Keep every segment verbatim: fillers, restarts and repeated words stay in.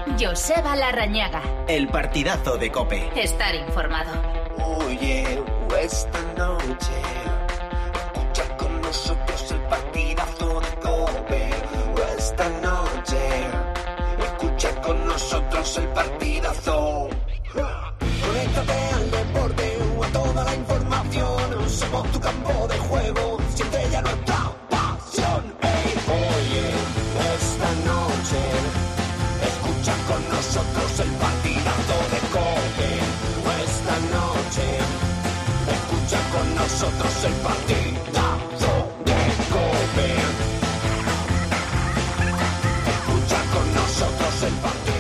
Joseba Larrañaga. El partidazo de COPE. Estar informado. Oye, esta noche escucha con nosotros el partidazo de COPE. Esta noche escucha con nosotros el partidazo. Conéctate al deporte o a toda la información. Somos tu campo de juego. Siente ya nuestra pasión. Hey, oye, esta noche escucha con nosotros el partidazo de COPE. Esta noche escucha con nosotros el partidazo de COPE. Escucha con nosotros el partidazo de COPE.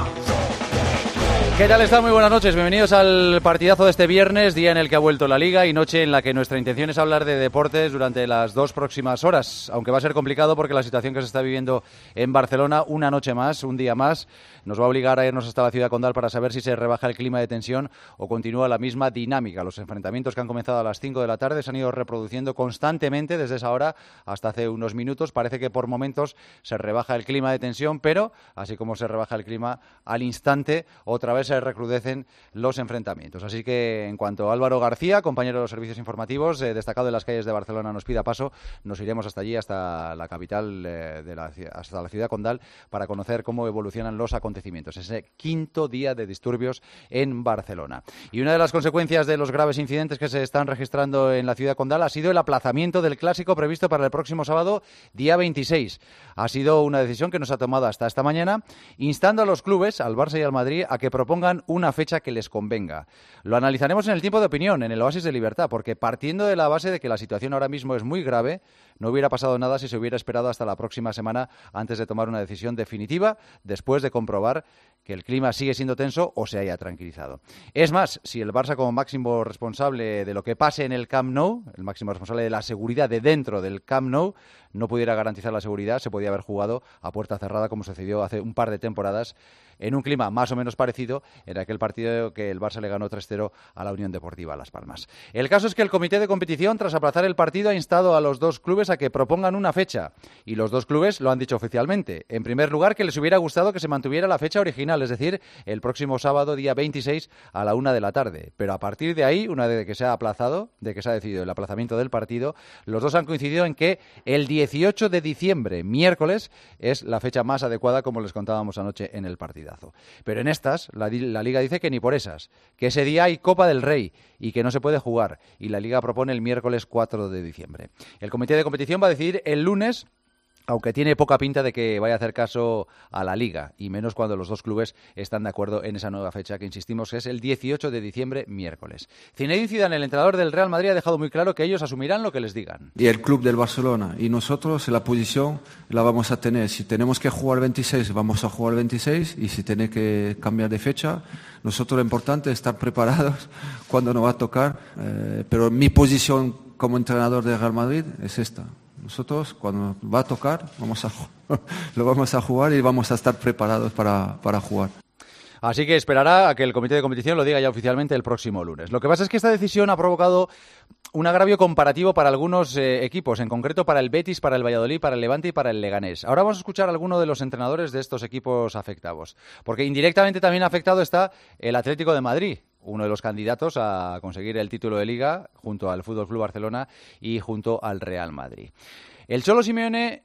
¿Qué tal están? Muy buenas noches, bienvenidos al partidazo de este viernes, día en el que ha vuelto la Liga y noche en la que nuestra intención es hablar de deportes durante las dos próximas horas, aunque va a ser complicado porque la situación que se está viviendo en Barcelona, una noche más, un día más, nos va a obligar a irnos hasta la ciudad condal para saber si se rebaja el clima de tensión o continúa la misma dinámica. Los enfrentamientos que han comenzado a las cinco de la tarde se han ido reproduciendo constantemente desde esa hora hasta hace unos minutos. Parece que por momentos se rebaja el clima de tensión, pero así como se rebaja el clima al instante, otra vez se recrudecen los enfrentamientos. Así que en cuanto Álvaro García, compañero de los servicios informativos, eh, destacado en las calles de Barcelona, nos pida paso, nos iremos hasta allí, hasta la capital, eh, de la, hasta la ciudad condal, para conocer cómo evolucionan los acontecimientos. Ese quinto día de disturbios en Barcelona. Y una de las consecuencias de los graves incidentes que se están registrando en la ciudad condal ha sido el aplazamiento del clásico previsto para el próximo sábado, día veintiséis. Ha sido una decisión que nos ha tomado hasta esta mañana, instando a los clubes, al Barça y al Madrid, a que propongan una fecha que les convenga. Lo analizaremos en el tiempo de opinión, en el Oasis de Libertad, porque partiendo de la base de que la situación ahora mismo es muy grave, no hubiera pasado nada si se hubiera esperado hasta la próxima semana antes de tomar una decisión definitiva, después de comprobar que el clima sigue siendo tenso o se haya tranquilizado. Es más, si el Barça, como máximo responsable de lo que pase en el Camp Nou, el máximo responsable de la seguridad de dentro del Camp Nou, no pudiera garantizar la seguridad, se podía haber jugado a puerta cerrada como sucedió hace un par de temporadas en un clima más o menos parecido en aquel partido que el Barça le ganó tres cero a la Unión Deportiva Las Palmas. El caso es que el comité de competición, tras aplazar el partido, ha instado a los dos clubes a que propongan una fecha, y los dos clubes lo han dicho oficialmente. En primer lugar, que les hubiera gustado que se mantuviera la fecha original, es decir, el próximo sábado, día veintiséis, a la una de la tarde. Pero a partir de ahí, una vez que se ha aplazado, de que se ha decidido el aplazamiento del partido, los dos han coincidido en que el dieciocho de diciembre, miércoles, es la fecha más adecuada, como les contábamos anoche en el partidazo. Pero en estas, la, la Liga dice que ni por esas, que ese día hay Copa del Rey y que no se puede jugar, y la Liga propone el miércoles cuatro de diciembre. El comité de competición va a decidir el lunes, aunque tiene poca pinta de que vaya a hacer caso a la Liga, y menos cuando los dos clubes están de acuerdo en esa nueva fecha, que insistimos que es el dieciocho de diciembre, miércoles. Zinedine Zidane, el entrenador del Real Madrid, ha dejado muy claro que ellos asumirán lo que les digan. Y el club del Barcelona, y nosotros la posición la vamos a tener. Si tenemos que jugar veintiséis, vamos a jugar veintiséis, y si tiene que cambiar de fecha, nosotros lo importante es estar preparados cuando nos va a tocar, eh, pero mi posición como entrenador del Real Madrid es esta. Nosotros, cuando va a tocar, vamos a lo vamos a jugar y vamos a estar preparados para, para jugar. Así que esperará a que el comité de competición lo diga ya oficialmente el próximo lunes. Lo que pasa es que esta decisión ha provocado un agravio comparativo para algunos eh, equipos, en concreto para el Betis, para el Valladolid, para el Levante y para el Leganés. Ahora vamos a escuchar a alguno de los entrenadores de estos equipos afectados, porque indirectamente también afectado está el Atlético de Madrid, uno de los candidatos a conseguir el título de Liga junto al F C Barcelona y junto al Real Madrid. El Cholo Simeone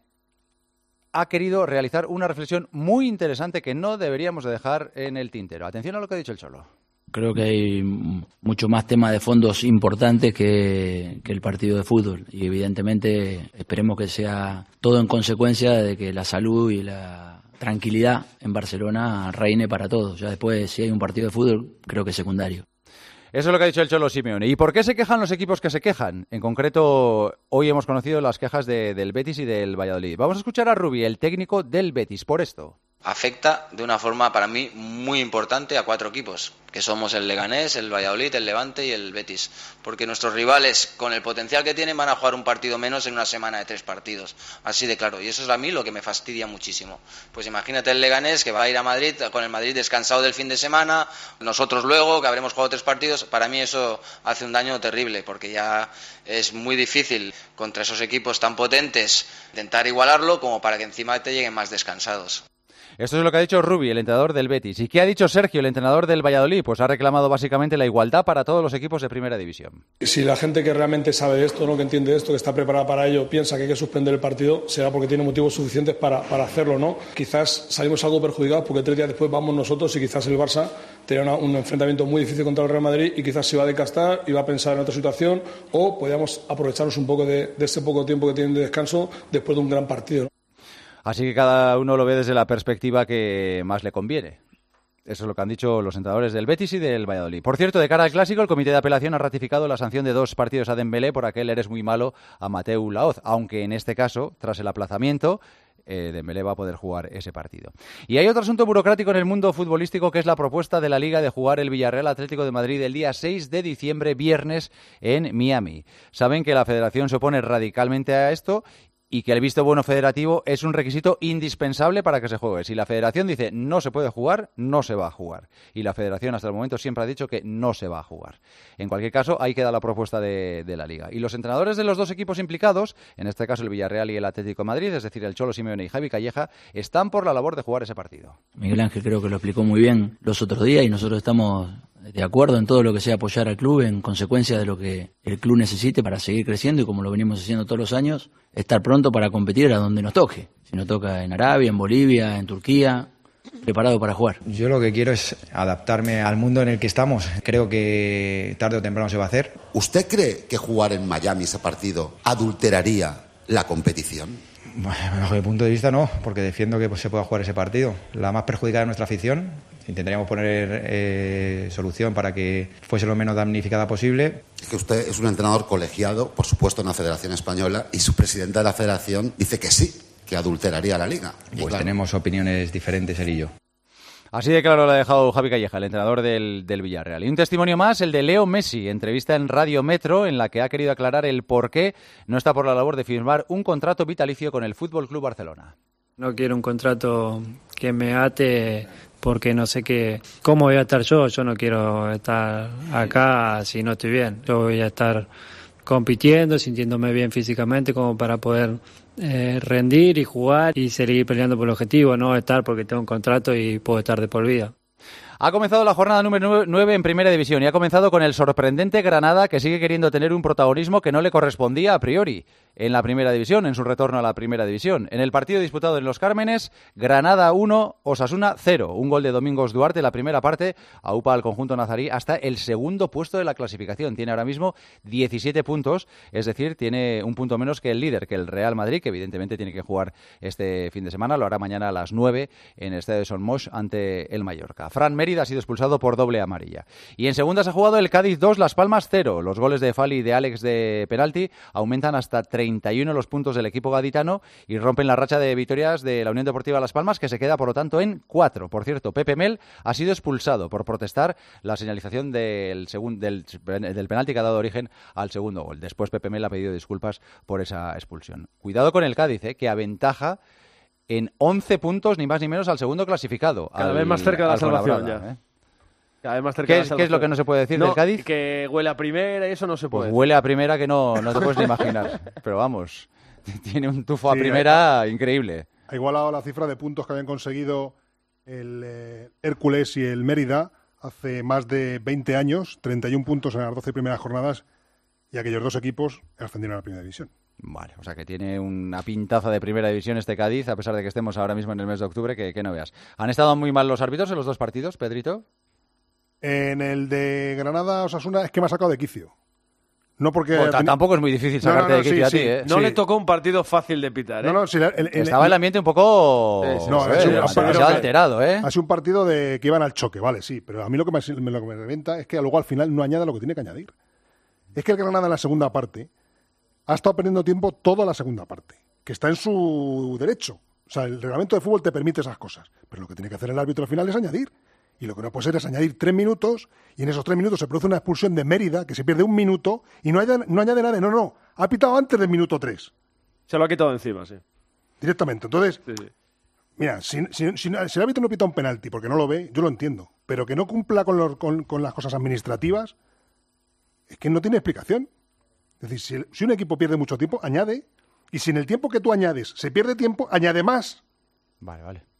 ha querido realizar una reflexión muy interesante que no deberíamos de dejar en el tintero. Atención a lo que ha dicho el Cholo. Creo que hay mucho más tema de fondos importantes que, que el partido de fútbol, y evidentemente esperemos que sea todo en consecuencia de que la salud y la tranquilidad en Barcelona reine para todos. Ya después, si hay un partido de fútbol, creo que es secundario. Eso es lo que ha dicho el Cholo Simeone. ¿Y por qué se quejan los equipos que se quejan? En concreto, hoy hemos conocido las quejas de, del Betis y del Valladolid. Vamos a escuchar a Rubi, el técnico del Betis, por esto. Afecta de una forma para mí muy importante a cuatro equipos, que somos el Leganés, el Valladolid, el Levante y el Betis, porque nuestros rivales, con el potencial que tienen, van a jugar un partido menos en una semana de tres partidos, así de claro, y eso es a mí lo que me fastidia muchísimo. Pues imagínate el Leganés, que va a ir a Madrid, con el Madrid descansado del fin de semana, nosotros luego, que habremos jugado tres partidos. Para mí eso hace un daño terrible, porque ya es muy difícil contra esos equipos tan potentes intentar igualarlo, como para que encima te lleguen más descansados. Esto es lo que ha dicho Rubi, el entrenador del Betis. ¿Y qué ha dicho Sergio, el entrenador del Valladolid? Pues ha reclamado básicamente la igualdad para todos los equipos de primera división. Si la gente que realmente sabe de esto, ¿no?, que entiende esto, que está preparada para ello, piensa que hay que suspender el partido, será porque tiene motivos suficientes para, para hacerlo, ¿no? Quizás salimos algo perjudicados porque tres días después vamos nosotros y quizás el Barça tenía una, un enfrentamiento muy difícil contra el Real Madrid y quizás se iba a desgastar y va a pensar en otra situación, o podríamos aprovecharnos un poco de, de ese poco tiempo que tienen de descanso después de un gran partido, ¿no? Así que cada uno lo ve desde la perspectiva que más le conviene. Eso es lo que han dicho los entrenadores del Betis y del Valladolid. Por cierto, de cara al Clásico, el Comité de Apelación ha ratificado la sanción de dos partidos a Dembélé por aquel eres muy malo a Mateu Laoz, aunque en este caso, tras el aplazamiento, eh, Dembélé va a poder jugar ese partido. Y hay otro asunto burocrático en el mundo futbolístico, que es la propuesta de la Liga de jugar el Villarreal Atlético de Madrid el día seis de diciembre, viernes, en Miami. Saben que la Federación se opone radicalmente a esto y que el visto bueno federativo es un requisito indispensable para que se juegue. Si la Federación dice no se puede jugar, no se va a jugar. Y la Federación hasta el momento siempre ha dicho que no se va a jugar. En cualquier caso, ahí queda la propuesta de, de la Liga. Y los entrenadores de los dos equipos implicados, en este caso el Villarreal y el Atlético de Madrid, es decir, el Cholo Simeone y Javi Calleja, están por la labor de jugar ese partido. Miguel Ángel creo que lo explicó muy bien los otros días y nosotros estamos de acuerdo en todo lo que sea apoyar al club en consecuencia de lo que el club necesite para seguir creciendo y, como lo venimos haciendo todos los años, estar pronto para competir a donde nos toque. Si nos toca en Arabia, en Bolivia, en Turquía, preparado para jugar. Yo lo que quiero es adaptarme al mundo en el que estamos. Creo que tarde o temprano se va a hacer. ¿Usted cree que jugar en Miami ese partido adulteraría la competición? Bueno, bajo mi punto de vista no, porque defiendo que pues, se pueda jugar ese partido. La más perjudicada es nuestra afición. Intentaríamos poner eh, solución para que fuese lo menos damnificada posible. Es que usted es un entrenador colegiado, por supuesto, en la Federación Española, y su presidenta de la Federación dice que sí, que adulteraría la Liga. Pues claro, tenemos opiniones diferentes él y yo. Así de claro lo ha dejado Javi Calleja, el entrenador del, del Villarreal. Y un testimonio más, el de Leo Messi, entrevista en Radio Metro, en la que ha querido aclarar el por qué no está por la labor de firmar un contrato vitalicio con el F C Barcelona. No quiero un contrato que me ate porque no sé qué, cómo voy a estar yo. Yo no quiero estar acá si no estoy bien. Yo voy a estar compitiendo, sintiéndome bien físicamente como para poder eh, rendir y jugar y seguir peleando por el objetivo, no estar porque tengo un contrato y puedo estar de por vida. Ha comenzado la jornada número nueve en Primera División y ha comenzado con el sorprendente Granada, que sigue queriendo tener un protagonismo que no le correspondía a priori en la Primera División, en su retorno a la Primera División. En el partido disputado en Los Cármenes, Granada uno, Osasuna cero. Un gol de Domingos Duarte en la primera parte aupa al conjunto nazarí hasta el segundo puesto de la clasificación. Tiene ahora mismo diecisiete puntos, es decir, tiene un punto menos que el líder, que el Real Madrid, que evidentemente tiene que jugar este fin de semana. Lo hará mañana a las nueve en el estadio de Son Moix ante el Mallorca. Fran Mérida ha sido expulsado por doble amarilla. Y en segunda se ha jugado el Cádiz dos, Las Palmas cero. Los goles de Fali y de Alex de penalti aumentan hasta treinta y uno los puntos del equipo gaditano y rompen la racha de victorias de la Unión Deportiva Las Palmas, que se queda por lo tanto en cuatro. Por cierto, Pepe Mel ha sido expulsado por protestar la señalización del, segun, del, del penalti que ha dado origen al segundo gol. Después Pepe Mel ha pedido disculpas por esa expulsión. Cuidado con el Cádiz, eh, que aventaja en once puntos, ni más ni menos, al segundo clasificado. Cada al, vez más cerca de la salvación ya. ¿eh? Cada vez más cerca ¿Qué, de la es, salvación. ¿Qué es lo que no se puede decir no, del Cádiz? Que huele a primera y eso no se puede. Pues huele a primera que no, no te puedes ni imaginar. Pero vamos, tiene un tufo a sí, primera ha, increíble. Ha igualado la cifra de puntos que habían conseguido el eh, Hércules y el Mérida hace más de veinte años, treinta y uno puntos en las doce primeras jornadas, y aquellos dos equipos ascendieron a la Primera División. Vale, o sea que tiene una pintaza de Primera División este Cádiz, a pesar de que estemos ahora mismo en el mes de octubre, que, que no veas. ¿Han estado muy mal los árbitros en los dos partidos, Pedrito? En el de Granada-Osasuna es que me ha sacado de quicio. No porque bueno, t- tampoco es muy difícil sacarte no, no, no, de quicio sí, a ti, ¿eh? No sí. le tocó un partido fácil de pitar, ¿eh? No, no, sí, el, el, Estaba el ambiente un poco sí, sí, no, sí, eh, sí, demasiado alterado, ¿eh? Ha sido un partido de que iban al choque, vale, sí, pero a mí lo que me, lo que me revienta es que luego al final no añade lo que tiene que añadir. Es que el Granada en la segunda parte ha estado perdiendo tiempo toda la segunda parte, que está en su derecho. O sea, el reglamento de fútbol te permite esas cosas, pero lo que tiene que hacer el árbitro al final es añadir. Y lo que no puede ser es añadir tres minutos y en esos tres minutos se produce una expulsión de Mérida, que se pierde un minuto y no, haya, no añade nada. No, no, ha pitado antes del minuto tres. Se lo ha quitado encima, sí. Directamente. Entonces, sí, sí. mira, si, si, si, si el árbitro no pita un penalti porque no lo ve, yo lo entiendo, pero que no cumpla con, los, con, con las cosas administrativas, es que no tiene explicación. Es decir, si, si un equipo pierde mucho tiempo, añade. Y si en el tiempo que tú añades se pierde tiempo, añade más. Vale, vale.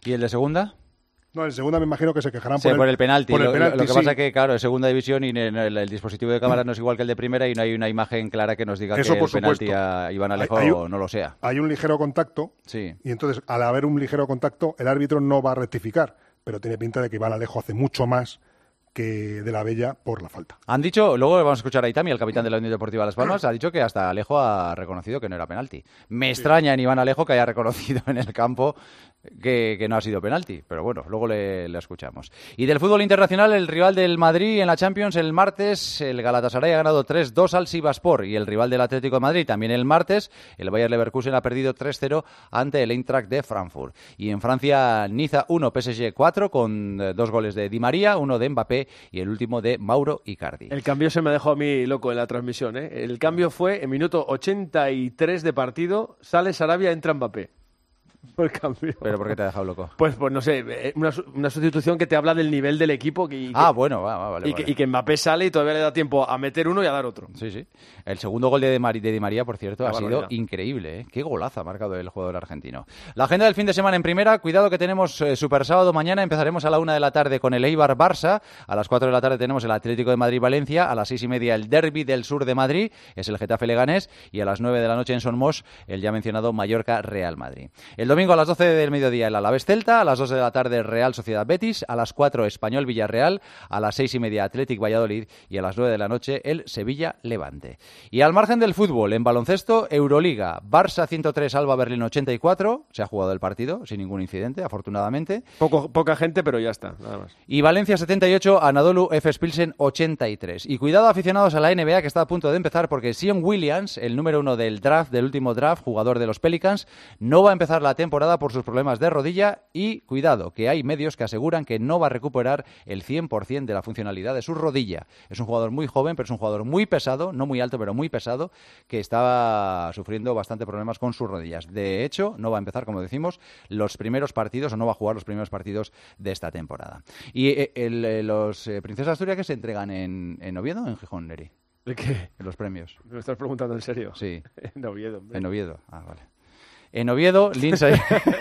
¿Y el de segunda? No, en segunda me imagino que se quejarán sí, por, por el, el penalti. Por el lo, penalti, lo que sí. pasa es que, claro, es segunda división y en el, el dispositivo de cámara no es igual que el de primera y no hay una imagen clara que nos diga Eso, que por el penalti supuesto. a Iván Alejo Hay- hay- no lo sea. Hay un ligero contacto Sí. y entonces al haber un ligero contacto el árbitro no va a rectificar, pero tiene pinta de que Iván Alejo hace mucho más que de la Bella por la falta. Han dicho, luego vamos a escuchar a Itami, el capitán de la Unión Deportiva Las Palmas, ha dicho que hasta Alejo ha reconocido que no era penalti. Me extraña en Iván Alejo que haya reconocido en el campo que, que no ha sido penalti, pero bueno, luego le, le escuchamos. Y del fútbol internacional, el rival del Madrid en la Champions el martes, el Galatasaray ha ganado tres dos al Sivasspor y el rival del Atlético de Madrid también el martes, el Bayer Leverkusen ha perdido tres cero ante el Eintracht de Frankfurt. Y en Francia, Niza uno, P S G cuatro con eh, dos goles de Di María, uno de Mbappé y el último de Mauro Icardi. El cambio se me dejó a mí loco en la transmisión, ¿eh? El cambio fue en minuto ochenta y tres de partido, sale Sarabia, entra Mbappé. Fue el cambio. ¿Pero por qué te ha dejado loco? Pues, pues no sé, una, una sustitución que te habla del nivel del equipo. Que, y que, ah, bueno, va, va, vale, y, vale. Que, y que Mbappé sale y todavía le da tiempo a meter uno y a dar otro. Sí, sí. El segundo gol de Di María, de Di María por cierto, La ha barbaridad. sido increíble, ¿eh? Qué golazo ha marcado el jugador argentino. La agenda del fin de semana en primera, cuidado que tenemos eh, Super Sábado mañana, empezaremos a la una de la tarde con el Eibar-Barça, a las cuatro de la tarde tenemos el Atlético de Madrid-Valencia, a las seis y media el Derby del Sur de Madrid, es el Getafe-Leganés, y a las nueve de la noche en Son Mos, el ya mencionado Mallorca-Real Madrid. El domingo a las doce del mediodía el Alavés-Celta, a las dos de la tarde Real Sociedad-Betis, a las cuatro Español-Villarreal, a las seis y media Athletic-Valladolid y a las nueve de la noche el Sevilla-Levante. Y al margen del fútbol, en baloncesto, Euroliga, Barça ciento tres, Alba Berlín ochenta y cuatro, se ha jugado el partido sin ningún incidente, afortunadamente. Poco, poca gente, pero ya está, nada más. Y Valencia setenta y ocho, Anadolu Efes Pilsen ochenta y tres. Y cuidado aficionados a la N B A que está a punto de empezar porque Zion Williams, el número uno del draft, del último draft, jugador de los Pelicans, no va a empezar la temporada por sus problemas de rodilla y cuidado, que hay medios que aseguran que no va a recuperar el cien por ciento de la funcionalidad de su rodilla. Es un jugador muy joven, pero es un jugador muy pesado, no muy alto, pero muy pesado, que está sufriendo bastante problemas con sus rodillas. De hecho, no va a empezar, como decimos, los primeros partidos o no va a jugar los primeros partidos de esta temporada. Y eh, el, eh, los eh, Princesas Asturias que se entregan en, en Oviedo o en Gijón, Neri. ¿De qué? En los premios. ¿Me estás preguntando en serio? Sí. En Oviedo, hombre. En Oviedo, ah, vale. En Oviedo, Lindsay...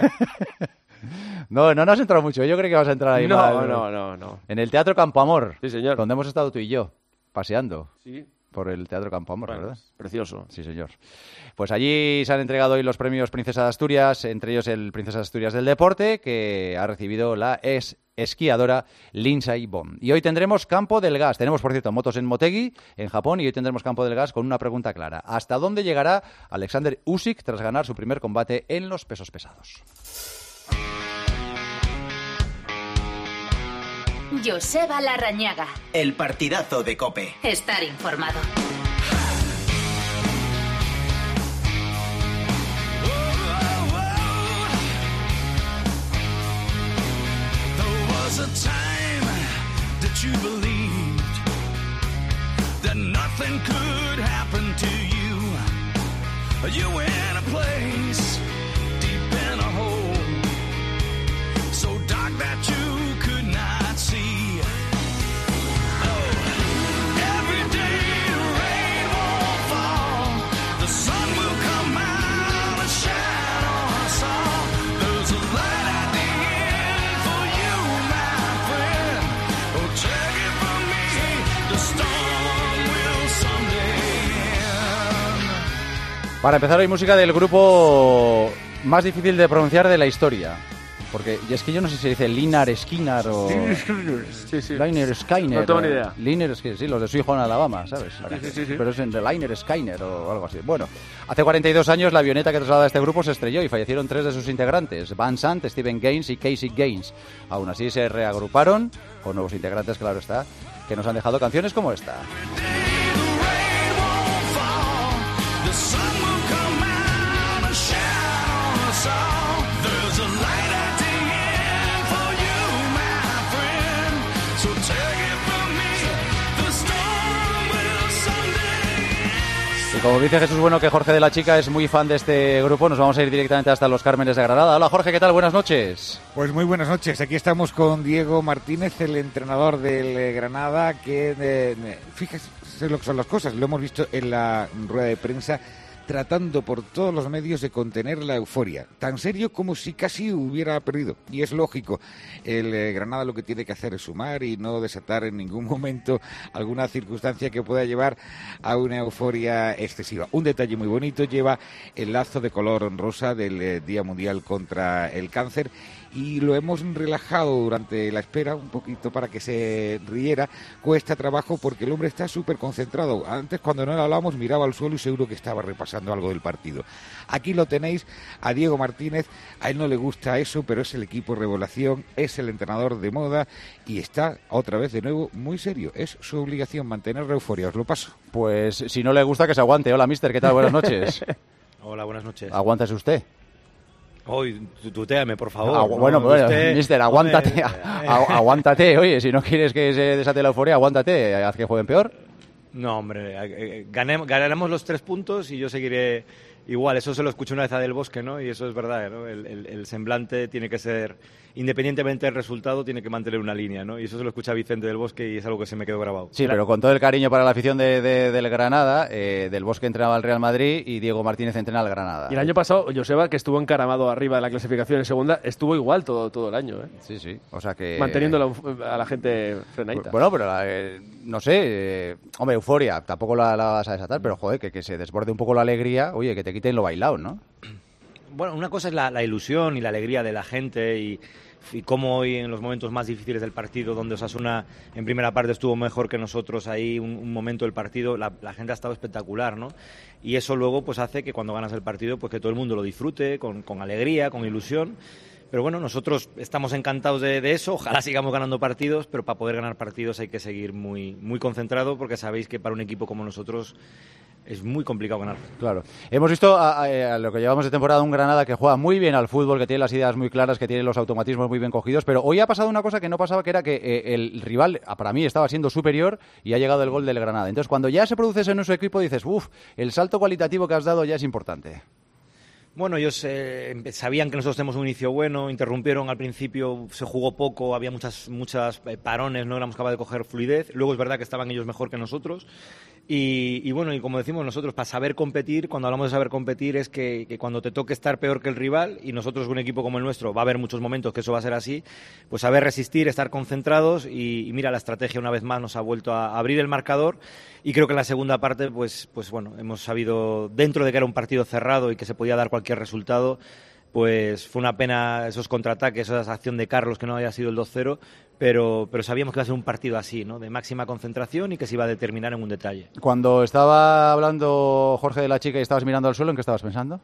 No, no nos has entrado mucho. Yo creo que vas a entrar ahí No, más. no, no, no. En el Teatro Campo Amor. Sí, señor. Donde hemos estado tú y yo, paseando. Sí. Por el Teatro Campo Amor, Bueno, ¿verdad? Precioso. Sí, señor. Pues allí se han entregado hoy los premios Princesa de Asturias, entre ellos el Princesa de Asturias del Deporte, que ha recibido la es esquiadora Lindsay Vonn. Y hoy tendremos Campo del Gas. Tenemos, por cierto, motos en Motegi, en Japón, y hoy tendremos Campo del Gas con una pregunta clara. ¿Hasta dónde llegará Alexander Usyk tras ganar su primer combate en los pesos pesados? Joseba Larrañaga. El partidazo de COPE. Estar informado. A time that you believed that nothing could happen to you. You were in a place deep in a hole, so dark that you could not see. Oh, every day the rain will fall, the sun will come out and shine on us all. There's a light at the end for you, my friend. Oh, take it from me, the storm will someday end. Para empezar, hoy música del grupo más difícil de pronunciar de la historia. Porque y es que yo no sé si dice Lynyrd Skynyrd o... Sí, sí. Lynyrd Skynyrd. No tengo ni idea. Lynyrd Skynyrd, sí, los de Sweet Home Alabama, ¿sabes? Sí, sí, sí, sí. Pero es en de Lynyrd Skynyrd o algo así. Bueno, hace cuarenta y dos años la avioneta que trasladaba a este grupo se estrelló y fallecieron tres de sus integrantes, Van Sant, Stephen Gaines y Casey Gaines. Aún así se reagruparon con nuevos integrantes, claro está, que nos han dejado canciones como esta. The sun will come out and shine on us all. There's a light at the end for you, my friend. So take it from me, the storm will someday. Y como dice Jesús Bueno que Jorge de la Chica es muy fan de este grupo, nos vamos a ir directamente hasta Los Cármenes de Granada. Hola Jorge, ¿qué tal? Buenas noches. Pues muy buenas noches. Aquí estamos con Diego Martínez, el entrenador del eh, Granada, que eh, fíjese lo que son las cosas. Lo hemos visto en la rueda de prensa. tratando por todos los medios de contener la euforia, tan serio como si casi hubiera perdido. Y es lógico, el eh, Granada lo que tiene que hacer es sumar y no desatar en ningún momento alguna circunstancia que pueda llevar a una euforia excesiva. Un detalle muy bonito lleva el lazo de color rosa del eh, Día Mundial contra el Cáncer, y lo hemos relajado durante la espera un poquito para que se riera. Cuesta trabajo porque el hombre está súper concentrado. Antes, cuando no le hablábamos, miraba al suelo y seguro que estaba repasando algo del partido. Aquí lo tenéis a Diego Martínez. A él no le gusta eso, pero es el equipo revelación, es el entrenador de moda y está otra vez de nuevo muy serio. Es su obligación mantener la euforia. Os lo paso. Pues si no le gusta, que se aguante. Hola, mister, ¿qué tal? Buenas noches. Hola, buenas noches. Aguántese usted. Hoy, tutéame, por favor. Ah, bueno, ¿no? bueno, Usted, mister, aguántate, hombre, a, aguántate. Oye, si no quieres que se desate la euforia, aguántate, haz que jueguen peor. No, hombre, ganemos, ganaremos los tres puntos y yo seguiré igual. Eso se lo escuché una vez a Del Bosque, ¿no? Y eso es verdad, ¿no? El, el, el semblante tiene que ser, independientemente del resultado, tiene que mantener una línea, ¿no? Y eso se lo escuché a Vicente Del Bosque y es algo que se me quedó grabado. Sí, pero con todo el cariño para la afición de, de, del Granada, eh, Del Bosque entrenaba al Real Madrid y Diego Martínez entrena al Granada. Y el año pasado, Joseba, que estuvo encaramado arriba de la clasificación en segunda, estuvo igual todo, todo el año, ¿eh? Sí, sí, o sea que... Manteniendo la, a la gente frenadita. Bueno, pero la, eh, no sé, eh, hombre, euforia, tampoco la, la vas a desatar, pero joder, que, que se desborde un poco la alegría, oye, que te quiten lo bailado, ¿no? Bueno, una cosa es la, la ilusión y la alegría de la gente y, y cómo hoy en los momentos más difíciles del partido, donde Osasuna en primera parte estuvo mejor que nosotros ahí un, un momento del partido, la, la gente ha estado espectacular, ¿no? Y eso luego pues hace que cuando ganas el partido pues que todo el mundo lo disfrute con, con alegría, con ilusión. Pero bueno, nosotros estamos encantados de, de eso, ojalá sigamos ganando partidos, pero para poder ganar partidos hay que seguir muy, muy concentrado, porque sabéis que para un equipo como nosotros es muy complicado ganar. Claro. Hemos visto a, a, a lo que llevamos de temporada un Granada que juega muy bien al fútbol, que tiene las ideas muy claras, que tiene los automatismos muy bien cogidos, pero hoy ha pasado una cosa que no pasaba, que era que eh, el rival, para mí, estaba siendo superior y ha llegado el gol del Granada. Entonces, cuando ya se produce eso en nuestro equipo, dices, uff, el salto cualitativo que has dado ya es importante. Bueno, ellos eh, sabían que nosotros tenemos un inicio bueno, interrumpieron al principio, se jugó poco, había muchas muchas parones, no éramos capaces de coger fluidez. Luego es verdad que estaban ellos mejor que nosotros. Y, y bueno, y como decimos nosotros, para saber competir, cuando hablamos de saber competir, es que, que cuando te toque estar peor que el rival, y nosotros un equipo como el nuestro, va a haber muchos momentos que eso va a ser así, pues saber resistir, estar concentrados, y, y mira, la estrategia una vez más nos ha vuelto a abrir el marcador, y creo que en la segunda parte, pues, pues bueno, hemos sabido, dentro de que era un partido cerrado y que se podía dar cualquier resultado, pues fue una pena esos contraataques, esa acción de Carlos que no haya sido el dos cero, pero, pero sabíamos que iba a ser un partido así, ¿no? De máxima concentración y que se iba a determinar en un detalle. Cuando estaba hablando Jorge de la Chica y estabas mirando al suelo, ¿en qué estabas pensando?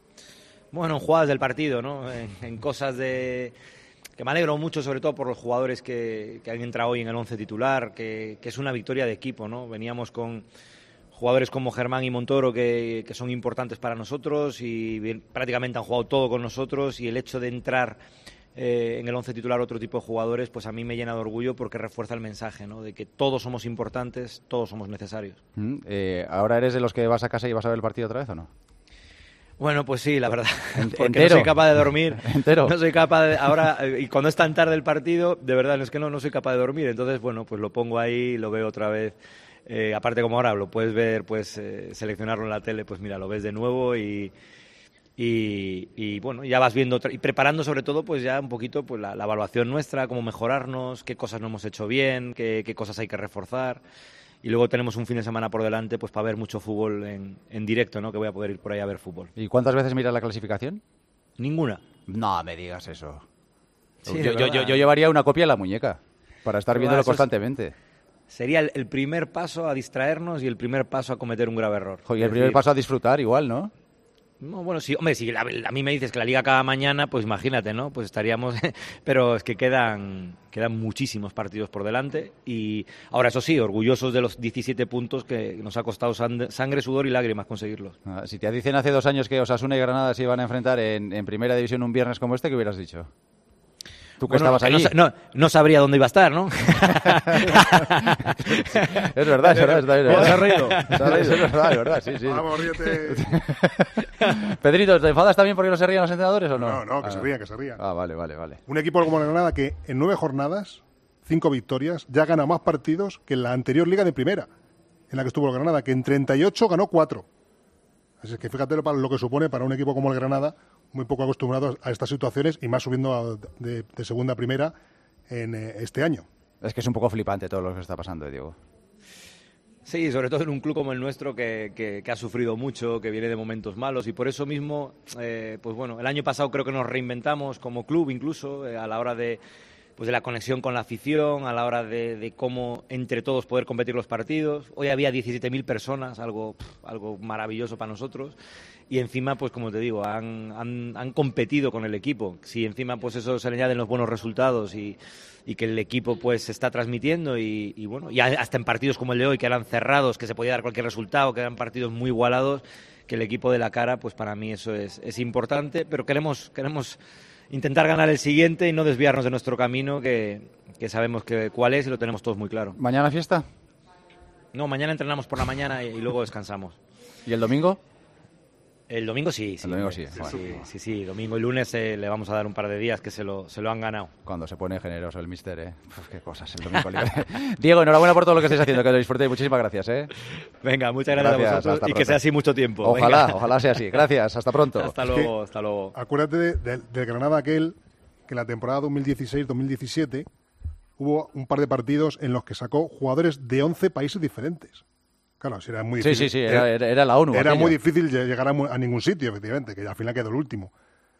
Bueno, en jugadas del partido, ¿no? En, en cosas de... que me alegro mucho, sobre todo por los jugadores que, que han entrado hoy en el once titular, que, que es una victoria de equipo, ¿no? Veníamos con jugadores como Germán y Montoro que, que son importantes para nosotros y bien, prácticamente han jugado todo con nosotros, y el hecho de entrar eh, en el once titular otro tipo de jugadores, pues a mí me llena de orgullo porque refuerza el mensaje, ¿no? De que todos somos importantes, todos somos necesarios. Mm, eh, ¿Ahora eres de los que vas a casa y vas a ver el partido otra vez o no? Bueno, pues sí, la verdad, porque entero. no soy capaz de dormir. Entero. No soy capaz de, ahora, y cuando es tan tarde el partido, de verdad, es que no, no soy capaz de dormir. Entonces, bueno, pues lo pongo ahí, lo veo otra vez. Eh, aparte, como ahora lo puedes ver, pues eh, seleccionarlo en la tele, pues mira, lo ves de nuevo y, y, y bueno, ya vas viendo y preparando sobre todo, pues ya un poquito pues la, la evaluación nuestra, cómo mejorarnos, qué cosas no hemos hecho bien, qué, qué cosas hay que reforzar. Y luego tenemos un fin de semana por delante pues para ver mucho fútbol en, en directo, ¿no? Que voy a poder ir por ahí a ver fútbol. ¿Y cuántas veces miras la clasificación? Ninguna. No me digas eso. Sí, yo, yo, yo, yo llevaría una copia en la muñeca para estar Pero viéndolo eso es- constantemente. Sería el, el primer paso a distraernos y el primer paso a cometer un grave error. Jo, y el Es primer decir, paso a disfrutar igual, ¿no? No, bueno, sí, hombre, si la- a mí me dices que la liga acaba mañana, pues imagínate, ¿no? Pues estaríamos... Pero es que quedan, quedan muchísimos partidos por delante y ahora, eso sí, orgullosos de los diecisiete puntos que nos ha costado san- sangre, sudor y lágrimas conseguirlos. Ah, si te dicen hace dos años que Osasuna y Granada se iban a enfrentar en, en primera división un viernes como este, ¿qué hubieras dicho? Tú que Bueno, estabas que allí. no, sa- no, no sabría dónde iba a estar, ¿no? Es verdad, es verdad. Es verdad, Se ha reído. Se ha reído, es verdad, es verdad, sí, sí. Vamos, ríete. Pedrito, ¿te enfadas también porque no se rían los entrenadores o no? No, no, que Ah, se rían, que se rían. Ah, vale, vale, vale. Un equipo como el Granada que en nueve jornadas, cinco victorias, ya gana más partidos que en la anterior liga de primera, en la que estuvo el Granada, que en treinta y ocho ganó cuatro. Así que fíjate para lo que supone para un equipo como el Granada, muy poco acostumbrado a estas situaciones y más subiendo a, de, de segunda a primera en eh, este año. Es que es un poco flipante todo lo que está pasando, Diego. Sí, sobre todo en un club como el nuestro que, que, que ha sufrido mucho, que viene de momentos malos y por eso mismo, eh, pues bueno, el año pasado creo que nos reinventamos como club incluso eh, a la hora de, pues de la conexión con la afición, a la hora de, de cómo entre todos poder competir los partidos. Hoy había diecisiete mil personas, algo, pff, algo maravilloso para nosotros y encima, pues como te digo, han, han, han competido con el equipo. Si encima pues eso se le añaden los buenos resultados y y que el equipo pues se está transmitiendo y, y bueno, y hasta en partidos como el de hoy que eran cerrados, que se podía dar cualquier resultado, que eran partidos muy igualados, que el equipo de la cara, pues para mí eso es, es importante, pero queremos, queremos intentar ganar el siguiente y no desviarnos de nuestro camino, que, que sabemos que cuál es y lo tenemos todos muy claro. ¿Mañana fiesta? No, mañana entrenamos por la mañana y, y luego descansamos. ¿Y el domingo? El domingo sí, sí. El domingo sí. Sí, bueno. sí, sí, sí. Domingo y lunes eh, le vamos a dar un par de días que se lo, se lo han ganado. Cuando se pone generoso el mister, ¿eh? Uf, qué cosas, el domingo libre. Diego, enhorabuena por todo lo que estáis haciendo, que lo disfrutéis. Muchísimas gracias, ¿eh? Venga, muchas gracias, gracias a vosotros y que sea así mucho tiempo. Ojalá, Venga. ojalá sea así. Gracias, hasta pronto. Hasta luego, hasta luego. Acuérdate de, de, del Granada aquel, que en la temporada dos mil dieciséis dos mil diecisiete hubo un par de partidos en los que sacó jugadores de once países diferentes. Claro, si era muy difícil. Sí, sí, sí, era, era, era la ONU. Era aquello. muy difícil llegar a, a ningún sitio, efectivamente, que al final quedó el último.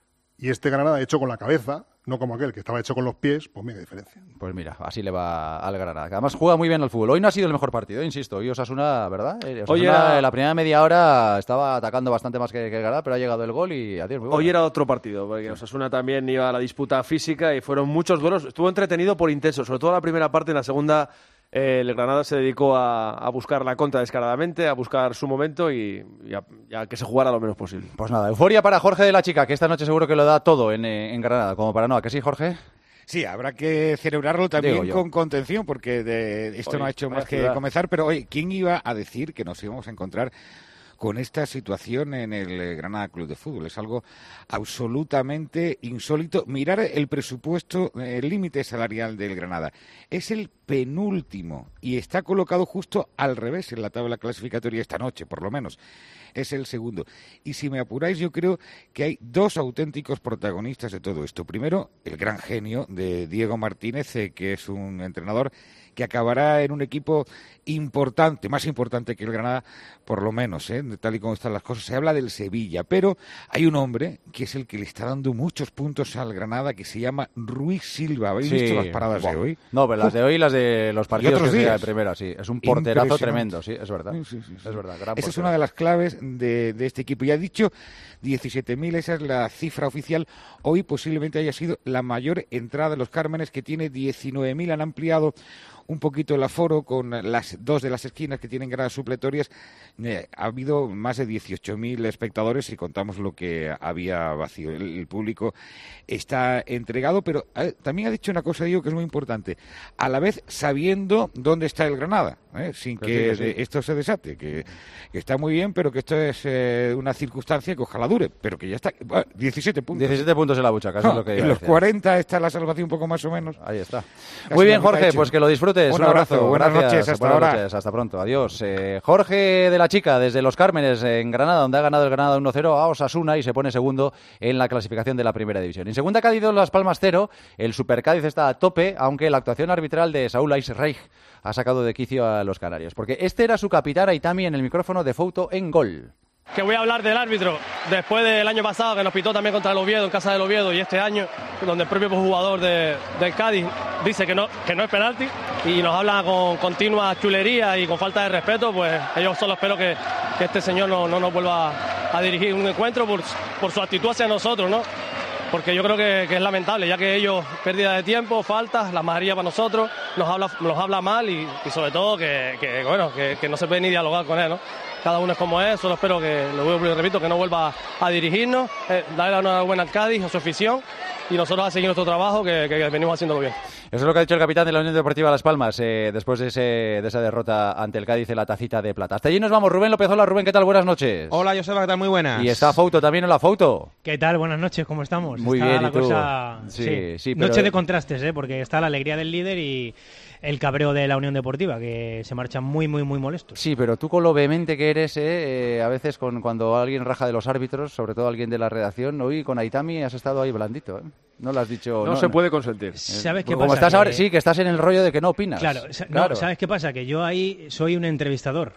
Y este Granada hecho con la cabeza, no como aquel que estaba hecho con los pies, pues mira diferencia. Pues mira, así le va al Granada. Que además juega muy bien al fútbol. Hoy no ha sido el mejor partido, insisto. Hoy Osasuna, ¿verdad? Eh, Osasuna, Hoy era... la primera media hora estaba atacando bastante más que, que el Granada, pero ha llegado el gol y adiós. Muy bueno. Hoy era otro partido, porque Osasuna también iba a la disputa física y fueron muchos duelos. Estuvo entretenido por intenso, sobre todo la primera parte. En la segunda eh, el Granada se dedicó a, a buscar la contra descaradamente, a buscar su momento y, y, a, y a que se jugara lo menos posible. Pues nada, euforia para Jorge de la Chica, que esta noche seguro que lo da todo en, en Granada, como para no, ¿a que sí, Jorge? Sí, habrá que celebrarlo también con contención, porque de, esto Oye, no ha hecho más que ciudad. comenzar. Pero, oye, ¿quién iba a decir que nos íbamos a encontrar con esta situación en el Granada Club de Fútbol? Es algo absolutamente insólito. Mirar el presupuesto, el límite salarial del Granada. Es el penúltimo y está colocado justo al revés en la tabla clasificatoria esta noche, por lo menos. Es el segundo. Y si me apuráis, yo creo que hay dos auténticos protagonistas de todo esto. Primero, el gran genio de Diego Martínez, eh, que es un entrenador que acabará en un equipo importante, más importante que el Granada, por lo menos, ¿eh? tal y como están las cosas. Se habla del Sevilla, pero hay un hombre que es el que le está dando muchos puntos al Granada, que se llama Rui Silva. ¿Habéis sí. visto las paradas wow. de hoy? No, pero las de hoy y las de los partidos que sea de primera, sí. Es un porterazo tremendo, sí, es verdad. Sí, sí, sí, sí. Es verdad, gran Esa es una de las claves de, de este equipo. Ya he dicho, diecisiete mil, esa es la cifra oficial. Hoy posiblemente haya sido la mayor entrada de los Cármenes, que tiene diecinueve mil. Han ampliado un poquito el aforo con las dos de las esquinas que tienen gradas supletorias. Eh, ha habido más de dieciocho mil espectadores si contamos lo que había vacío. El, el público está entregado, pero eh, también ha dicho una cosa, digo, que es muy importante. A la vez sabiendo dónde está el Granada, ¿eh? sin que, sí, que sí. esto se desate, que, que está muy bien, pero que esto es eh, una circunstancia que ojalá dure, pero que ya está. Bueno, diecisiete puntos. diecisiete puntos en la buchaca, eso no, es lo que en los cuarenta está la salvación un poco más o menos. Ahí está. Casi muy bien, Jorge, pues que lo disfrutes. Un, un abrazo, abrazo. Buenas Gracias. noches, hasta buenas ahora. Noches, hasta pronto, adiós. Eh, Jorge de la Chica, desde Los Cármenes, en Granada, donde ha ganado el Granada uno cero a Osasuna y se pone segundo en la clasificación de la primera división. En segunda Cádiz, Las Palmas cero, el Super Cádiz está a tope, aunque la actuación arbitral de Saúl Aisreich ha sacado de quicio a los canarios, porque este era su capitán Aitami en el micrófono de Fouto en Gol. Que voy a hablar del árbitro después del año pasado que nos pitó también contra el Oviedo, en casa del Oviedo, y este año donde el propio jugador de, del Cádiz dice que no, que no es penalti y nos habla con continua chulería y con falta de respeto. Pues yo solo espero que, que este señor no, no nos vuelva a, a dirigir un encuentro por, por su actitud hacia nosotros, ¿no? Porque yo creo que, que es lamentable, ya que ellos, pérdida de tiempo, faltas, la mayoría para nosotros, nos habla, nos habla mal y, y sobre todo que, que bueno, que, que no se puede ni dialogar con él, ¿no? Cada uno es como es, solo espero que, lo repito, que no vuelva a dirigirnos, eh, darle la enhorabuena al Cádiz, a su afición, y nosotros a seguir nuestro trabajo, que, que venimos haciéndolo bien. Eso es lo que ha dicho el capitán de la Unión Deportiva Las Palmas eh, después de, ese, de esa derrota ante el Cádiz en la tacita de plata. Hasta allí nos vamos. Rubén López. Hola, Rubén, ¿qué tal? Buenas noches. Hola, Joseba, ¿qué tal? Muy buenas. Y está Fouto también. Hola, Fouto. ¿Qué tal? Buenas noches, ¿cómo estamos? Muy está bien, la ¿y tú? Cosa... Sí, sí. sí, pero... Noche de contrastes, ¿eh? Porque está la alegría del líder y el cabreo de la Unión Deportiva, que se marchan muy, muy, muy molestos. Sí, pero tú con lo vehemente que eres, eh, eh, a veces con, cuando alguien raja de los árbitros, sobre todo alguien de la redacción, hoy con Aitami has estado ahí blandito, ¿eh? No lo has dicho... No, no se no. puede consentir. ¿Sabes qué Como pasa? estás que... ahora, sí, que estás en el rollo de que no opinas. Claro, sa- claro. No, ¿sabes qué pasa? Que yo ahí soy un entrevistador.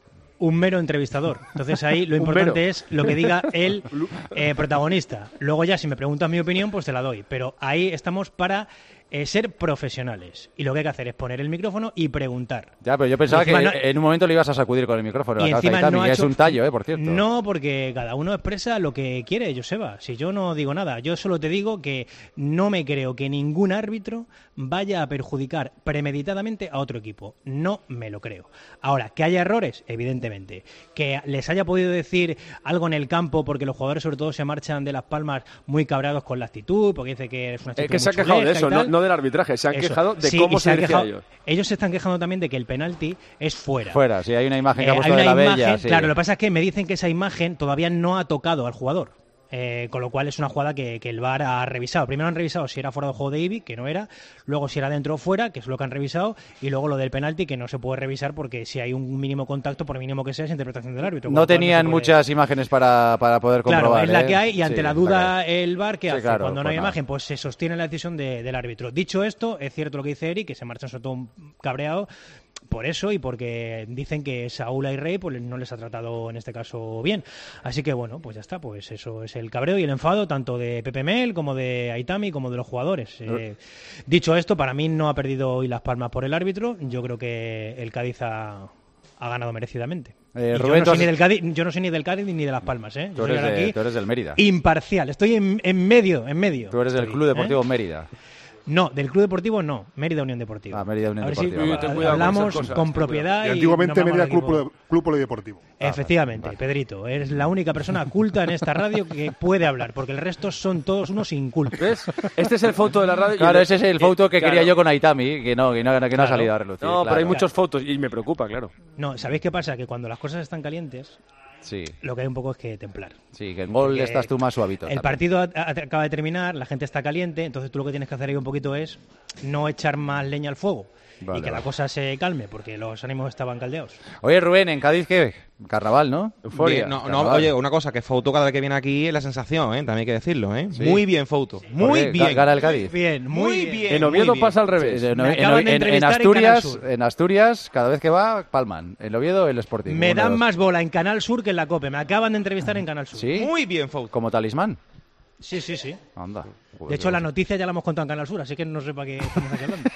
Un mero entrevistador. Entonces ahí lo importante es lo que diga el eh, protagonista. Luego ya, si me preguntas mi opinión, pues te la doy. Pero ahí estamos para eh, ser profesionales. Y lo que hay que hacer es poner el micrófono y preguntar. Ya, pero yo pensaba que no... en un momento le ibas a sacudir con el micrófono. Y la encima Itami, no ha es hecho... un tallo, eh, por cierto. No, porque cada uno expresa lo que quiere, Joseba. Si yo no digo nada, yo solo te digo que no me creo que ningún árbitro vaya a perjudicar premeditadamente a otro equipo. No me lo creo. Ahora, que haya errores, evidentemente. Que les haya podido decir algo en el campo, porque los jugadores sobre todo se marchan de Las Palmas muy cabreados con la actitud, porque dice que es una actitud Es que se han muy quejado de chulesca eso, y no, tal. no del arbitraje, se han Eso. quejado de Sí, cómo y se han dirige quejado- a ellos. Ellos se están quejando también de que el penalti es fuera. Fuera, sí, hay una imagen que Eh, ha puesto hay de una la imagen, Bella. Sí. Claro, lo que pasa es que me dicen que esa imagen todavía no ha tocado al jugador. Eh, con lo cual es una jugada que, que el V A R ha revisado. Primero han revisado si era fuera de juego de Ibi, que no era, luego si era dentro o fuera, que es lo que han revisado, y luego lo del penalti, que no se puede revisar porque si hay un mínimo contacto, por mínimo que sea, es interpretación del árbitro. No tenían no muchas imágenes para, para poder comprobar. Claro, es la ¿eh? que hay, y ante Sí, la duda okay. el V A R, ¿qué Sí, hace? claro, Cuando no pues hay nada. imagen, pues se sostiene la decisión de- del árbitro. Dicho esto, es cierto lo que dice Eric, que se marchan sobre todo cabreado por eso y porque dicen que Saúl y Rey pues no les ha tratado en este caso bien. Así que bueno, pues ya está, pues eso es el cabreo y el enfado tanto de Pepe Mel como de Aitami como de los jugadores. Eh, dicho esto, para mí no ha perdido hoy Las Palmas por el árbitro. Yo creo que el Cádiz ha, ha ganado merecidamente. Eh, Y Rubén, yo, no soy tú ni has- del Cádiz, yo no soy ni del Cádiz ni de Las Palmas, ¿eh? Tú Yo soy eres, ahora de- aquí tú eres del Mérida. imparcial. Estoy en, en medio, en medio. Tú eres del Estoy, Club Deportivo ¿eh? Mérida. No, del Club Deportivo no, Mérida Unión Deportiva. Ah, Mérida Unión a ver Deportiva, si vale. Ten cuidado con hablamos esas cosas, con ten propiedad Y y antiguamente nombramos Mérida al Club, equipo. Poli- Club Polideportivo. Efectivamente, Pedrito, eres la única persona culta en esta radio que puede hablar, porque el resto son todos unos incultos. ¿Ves? Este es el foto de la radio. y Claro, el- ese es el foto que claro. quería yo con Aitami, que no, que no, que no ha Claro. salido a relucir. No, pero claro. hay muchos fotos y me preocupa, claro. No, ¿sabéis qué pasa? Que cuando las cosas están calientes, Sí, lo que hay un poco es que templar. sí, que en gol Porque estás tú más suavito. El también. partido a- a- acaba de terminar, la gente está caliente, entonces tú lo que tienes que hacer ahí un poquito es no echar más leña al fuego Vale, y que vale. la cosa se calme, porque los ánimos estaban caldeados. Oye, Rubén, ¿en Cádiz qué? Carnaval, ¿no? Euforia. Bien, no, no, Carnaval. oye, una cosa, que Fouto cada vez que viene aquí es la sensación, ¿eh? También hay que decirlo, ¿eh? Sí. Muy bien, Fouto. ¿Por Muy qué? bien. ¿Gana el Cádiz? Bien, muy bien. En Oviedo muy bien. pasa al revés. En, Me en- acaban de en- en entrevistar en Asturias, Canal Sur. en Asturias, cada vez que va, palman. En Oviedo, el Sporting. Me uno de dan los- más bola en Canal Sur que en la COPE. Me acaban de entrevistar en Canal Sur. ¿Sí? Muy bien, Fouto. Como talismán. Sí, sí, sí. Anda. De hecho, la noticia ya la hemos contado en Canal Sur, así que no sé para qué estamos aquí hablando.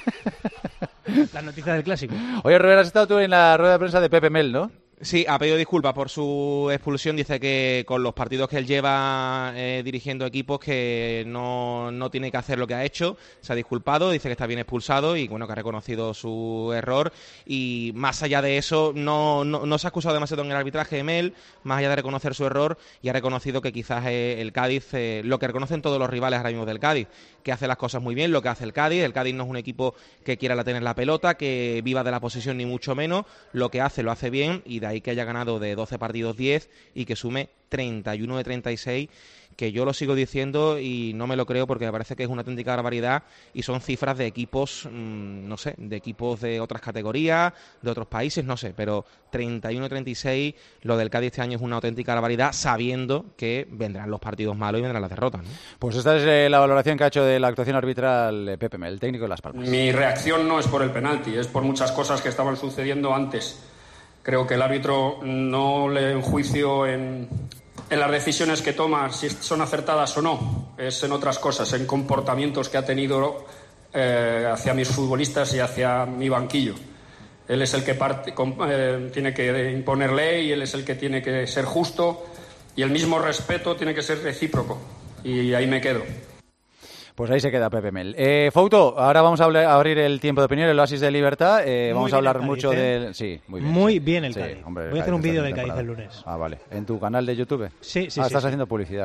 La noticia del clásico. Oye, Rubén, has estado tú en la rueda de prensa de Pepe Mel, ¿no? Sí, ha pedido disculpas por su expulsión. Dice que con los partidos que él lleva eh, dirigiendo equipos que no, no tiene que hacer lo que ha hecho. Se ha disculpado, dice que está bien expulsado y bueno, que ha reconocido su error. Y más allá de eso, no, no, no se ha acusado demasiado en el arbitraje de Mel, más allá de reconocer su error, y ha reconocido que quizás eh, el Cádiz, eh, lo que reconocen todos los rivales ahora mismo del Cádiz, que hace las cosas muy bien, lo que hace el Cádiz. El Cádiz no es un equipo que quiera la tener la pelota, que viva de la posesión ni mucho menos. Lo que hace, lo hace bien, y de ahí que haya ganado de doce partidos diez y que sume treinta y uno de treinta y seis, que yo lo sigo diciendo y no me lo creo porque me parece que es una auténtica barbaridad y son cifras de equipos, mmm, no sé, de equipos de otras categorías, de otros países, no sé, pero treinta y uno de treinta y seis, lo del Cádiz este año es una auténtica barbaridad, sabiendo que vendrán los partidos malos y vendrán las derrotas, ¿no? Pues esta es eh, la valoración que ha hecho de la actuación arbitral eh, Pepe Mel, el técnico de Las Palmas. Mi reacción no es por el penalti, es por muchas cosas que estaban sucediendo antes. Creo que el árbitro no le enjuicio en, en las decisiones que toma, si son acertadas o no. Es en otras cosas, en comportamientos que ha tenido eh, hacia mis futbolistas y hacia mi banquillo. Él es el que parte, com, eh, tiene que imponer ley, él es el que tiene que ser justo y el mismo respeto tiene que ser recíproco. Y ahí me quedo. Pues ahí se queda Pepe Mel. Eh, Fouto, ahora vamos a, hablar, a abrir el tiempo de opinión, el oasis de libertad. Eh, vamos a hablar Cádiz, mucho ¿eh? del... Sí, muy bien. Muy sí. bien el Sí, Cádiz. hombre, el Voy a hacer un Cádiz vídeo está del bien Cádiz el temporada. lunes. Ah, vale. ¿En tu canal de YouTube? Sí, sí, ah, sí, estás sí. haciendo publicidad.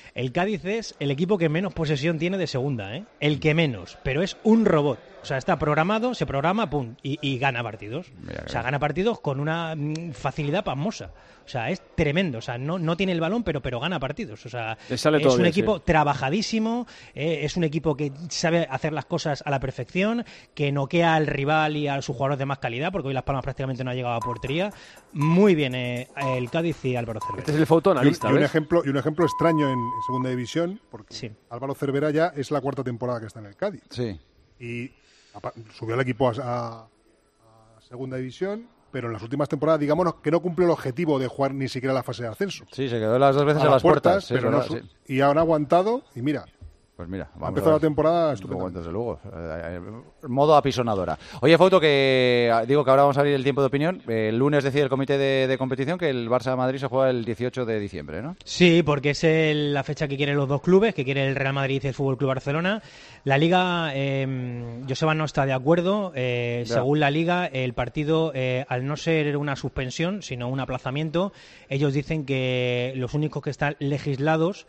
El Cádiz es el equipo que menos posesión tiene de segunda, ¿eh? El que menos, pero es un robot. O sea, está programado, se programa, pum, y, y gana partidos. O sea, gana partidos con una mm, facilidad pasmosa. O sea, es tremendo. O sea, no, no tiene el balón, pero, pero gana partidos. O sea, es un bien, equipo sí. trabajadísimo, eh, es un equipo que sabe hacer las cosas a la perfección, que noquea al rival y a sus jugadores de más calidad, porque hoy Las Palmas prácticamente no ha llegado a portería. Muy bien eh, el Cádiz y Álvaro Cervera. Este es el fotoanalista, y, un, y un ejemplo y un ejemplo extraño en, en segunda división, porque sí. Álvaro Cervera ya es la cuarta temporada que está en el Cádiz. Sí. Y subió al equipo a, a, a segunda división, pero en las últimas temporadas, digamos, que no cumplió el objetivo de jugar ni siquiera la fase de ascenso. Sí, se quedó las dos veces a, a las puertas, puertas sí, pero no, sí. Y han aguantado, y mira, pues mira, vamos empezó la temporada estupendamente. Desde luego, eh, modo apisonadora. Oye, Fauto, que digo que ahora vamos a abrir el tiempo de opinión. El lunes decide el comité de, de competición que el Barça-Madrid se juega el dieciocho de diciembre, ¿no? Sí, porque es el, la fecha que quieren los dos clubes, que quiere el Real Madrid y el Fútbol Club Barcelona. La Liga, eh, Joseba no está de acuerdo. Eh, según la Liga, el partido, eh, al no ser una suspensión, sino un aplazamiento, ellos dicen que los únicos que están legislados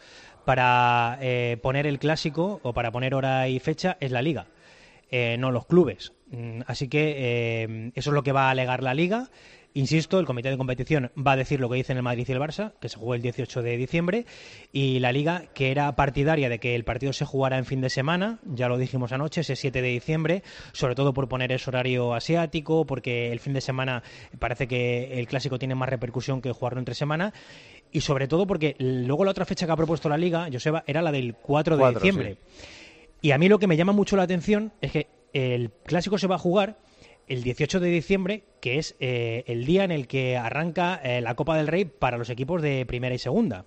para eh, poner el clásico o para poner hora y fecha es la Liga, eh, no los clubes. Así que eh, eso es lo que va a alegar la Liga. Insisto, el comité de competición va a decir lo que dicen el Madrid y el Barça, que se jugó el dieciocho de diciembre, y la Liga, que era partidaria de que el partido se jugara en fin de semana, ya lo dijimos anoche, ese siete de diciembre, sobre todo por poner ese horario asiático, porque el fin de semana parece que el clásico tiene más repercusión que jugarlo entre semana, y sobre todo porque luego la otra fecha que ha propuesto la Liga, Joseba, era la del cuatro de diciembre. Sí. Y a mí lo que me llama mucho la atención es que el clásico se va a jugar el dieciocho de diciembre, que es eh, el día en el que arranca eh, la Copa del Rey para los equipos de primera y segunda.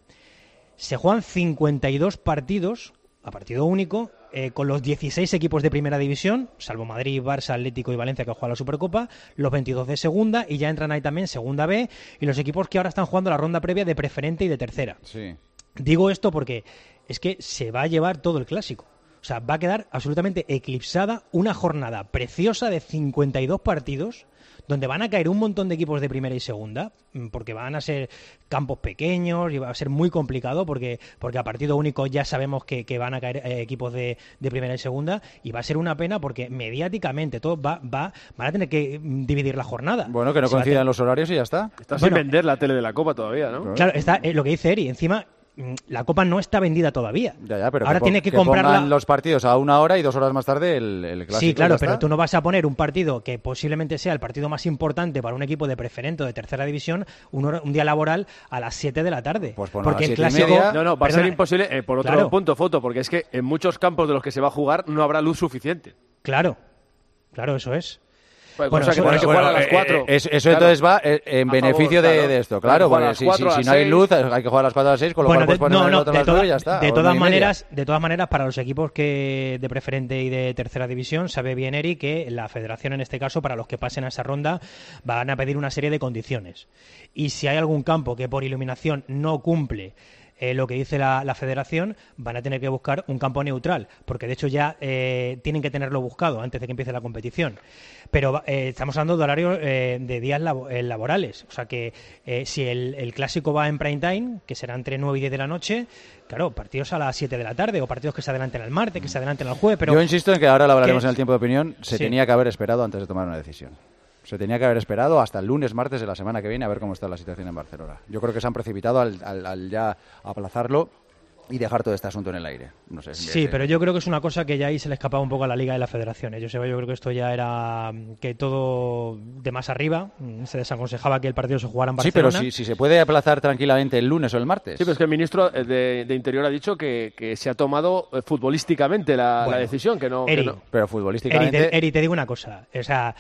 Se juegan cincuenta y dos partidos a partido único, eh, con los dieciséis equipos de primera división, salvo Madrid, Barça, Atlético y Valencia, que juegan la Supercopa, los veintidós de segunda, y ya entran ahí también segunda B, y los equipos que ahora están jugando la ronda previa de preferente y de tercera. Sí. Digo esto porque es que se va a llevar todo el clásico. O sea, va a quedar absolutamente eclipsada una jornada preciosa de cincuenta y dos partidos donde van a caer un montón de equipos de primera y segunda, porque van a ser campos pequeños y va a ser muy complicado porque, porque a partido único ya sabemos que, que van a caer eh, equipos de, de primera y segunda, y va a ser una pena porque mediáticamente todo va, va, van a tener que dividir la jornada. Bueno, que no coincidan los horarios y ya está. Está bueno, sin vender la tele de la Copa todavía, ¿no? Claro, está eh, lo que dice Eri, encima la Copa no está vendida todavía. Ya, ya, pero ahora que tiene que, que comprarla pongan los partidos a una hora y dos horas más tarde el, el clásico. Sí, claro, pero tú no vas a poner un partido que posiblemente sea el partido más importante para un equipo de preferente o de tercera división un, hora, un día laboral a las siete de la tarde. Pues porque a las el clásico... y media... No, no, va Perdona, a ser imposible eh, por otro claro. punto, Foto, porque es que en muchos campos de los que se va a jugar no habrá luz suficiente. Claro, claro, eso es. Pues, bueno, o sea, que eso, hay que bueno, jugar a las cuatro. Eh, eso eso claro. entonces va eh, en A beneficio favor, de, claro. de esto, claro, porque si, si, si no hay luz hay que jugar a las cuatro a las seis, con lo bueno, cual puedes de, poner no, el no, otro a de las toda, nueve y ya está. De o todas nueve y maneras, de todas maneras, para los equipos que de preferente y de tercera división, sabe bien Eri que la federación en este caso, para los que pasen a esa ronda, van a pedir una serie de condiciones. Y si hay algún campo que por iluminación no cumple Eh, lo que dice la, la federación, van a tener que buscar un campo neutral, porque de hecho ya eh, tienen que tenerlo buscado antes de que empiece la competición. Pero eh, estamos hablando de horarios eh, de días labo eh, laborales, o sea que eh, si el, el clásico va en prime time, que será entre nueve y diez de la noche, claro, partidos a las siete de la tarde, o partidos que se adelanten al martes, que se adelanten al jueves. Pero yo insisto en que ahora lo hablaremos que, en el tiempo de opinión, se sí. tenía que haber esperado antes de tomar una decisión. Se tenía que haber esperado hasta el lunes, martes de la semana que viene a ver cómo está la situación en Barcelona. Yo creo que se han precipitado al, al, al ya aplazarlo y dejar todo este asunto en el aire. No sé, sí, pero yo creo que es una cosa que ya ahí se le escapaba un poco a la Liga y la Federación. Yo, sé, yo creo que esto ya era que todo de más arriba. Se desaconsejaba que el partido se jugara en Barcelona. Sí, pero si, si se puede aplazar tranquilamente el lunes o el martes. Sí, pero es que el ministro de, de Interior ha dicho que, que se ha tomado eh, futbolísticamente la, bueno, la decisión. que no, Eri, que no. Pero futbolísticamente... Eri te, Eri, te digo una cosa. O sea...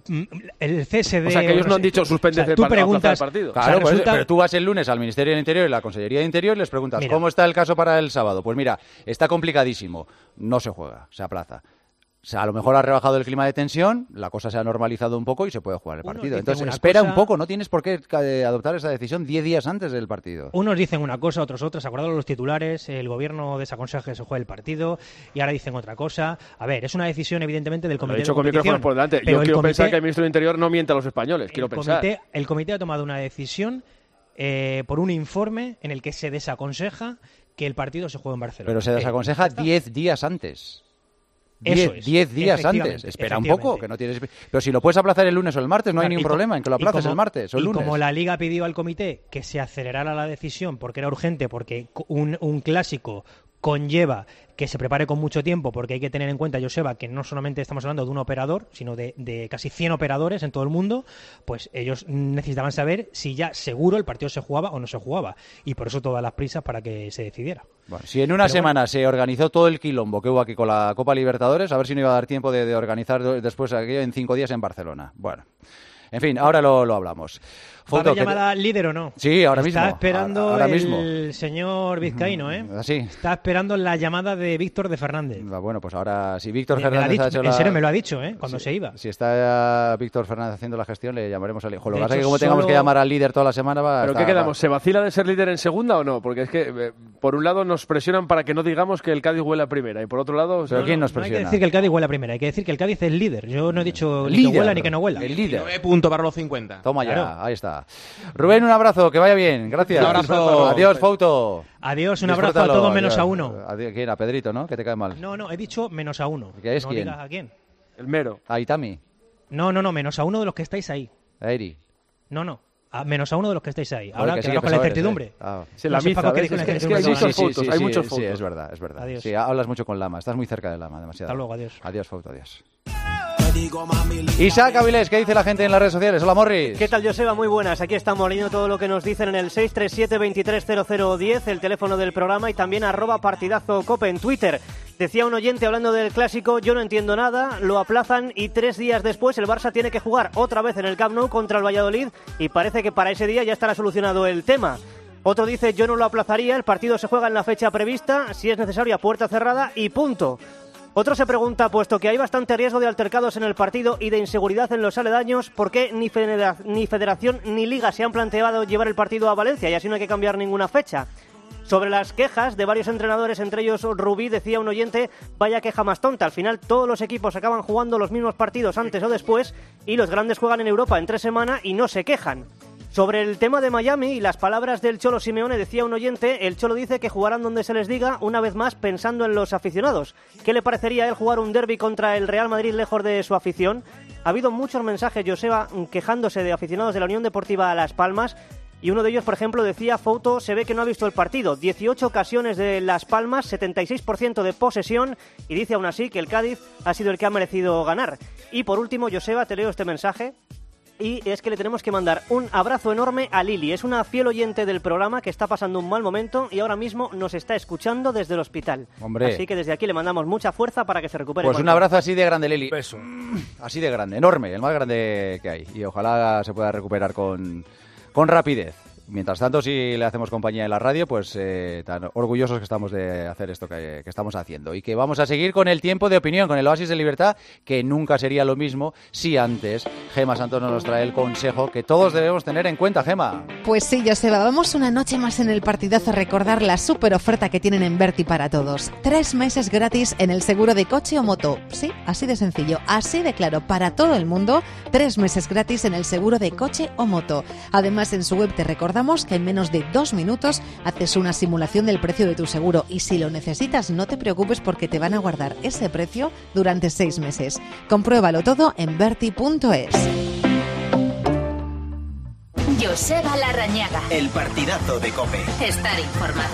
el C S D... O sea, que ellos no, no han dicho suspender o sea, el, tú par preguntas, el partido. Claro, o sea, pues, resulta... pero tú vas el lunes al Ministerio del Interior y la Consellería de Interior y les preguntas, mira, ¿cómo está el caso para el sábado? Pues mira, está complicadísimo, no se juega, se aplaza. O sea, a lo mejor ha rebajado el clima de tensión, la cosa se ha normalizado un poco y se puede jugar el partido. Unos Entonces, espera cosa... un poco, no tienes por qué adoptar esa decisión diez días antes del partido. Unos dicen una cosa, otros otras. Acordados los titulares, el gobierno desaconseja que se juegue el partido y ahora dicen otra cosa. A ver, es una decisión evidentemente del comité de competición. Lo he dicho con micrófonos por delante. Yo quiero comité... pensar que el ministro del Interior no miente a los españoles, quiero el pensar. Comité, el comité ha tomado una decisión eh, por un informe en el que se desaconseja que el partido se juegue en Barcelona. Pero se desaconseja diez días antes. Eso diez, es, diez días antes. Espera un poco, que no tienes. Pero si lo puedes aplazar el lunes o el martes, no hay ningún problema en que lo aplaces el martes o el y lunes. Como la Liga pidió al comité que se acelerara la decisión porque era urgente, porque un, un clásico conlleva que se prepare con mucho tiempo, porque hay que tener en cuenta, Joseba, que no solamente estamos hablando de un operador, sino de, de casi cien operadores en todo el mundo, pues ellos necesitaban saber si ya seguro el partido se jugaba o no se jugaba. Y por eso todas las prisas para que se decidiera. Bueno, si en una Pero semana bueno. se organizó todo el quilombo que hubo aquí con la Copa Libertadores, a ver si no iba a dar tiempo de, de organizar después aquello en cinco días en Barcelona. Bueno, en fin, ahora lo, lo hablamos. ¿Va a haber que llamada te... líder o no? Sí, ahora mismo. Está esperando ahora, ahora el mismo. señor Vizcaíno, ¿eh? Así. Está esperando la llamada de Víctor de Fernández. Bueno, pues ahora, si Víctor Me- me lo ha Fernández dicho, ha hecho en la... serio me lo ha dicho, ¿eh? Cuando Sí, se iba. Si está Víctor Fernández haciendo la gestión, le llamaremos al hijo. Lo De que pasa es que hecho, como tengamos solo- que llamar al líder toda la semana va a ¿Pero estar- qué quedamos? ¿Se vacila de ser líder en segunda o no? Porque es que, eh, por un lado, nos presionan para que no digamos que el Cádiz huele a primera. Y por otro lado... ¿Pero quién nos No hay que presiona? decir que el Cádiz huele a primera, hay que decir que el Cádiz es líder. Yo no he dicho ni Líder. que huela ni que no huela. El líder. nueve puntos para los cincuenta. Toma ya, Claro. ahí está. Rubén, un abrazo, que vaya bien. Gracias. Un abrazo. Adiós, Fouto. Adiós, un abrazo a Disfrútalo, todos menos adiós. a uno. Adiós. ¿Quién? A Pedrito, ¿no? Que te cae mal. No, no, he dicho menos a uno. ¿Qué es no quién? digas a quién. El mero. A Itami. No, no, no, menos a uno de los que estáis ahí. A Eri. No, no. A menos a uno de los que estáis ahí. Joder, Ahora que que sí, que con la pesado eres, incertidumbre. ¿eh? Ah. Sí, No la sé, miza, Paco, ¿qué ¿ves? dices con Es la que- es que hay incertidumbre? muchos Sí, sí, fotos, sí, hay sí, muchos sí, fotos. es verdad, es verdad. Adiós. Sí, hablas mucho con Lama, estás muy cerca de Lama, demasiado. Hasta luego, adiós. Adiós, Fouto, adiós. Isaac Avilés, ¿qué dice la gente en las redes sociales? Hola, Morris. ¿Qué tal, Joseba? Muy buenas. Aquí estamos leyendo todo lo que nos dicen en el seis tres siete, veintitrés cero cero diez, el teléfono del programa, y también arroba partidazo cope en Twitter. Decía un oyente hablando del clásico: yo no entiendo nada, lo aplazan y tres días después el Barça tiene que jugar otra vez en el Camp Nou contra el Valladolid y parece que para ese día ya estará solucionado el tema. Otro dice: yo no lo aplazaría, el partido se juega en la fecha prevista, si es necesario a puerta cerrada y punto. Otro se pregunta, puesto que hay bastante riesgo de altercados en el partido y de inseguridad en los aledaños, ¿por qué ni, federa- ni Federación ni Liga se han planteado llevar el partido a Valencia y así no hay que cambiar ninguna fecha? Sobre las quejas de varios entrenadores, entre ellos Rubí, decía un oyente: vaya queja más tonta, al final todos los equipos acaban jugando los mismos partidos antes o después y los grandes juegan en Europa en tres semanas y no se quejan. Sobre el tema de Miami y las palabras del Cholo Simeone, decía un oyente: el Cholo dice que jugarán donde se les diga, una vez más pensando en los aficionados. ¿Qué le parecería a él jugar un derbi contra el Real Madrid lejos de su afición? Ha habido muchos mensajes, Joseba, quejándose de aficionados de la Unión Deportiva Las Palmas, y uno de ellos, por ejemplo, decía: Fouto se ve que no ha visto el partido, dieciocho ocasiones de Las Palmas, setenta y seis por ciento de posesión, y dice aún así que el Cádiz ha sido el que ha merecido ganar. Y por último, Joseba, te leo este mensaje. Y es que le tenemos que mandar un abrazo enorme a Lili. Es una fiel oyente del programa que está pasando un mal momento y ahora mismo nos está escuchando desde el hospital. Hombre. Así que desde aquí le mandamos mucha fuerza para que se recupere. Pues un cuanto abrazo así de grande, Lili. Así de grande, enorme, el más grande que hay. Y ojalá se pueda recuperar con, con rapidez. Mientras tanto, si le hacemos compañía en la radio, pues eh, tan orgullosos que estamos de hacer esto que, que estamos haciendo. Y que vamos a seguir con el tiempo de opinión, con el Oasis de Libertad, que nunca sería lo mismo si antes Gema Santos nos trae el consejo que todos debemos tener en cuenta, Gema. Pues sí, Joseba, vamos una noche más en el partidazo a recordar la super oferta que tienen en Berti para todos. Tres meses gratis en el seguro de coche o moto. Sí, así de sencillo, así de claro, para todo el mundo, tres meses gratis en el seguro de coche o moto. Además, en su web te recordamos que en menos de dos minutos haces una simulación del precio de tu seguro y si lo necesitas no te preocupes porque te van a guardar ese precio durante seis meses. Compruébalo todo en berti punto es. Joseba Larrañaga. El partidazo de COPE. Estar informado.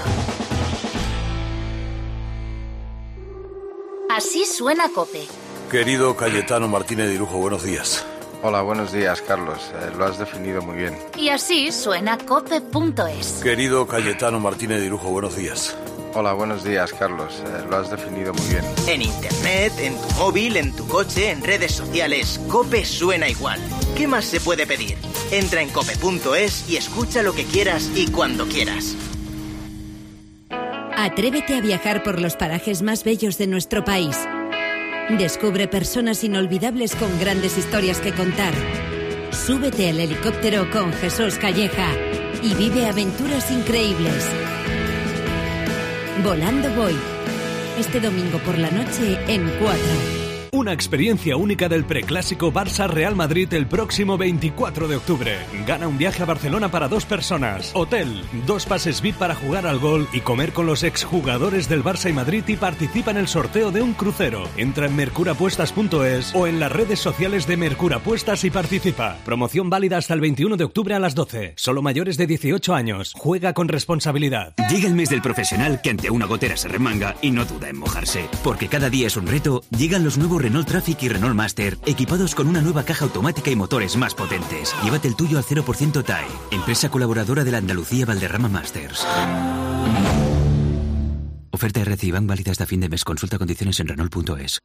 Así suena COPE. Querido Cayetano Martínez de Irujo, buenos días. Hola, buenos días, Carlos. Eh, lo has definido muy bien. Y así suena cope punto es. Querido Cayetano Martínez de Irujo, buenos días. Hola, buenos días, Carlos. Eh, lo has definido muy bien. En internet, en tu móvil, en tu coche, en redes sociales, COPE suena igual. ¿Qué más se puede pedir? Entra en cope punto es y escucha lo que quieras y cuando quieras. Atrévete a viajar por los parajes más bellos de nuestro país. Descubre personas inolvidables con grandes historias que contar. Súbete al helicóptero con Jesús Calleja y vive aventuras increíbles. Volando voy. Este domingo por la noche en cuatro. una experiencia única del preclásico Barça-Real Madrid el próximo veinticuatro de octubre. Gana un viaje a Barcelona para dos personas, hotel, dos pases V I P para jugar al gol y comer con los exjugadores del Barça y Madrid y participa en el sorteo de un crucero. Entra en mercurapuestas punto es o en las redes sociales de Mercurapuestas y participa. Promoción válida hasta el veintiuno de octubre a las doce. Solo mayores de dieciocho años. Juega con responsabilidad. Llega el mes del profesional que ante una gotera se remanga y no duda en mojarse. Porque cada día es un reto, llegan los nuevos Renault Traffic y Renault Master, equipados con una nueva caja automática y motores más potentes. Llévate el tuyo al cero por ciento T A E, empresa colaboradora de la Andalucía Valderrama Masters. Oferta R C I Bank válida hasta fin de mes. Consulta condiciones en Renault punto es.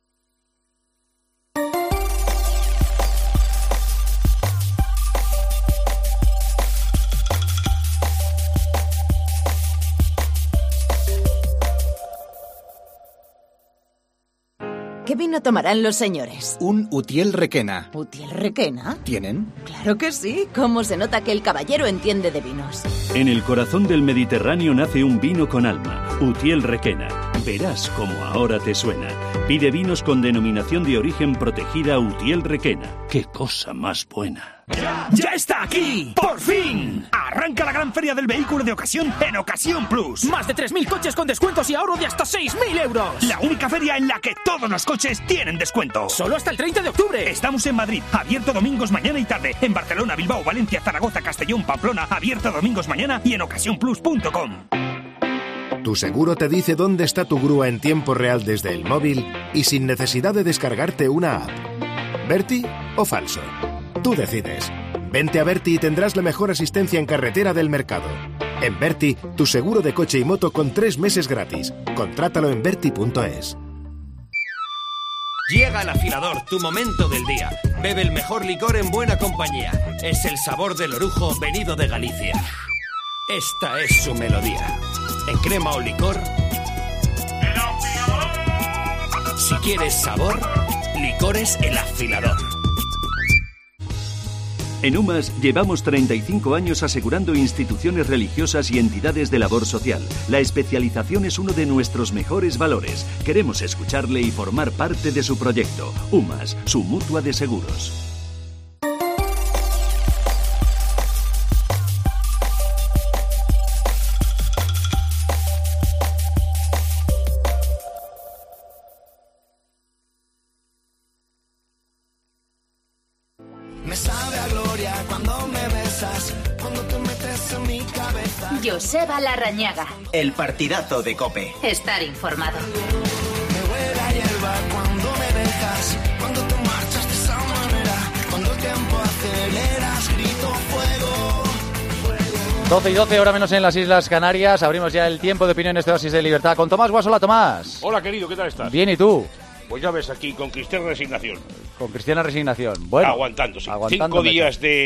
¿Qué vino tomarán los señores? Un Utiel Requena. ¿Utiel Requena? ¿Tienen? Claro que sí. ¿Cómo se nota que el caballero entiende de vinos? En el corazón del Mediterráneo nace un vino con alma, Utiel Requena. Verás cómo ahora te suena. Pide vinos con denominación de origen protegida Utiel Requena. ¡Qué cosa más buena! ¡Ya está aquí! ¡Por fin! Arranca la gran feria del vehículo de ocasión en Ocasión Plus. Más de tres mil coches con descuentos y ahorro de hasta seis mil euros. La única feria en la que todos los coches tienen descuento. Solo hasta el treinta de octubre. Estamos en Madrid, abierto domingos mañana y tarde. En Barcelona, Bilbao, Valencia, Zaragoza, Castellón, Pamplona, abierto domingos mañana y en ocasión plus punto com. Tu seguro te dice dónde está tu grúa en tiempo real desde el móvil y sin necesidad de descargarte una app. ¿Berti o falso? Tú decides. Vente a Berti y tendrás la mejor asistencia en carretera del mercado. En Berti, tu seguro de coche y moto con tres meses gratis. Contrátalo en berti punto es. Llega el afilador, tu momento del día. Bebe el mejor licor en buena compañía. Es el sabor del orujo venido de Galicia. Esta es su melodía. En crema o licor. Si quieres sabor, licores El Afilador. En UMAS llevamos treinta y cinco años asegurando instituciones religiosas y entidades de labor social. La especialización es uno de nuestros mejores valores. Queremos escucharle y formar parte de su proyecto. UMAS, su mutua de seguros. Me sabe a gloria cuando me besas, cuando te metes en mi cabeza. Joseba Larrañaga. El partidazo de COPE. Estar informado. Me huele a hierba cuando me dejas, cuando te marchas de esa manera, cuando el tiempo aceleras, grito fuego. doce y doce, hora menos en las Islas Canarias. Abrimos ya el tiempo de opinión en este oasis de libertad con Tomás Guas. Hola, Tomás. Hola, querido, ¿qué tal estás? Bien, ¿y tú? Pues ya ves, aquí con cristiana resignación. Con cristiana resignación. Bueno, aguantándose. aguantando Cinco días de...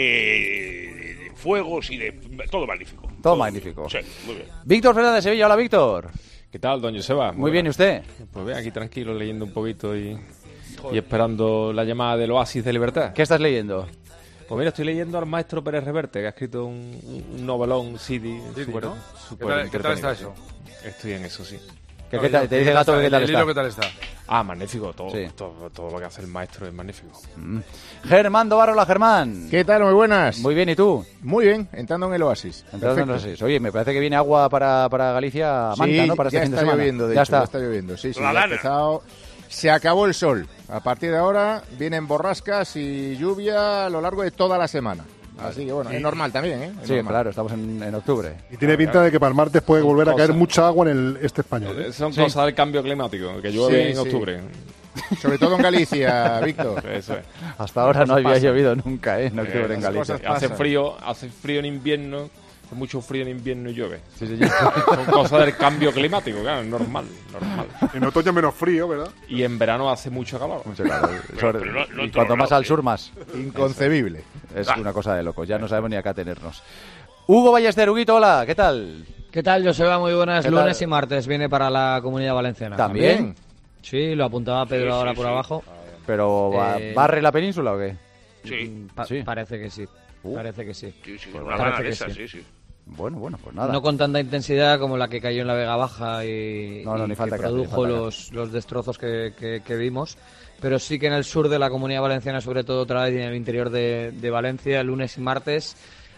de fuegos y de... todo magnífico. Todo, todo magnífico. Sí, muy bien. Víctor Fernández de Sevilla. Hola, Víctor. ¿Qué tal, don Joseba? Muy, muy bien, ¿y usted? Pues bien, aquí tranquilo, leyendo un poquito y, y esperando la llamada del oasis de libertad. ¿Qué estás leyendo? Pues mira, estoy leyendo al maestro Pérez Reverte, que ha escrito un, un novelón C D súper ¿no? ¿Qué, ¿Qué tal está eso? Estoy en eso, sí. ¿Qué, qué tal, te dice Gato que qué tal está? ¿El ¿Qué tal está? Ah, magnífico. Todo, sí. todo, todo lo que hace el maestro es magnífico. Mm. Germán Dobarro, hola, Germán. ¿Qué tal? Muy buenas. Muy bien, ¿y tú? Muy bien, entrando en el oasis. Entrando en el oasis. Oye, me parece que viene agua para, para Galicia, Manta, sí, ¿no? Para este ya fin de está semana. lloviendo, de ya hecho, está. ya está lloviendo. Sí, sí, ya ha empezado. Se acabó el sol. A partir de ahora vienen borrascas y lluvia a lo largo de toda la semana. Así que bueno, sí. Es normal también, ¿eh? Es sí, normal. Claro, estamos en, en octubre. Y tiene pinta de que para el martes puede volver a caer mucha agua en el este español. ¿eh? Son sí. cosas del cambio climático, que llueve sí, en octubre. Sí. Sobre todo en Galicia, Víctor. Eso es. Hasta ahora no había llovido nunca, ¿eh? En octubre eh, en Galicia. Hace frío, hace frío en invierno, hace mucho frío en invierno y llueve. Sí, sí, son cosas del cambio climático, claro, normal, normal. En otoño menos frío, ¿verdad? Y en verano hace mucho calor. Mucho calor. pero, pero no, no y cuanto más al sur, más. Inconcebible. Es ah. una cosa de locos, ya no sabemos ni acá atenernos. Hugo Ballester, Huguito, hola, ¿qué tal? ¿Qué tal, Joseba? Muy buenas. Lunes tal? y martes viene para la Comunidad Valenciana. ¿También? ¿También? Sí, lo apuntaba Pedro sí, ahora sí, por sí. abajo. ¿Pero eh... barre la península o qué? Sí. Pa sí. Parece que sí. Uh. Parece que sí. sí, sí. Una Parece que esa, sí. sí, sí. Bueno, bueno, pues nada. No con tanta intensidad como la que cayó en la Vega Baja y, no, no, y ni falta que que produjo hace, los, los destrozos que, que, que vimos. Pero sí que en el sur de la Comunidad Valenciana, sobre todo otra vez, y en el interior de, de Valencia, lunes y martes,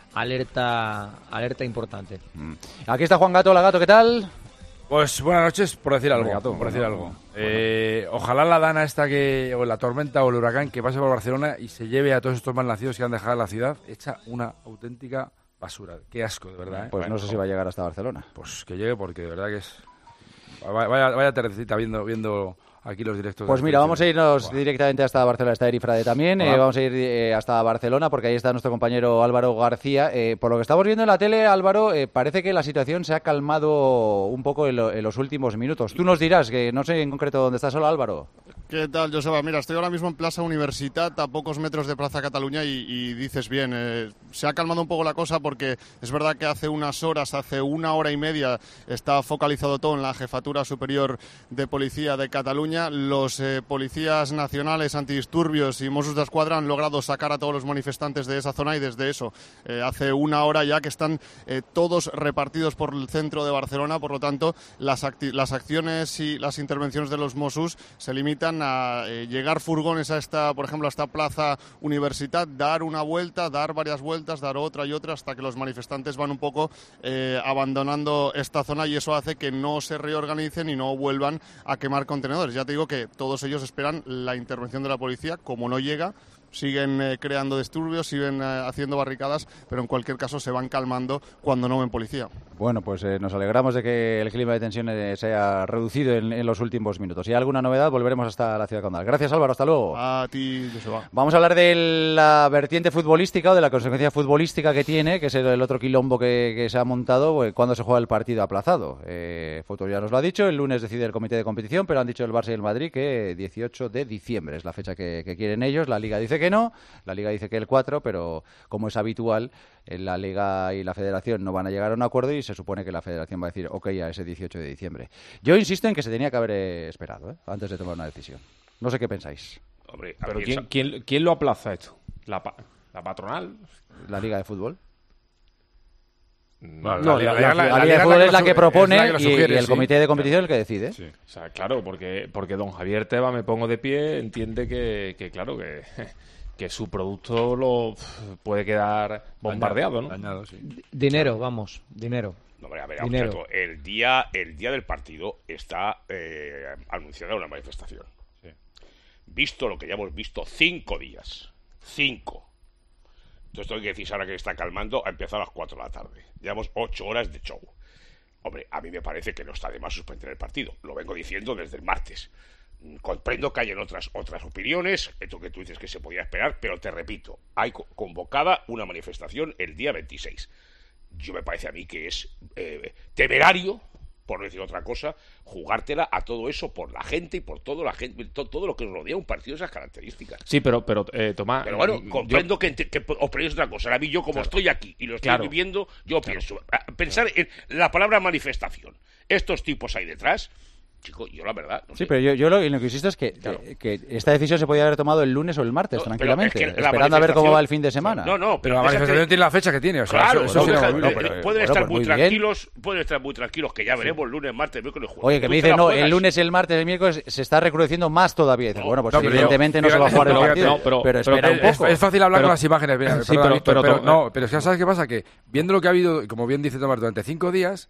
alerta alerta importante. Aquí está Juan Gato. Hola, Gato, ¿qué tal? Pues buenas noches, por decir algo. Gato, por decir bueno, algo. bueno. Eh, ojalá la dana esta que, o la tormenta o el huracán que pase por Barcelona y se lleve a todos estos malnacidos que han dejado la ciudad hecha una auténtica basura. Qué asco, de verdad. ¿eh? Pues bueno, no sé si va a llegar hasta Barcelona. Pues que llegue porque de verdad que es... Vaya, vaya tardecita viendo, viendo aquí los directos. Pues mira, vamos a irnos wow. directamente hasta Barcelona. Está Eri Frade también. Eh, vamos a ir eh, hasta Barcelona porque ahí está nuestro compañero Álvaro García. Eh, por lo que estamos viendo en la tele, Álvaro, eh, parece que la situación se ha calmado un poco en, lo, en los últimos minutos. Tú nos dirás, que no sé en concreto dónde estás. Hola, Álvaro. ¿Qué tal, Joseba? Mira, estoy ahora mismo en Plaza Universitat, a pocos metros de Plaza Cataluña, y, y dices bien, eh, se ha calmado un poco la cosa porque es verdad que hace unas horas, hace una hora y media, está focalizado todo en la Jefatura Superior de Policía de Cataluña. Los eh, policías nacionales antidisturbios y Mossos d'Esquadra han logrado sacar a todos los manifestantes de esa zona y desde eso, eh, hace una hora ya que están eh, todos repartidos por el centro de Barcelona. Por lo tanto, las, las acciones y las intervenciones de los Mossos se limitan a eh, llegar furgones a esta, por ejemplo, a esta Plaza Universitat, dar una vuelta, dar varias vueltas, dar otra y otra, hasta que los manifestantes van un poco eh, abandonando esta zona, y eso hace que no se reorganicen y no vuelvan a quemar contenedores. Ya te digo que todos ellos esperan la intervención de la policía. Como no llega, siguen eh, creando disturbios, siguen eh, haciendo barricadas, pero en cualquier caso se van calmando cuando no ven policía. Bueno, pues eh, nos alegramos de que el clima de tensión eh, se haya reducido en, en los últimos minutos. Si hay alguna novedad, volveremos hasta la ciudad condal. Gracias, Álvaro. Hasta luego. A ti, Joseba. Vamos a hablar de la vertiente futbolística o de la consecuencia futbolística que tiene, que es el, el otro quilombo que, que se ha montado pues, cuando se juega el partido aplazado. Eh, Fútbol ya nos lo ha dicho, el lunes decide el comité de competición, pero han dicho el Barça y el Madrid que dieciocho de diciembre es la fecha que, que quieren ellos. La Liga dice que no, la Liga dice que el cuatro, pero como es habitual, la Liga y la Federación no van a llegar a un acuerdo y se supone que la Federación va a decir ok a ese dieciocho de diciembre. Yo insisto en que se tenía que haber eh, esperado ¿eh? antes de tomar una decisión. No sé qué pensáis. Hombre, pero ¿quién, quién, ¿quién lo aplaza esto? ¿La, pa ¿La patronal? ¿La Liga de Fútbol? No, no, la, la, la, la, la Liga de Fútbol es la que propone la que sugiere, y, y el comité sí. de competición es el que decide. Sí. O sea, claro, porque, porque don Javier Tebas, me pongo de pie, entiende que, que claro, que... que su producto lo puede quedar bombardeado, ¿no? Dañado, sí. Dinero, vamos, dinero. No, a ver, dinero. Chato, el día el día del partido está eh, anunciada una manifestación. Sí. Visto lo que ya hemos visto, cinco días. Cinco. Entonces tengo que decir ahora que está calmando, ha empezado a las cuatro de la tarde. Llevamos ocho horas de show. Hombre, a mí me parece que no está de más suspender el partido. Lo vengo diciendo desde el martes. Comprendo que hayan otras otras opiniones, esto que tú dices que se podía esperar, pero te repito, hay convocada una manifestación el día veintiséis. Yo me parece a mí que es eh, temerario, por no decir otra cosa, jugártela a todo eso por la gente y por todo la gente, to, todo lo que rodea un partido de esas características. Sí, pero, pero eh, Tomás... Pero bueno, yo... comprendo que, que, que os ponéis otra cosa. Ahora a mí, yo como claro. estoy aquí y lo estoy claro. viviendo, yo claro. pienso, pensar claro. en la palabra manifestación. Estos tipos ahí detrás... Chico, yo la verdad... No sí, sé. pero yo, yo lo, lo que insisto es que, claro. que, que esta decisión se podía haber tomado el lunes o el martes, no, tranquilamente, es que esperando a ver cómo va el fin de semana. No, no, pero la manifestación tiene la fecha que tiene. O sea, claro, eso, eso no, sí deja, no, no, pero, pueden bueno, estar pues muy, muy tranquilos, bien. pueden estar muy tranquilos, que ya veremos sí. lunes, martes, miércoles, jueves. Oye, que me dicen, no, el lunes, el martes, el miércoles se está recrudeciendo más todavía. Dice, no, bueno, pues no, evidentemente yo, no se va a jugar el partido, no, pero, pero espera un poco. Es fácil hablar con las imágenes, pero no, pero ¿sabes qué pasa? Que viendo lo que ha habido, como bien dice Tomás, durante cinco días...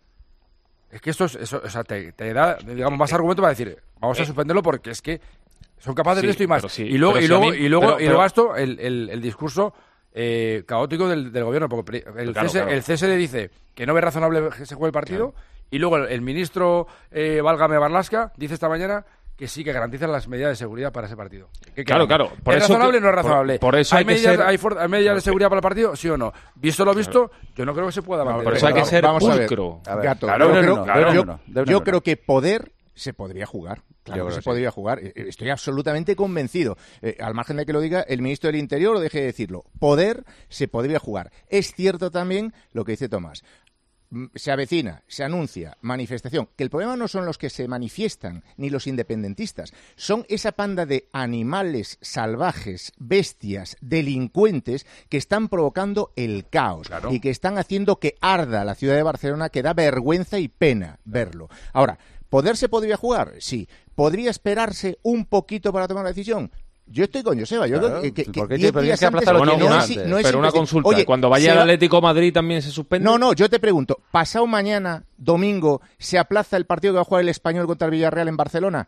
Es que esto es, eso, o sea, te, te da, digamos, más argumento para decir, vamos a suspenderlo porque es que son capaces sí, de esto y más. Sí, y luego, y luego, si mí, y luego, pero, y luego pero, esto, el, el, el discurso eh, caótico del, del gobierno, porque el, claro, C S, claro. el C S D dice que no ve razonable que se juegue el partido, claro. y luego el, el ministro eh, Válgame Barlasca dice esta mañana que sí, que garantizan las medidas de seguridad para ese partido. ¿Qué claro, claro. Por ¿Es eso razonable o no es razonable? Por, por eso ¿Hay, hay, medidas, ser... hay, for, ¿Hay medidas de seguridad para el partido? ¿Sí o no? Visto lo visto, claro. yo no creo que se pueda mantener. Por eso hay que ser Vamos pulcro. A ver, Gato, claro, yo, no, creo, no, claro, yo, no, no, yo creo que poder se podría jugar. Claro yo que se sí. podría jugar. Estoy absolutamente convencido. Eh, al margen de que lo diga el ministro del Interior o deje de decirlo. Poder se podría jugar. Es cierto también lo que dice Tomás. se avecina, se anuncia manifestación, que el problema no son los que se manifiestan ni los independentistas, son esa panda de animales salvajes, bestias, delincuentes que están provocando el caos claro. y que están haciendo que arda la ciudad de Barcelona, que da vergüenza y pena verlo. Ahora, ¿poderse podría jugar? Sí. ¿Podría esperarse un poquito para tomar la decisión? Yo estoy con Joseba. Yo claro. creo que, ¿Por qué te podrías aplazar los diez días antes? No es Pero una consulta. Oye, cuando vaya el Atlético Madrid también se suspende. No, no, yo te pregunto. ¿Pasado mañana, domingo, se aplaza el partido que va a jugar el Español contra el Villarreal en Barcelona?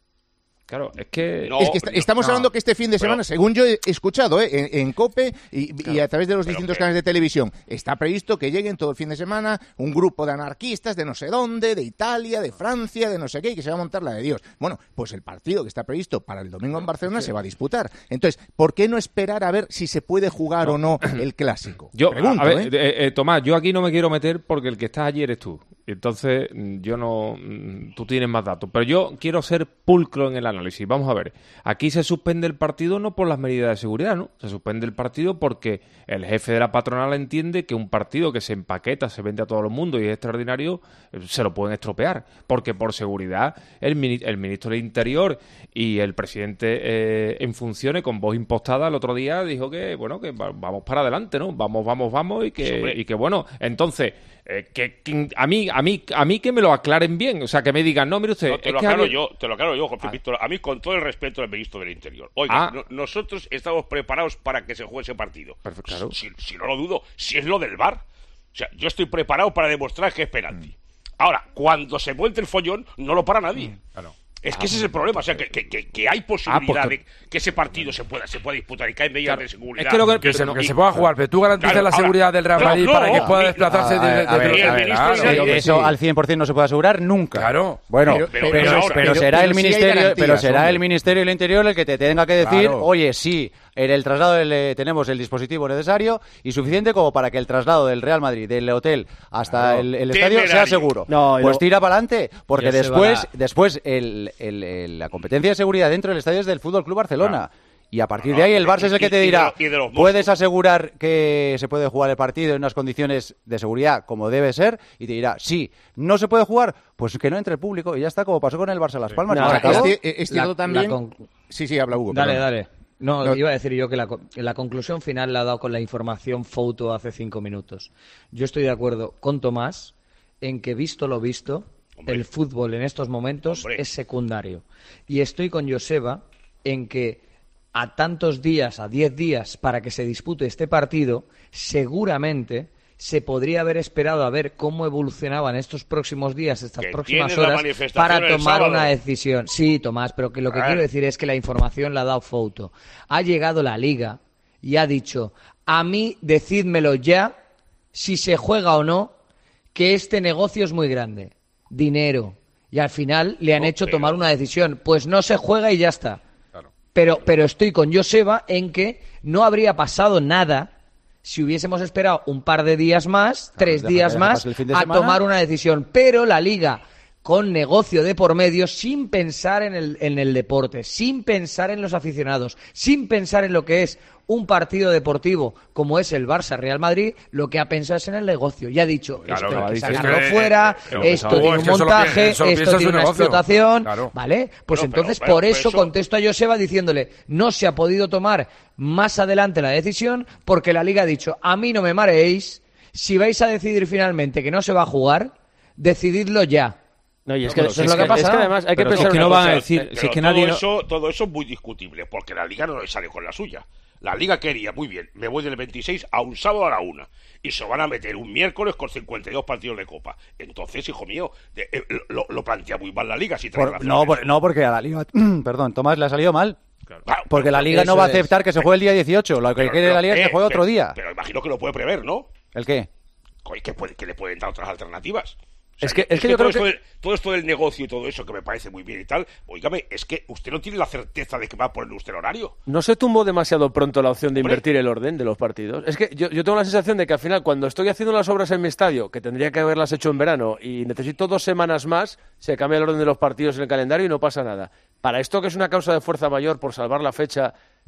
Claro, es que... No, es que está, estamos no, hablando que este fin de semana, pero, según yo he escuchado ¿eh? en, en COPE y, claro, y a través de los distintos que, canales de televisión, está previsto que lleguen todo el fin de semana un grupo de anarquistas de no sé dónde, de Italia, de Francia, de no sé qué, y que se va a montar la de Dios. Bueno, pues el partido que está previsto para el domingo en Barcelona sí. se va a disputar. Entonces, ¿por qué no esperar a ver si se puede jugar no. o no el Clásico? Yo, Pregunto, a ver, ¿eh? Eh, eh, Tomás, yo aquí no me quiero meter porque el que estás allí eres tú. Entonces, yo no... Tú tienes más datos. Pero yo quiero ser pulcro en el análisis. Vamos a ver. Aquí se suspende el partido no por las medidas de seguridad, ¿no? Se suspende el partido porque el jefe de la patronal entiende que un partido que se empaqueta, se vende a todo el mundo y es extraordinario, se lo pueden estropear. Porque por seguridad el, mini- el ministro del Interior y el presidente eh, en funciones con voz impostada el otro día dijo que, bueno, que va- vamos para adelante, ¿no? Vamos, vamos, vamos y que, y que bueno, entonces... Eh, que, que a mí a mí a mí que me lo aclaren bien, o sea, que me digan, no, mire usted, no, te es lo que aclaro había... yo, te lo aclaro yo, Jorge ah. Víctor, a mí con todo el respeto del ministro del Interior. Oiga, ah. no, nosotros estamos preparados para que se juegue ese partido. Perfecto, claro. si, si no lo dudo, si es lo del V A R. O sea, yo estoy preparado para demostrar que es penalti. Mm. Ahora, cuando se vuelve el follón, no lo para nadie. Mm. Claro. Es que ah, ese es el problema, o sea, que, que, que, que hay posibilidad ah, porque... de que ese partido se pueda se pueda disputar y que hay medidas claro. de seguridad. Es que, lo que, que, se, no, que y... se pueda jugar, pero tú garantizas claro, la seguridad ahora, del Real Madrid no, para que pueda desplazarse a, desde, a, desde a ver, los... a ver, claro, eso sí. al cien por ciento no se puede asegurar nunca. Claro. Bueno, pero, pero, pero, pero, pero será el ministerio, pero será el Ministerio del Interior el que te tenga que decir, claro. oye, sí, en el traslado del, tenemos el dispositivo necesario y suficiente como para que el traslado del Real Madrid, del hotel hasta claro. el, el estadio sea seguro. No, pues no. tira para adelante, porque después, a... después el, el, el, la competencia de seguridad dentro del estadio es del F C Barcelona. Claro. Y a partir de ahí el Barça es el que te dirá, puedes asegurar que se puede jugar el partido en unas condiciones de seguridad como debe ser, y te dirá, sí, no se puede jugar, pues que no entre el público, y ya está, como pasó con el Barça Las Palmas. No, es, es cierto también... Con... Sí, sí, habla Hugo. Dale, perdón. dale. No, no, iba a decir yo que la, la conclusión final la ha dado con la información Foto hace cinco minutos. Yo estoy de acuerdo con Tomás en que, visto lo visto, Hombre. el fútbol en estos momentos Hombre. es secundario. Y estoy con Joseba en que a tantos días, a diez días, para que se dispute este partido, seguramente se podría haber esperado a ver cómo evolucionaban estos próximos días, estas que próximas horas, para tomar una decisión. Sí, Tomás, pero que lo que quiero decir es que la información la ha dado Foto. Ha llegado la Liga y ha dicho, a mí decídmelo ya, si se juega o no, que este negocio es muy grande. Dinero. Y al final le han no, hecho pero... tomar una decisión. Pues no se juega y ya está. Claro. Pero, pero estoy con Joseba en que no habría pasado nada si hubiésemos esperado un par de días más, claro, tres días más, a tomar una decisión. Pero la Liga, con negocio de por medio, sin pensar en el, en el deporte, sin pensar en los aficionados, sin pensar en lo que es un partido deportivo como es el Barça-Real Madrid, lo que ha pensado es en el negocio. Y ha dicho, claro, esto hay que sacarlo es fuera, que, esto tiene un montaje, esto tiene una explotación, claro. ¿vale? Pues no, entonces, pero, pero, por eso, eso contesto a Joseba diciéndole, no se ha podido tomar más adelante la decisión porque la Liga ha dicho, a mí no me mareéis, si vais a decidir finalmente que no se va a jugar, decididlo ya. No, y es que, no, eso es, lo que, que pasa. Es que además hay que pero pensar es que no van a decir, si es que nadie todo, no... eso, todo eso es muy discutible, porque la Liga no le sale con la suya. La Liga quería, muy bien, me voy del veintiséis a un sábado a la una. Y se van a meter un miércoles con cincuenta y dos partidos de Copa. Entonces, hijo mío, de, eh, lo, lo plantea muy mal la Liga. Si por, no, por, no, porque a la Liga, perdón, Tomás, le ha salido mal. Claro. Porque la Liga no va a aceptar es. que se juegue el día dieciocho. Lo que pero, quiere pero, la Liga eh, es que juegue otro pero, día. Pero imagino que lo puede prever, ¿no? ¿El qué? Que, puede, que le pueden dar otras alternativas. O sea, es que, es es que, que yo todo, creo esto que... del, todo esto del negocio y todo eso que me parece muy bien y tal, oígame, es que usted no tiene la certeza de que va a poner usted el horario. ¿No se tumbó demasiado pronto la opción de ¿Hombre? invertir el orden de los partidos? Es que yo, yo tengo la sensación de que al final, cuando estoy haciendo las obras en mi estadio, que tendría que haberlas hecho en verano, y necesito dos semanas más, se cambia el orden de los partidos en el calendario y no pasa nada. Para esto, que es una causa de fuerza mayor por salvar la fecha,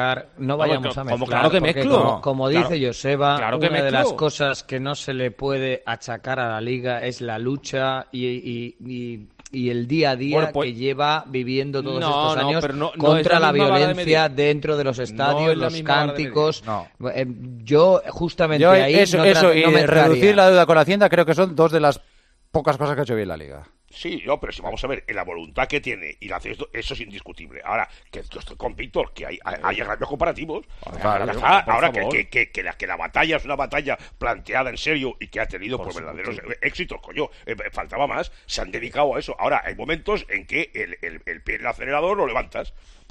mezclar, no vayamos a mezclar. Como claro que mezclo. Como, como dice claro, Joseba, claro una que de mezclo. las cosas que no se le puede achacar a la Liga es la lucha y, y, y, y el día a día bueno, pues, que lleva viviendo todos no, estos no, años pero no, no contra es la, la violencia de dentro de los estadios, no los cánticos. No. Eh, yo justamente Yo, ahí eso, no, eso tra- y no mezclaría. reducir la deuda con la Hacienda creo que son dos de las pocas cosas que ha hecho bien la Liga. Sí, no, pero si vamos a ver, en la voluntad que tiene y la hace esto, eso es indiscutible. Ahora, que yo estoy con Víctor, que hay, hay, hay grandes comparativos. Claro, ahora claro, por ahora que, favor. que, que, que, la, que la batalla es una batalla planteada en serio y que ha tenido Por pues, verdaderos supuesto. éxitos, coño, eh, faltaba más, se han dedicado a eso. Ahora, hay momentos en que el, el, el pie del acelerador lo levantas.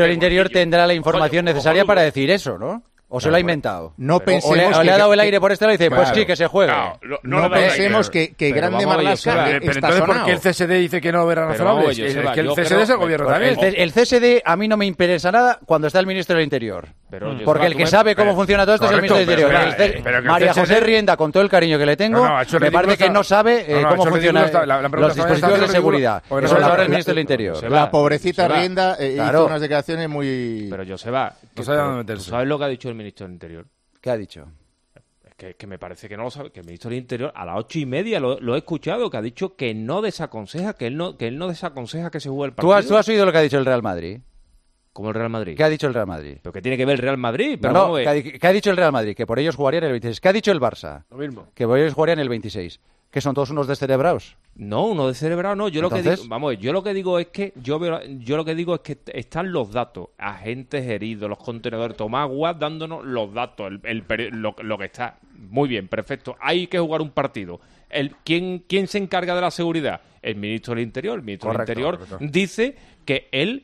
ministro del Interior tendrá la información necesaria para decir eso, ¿no? ¿O se lo ha inventado? No pensemos o le, o que, le ha dado el que, aire por este lado y dice, claro, pues sí, que se juegue. No, no, no, no pensemos que, que Grande Marlaska Pero entonces, ¿por qué el C S D dice que no verán razonables? Es que el C S D es el gobierno también. El, el C S D a mí no me interesa nada cuando está el ministro del Interior. Pero, porque el que sabe cómo funciona todo esto es el ministro del Interior. María José Rienda, con todo el cariño que le tengo, me parece que no sabe cómo funcionan los dispositivos de seguridad. Eso lo sabe el ministro del Interior. La pobrecita Rienda hizo unas declaraciones muy... Pero Joseba, ¿tú sabes lo que ha dicho el ministro del Interior? ¿Qué ha dicho? que, que me parece que no lo sabe, que el ministro del Interior a las ocho y media lo, lo he escuchado, que ha dicho que no desaconseja, que él no, que él no desaconseja que se juegue el partido. ¿Tú has, ¿Tú has oído lo que ha dicho el Real Madrid? Como el Real Madrid. ¿Qué ha dicho el Real Madrid? ¿Pero qué tiene que ver el Real Madrid? Pero no, no, no ¿qué, ha, ¿qué ha dicho el Real Madrid? Que por ellos jugarían el veintiséis. ¿Qué ha dicho el Barça? Lo mismo. Que por ellos jugarían el veintiséis. ¿Que son todos unos descerebrados? No, uno descerebrado no. Yo ¿Entonces? lo que digo, vamos, yo lo que digo es que yo veo, yo lo que digo es que están los datos, agentes heridos, los contenedores, Tomás Guas dándonos los datos, el, el, lo, lo que está muy bien, perfecto. Hay que jugar un partido. El, ¿quién, ¿Quién se encarga de la seguridad? El ministro del Interior. El ministro Correcto, del Interior correcto. dice que él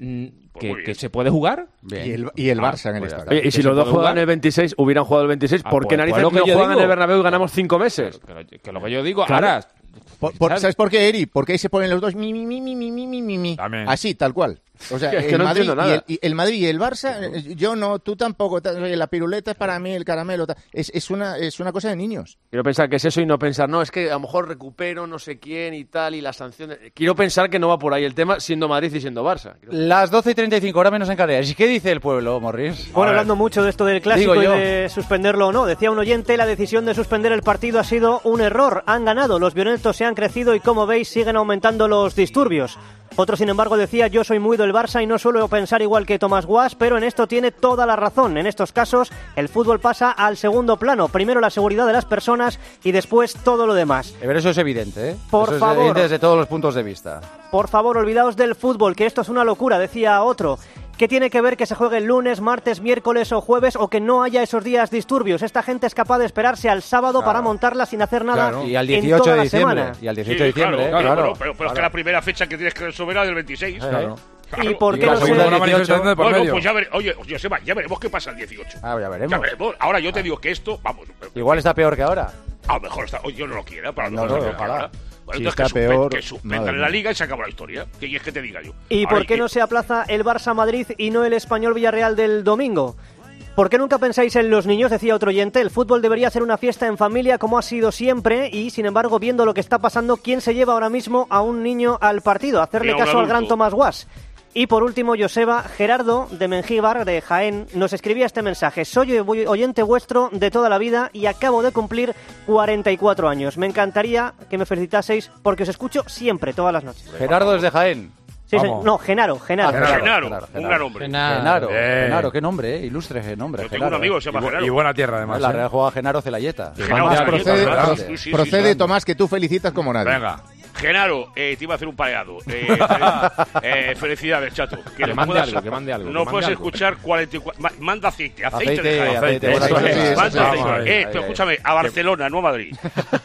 que, que se puede jugar. Bien. Y el, y el Barça ah, en el pues estadio. Oye, y si los dos juegan el veintiséis, hubieran jugado el veintiséis, Ah, ¿por qué pues, narices pues lo que no yo juegan digo. en el Bernabéu y ganamos cinco meses? Que lo que, lo que yo digo, Claro. ahora... Por, por, ¿Sabes por qué, Eri? Porque ahí se ponen los dos mi, mi, mi, mi, mi, mi, mi, mi. Así, tal cual. O sea, es que el, no Madrid entiendo y, nada. el, y el Madrid y el Barça, yo no, tú tampoco. La piruleta es para mí, el caramelo. Es, es, una, es una cosa de niños. Quiero pensar que es eso y no pensar, no, es que a lo mejor recupero no sé quién y tal, y las sanciones. Quiero pensar que no va por ahí el tema, siendo Madrid y siendo Barça. Las doce y treinta y cinco, hora menos en Canarias. ¿Y qué dice el pueblo, Morris? Bueno, hablando mucho de esto del clásico Digo y yo. de suspenderlo o no. Decía un oyente, la decisión de suspender el partido ha sido un error. Han ganado, los violentos se han crecido y, como veis, siguen aumentando los disturbios. Otro, sin embargo, decía, yo soy muy del Barça y no suelo pensar igual que Tomás Guas, pero en esto tiene toda la razón. En estos casos, el fútbol pasa al segundo plano. Primero la seguridad de las personas y después todo lo demás. Pero eso es evidente, ¿eh? Por eso es favor. evidente desde todos los puntos de vista. Por favor, olvidaos del fútbol, que esto es una locura, decía otro. ¿Qué tiene que ver que se juegue el lunes, martes, miércoles o jueves o que no haya esos días disturbios? Esta gente es capaz de esperarse al sábado Claro. para montarla sin hacer nada Claro. Y al en dieciocho toda de la diciembre. semana. Y al dieciocho Sí, de diciembre, claro, ¿eh? claro, Claro, bueno, pero, pero es que claro. la primera fecha que tienes que resolver era del veintiséis. Claro. ¿Y por qué la no se...? segunda Bueno, manifestación de por medio. pues ya veremos. Oye, Joseba, ya veremos qué pasa el dieciocho. Ah, ya veremos. Ya veremos. Ahora yo te digo que esto, vamos, Igual está peor que ahora. a lo mejor está, oye, yo no lo quiera, pero a lo No, mejor no, está peor que ojalá. ahora. Bueno, Si entonces está que, suspen- peor, que suspendan madre la mía. liga y se acabó la historia. ¿Qué quieres que te diga yo? ¿Y Ahora por hay qué que- no se aplaza el Barça-Madrid y no el Español-Villarreal del domingo? ¿Por qué nunca pensáis en los niños? Decía otro oyente. El fútbol debería ser una fiesta en familia como ha sido siempre y, sin embargo, viendo lo que está pasando, ¿quién se lleva ahora mismo a un niño al partido? Hacerle Y a un caso al gran adulto. Tomás Guas. Y por último, Joseba, Gerardo de Mengíbar, de Jaén, nos escribía este mensaje. Soy oyente vuestro de toda la vida y acabo de cumplir cuarenta y cuatro años. Me encantaría que me felicitaseis porque os escucho siempre, todas las noches. Gerardo desde Jaén. Sí, sí, Vamos. no, Genaro, Genaro. Ah, Genaro, Genaro, Genaro, un Genaro. gran hombre. Genaro, Bien. Genaro, qué nombre, ¿eh? Ilustre nombre. Yo tengo un Genaro, amigo ¿eh? que se llama Y, bu- Genaro. y buena tierra, además. La ¿eh? Real juega Genaro Celayeta. Genaro Además, Celayeta, procede, claro. pro- Sí, sí, procede sí. Tomás, que tú felicitas como nadie. Venga. Genaro, eh, te iba a hacer un pareado. Eh, fel- eh, felicidades, chato. Que mande puedas- algo, que mande algo, No que mande puedes algo. escuchar cuarenta y cuatro. ma- Manda aceite, aceite, Aceite, de Jaén. aceite, Eso, aceite. eso, eso, Manda eso, aceite. vamos ahí. Eh, Ahí, pero ahí. escúchame, a Barcelona, no a Madrid.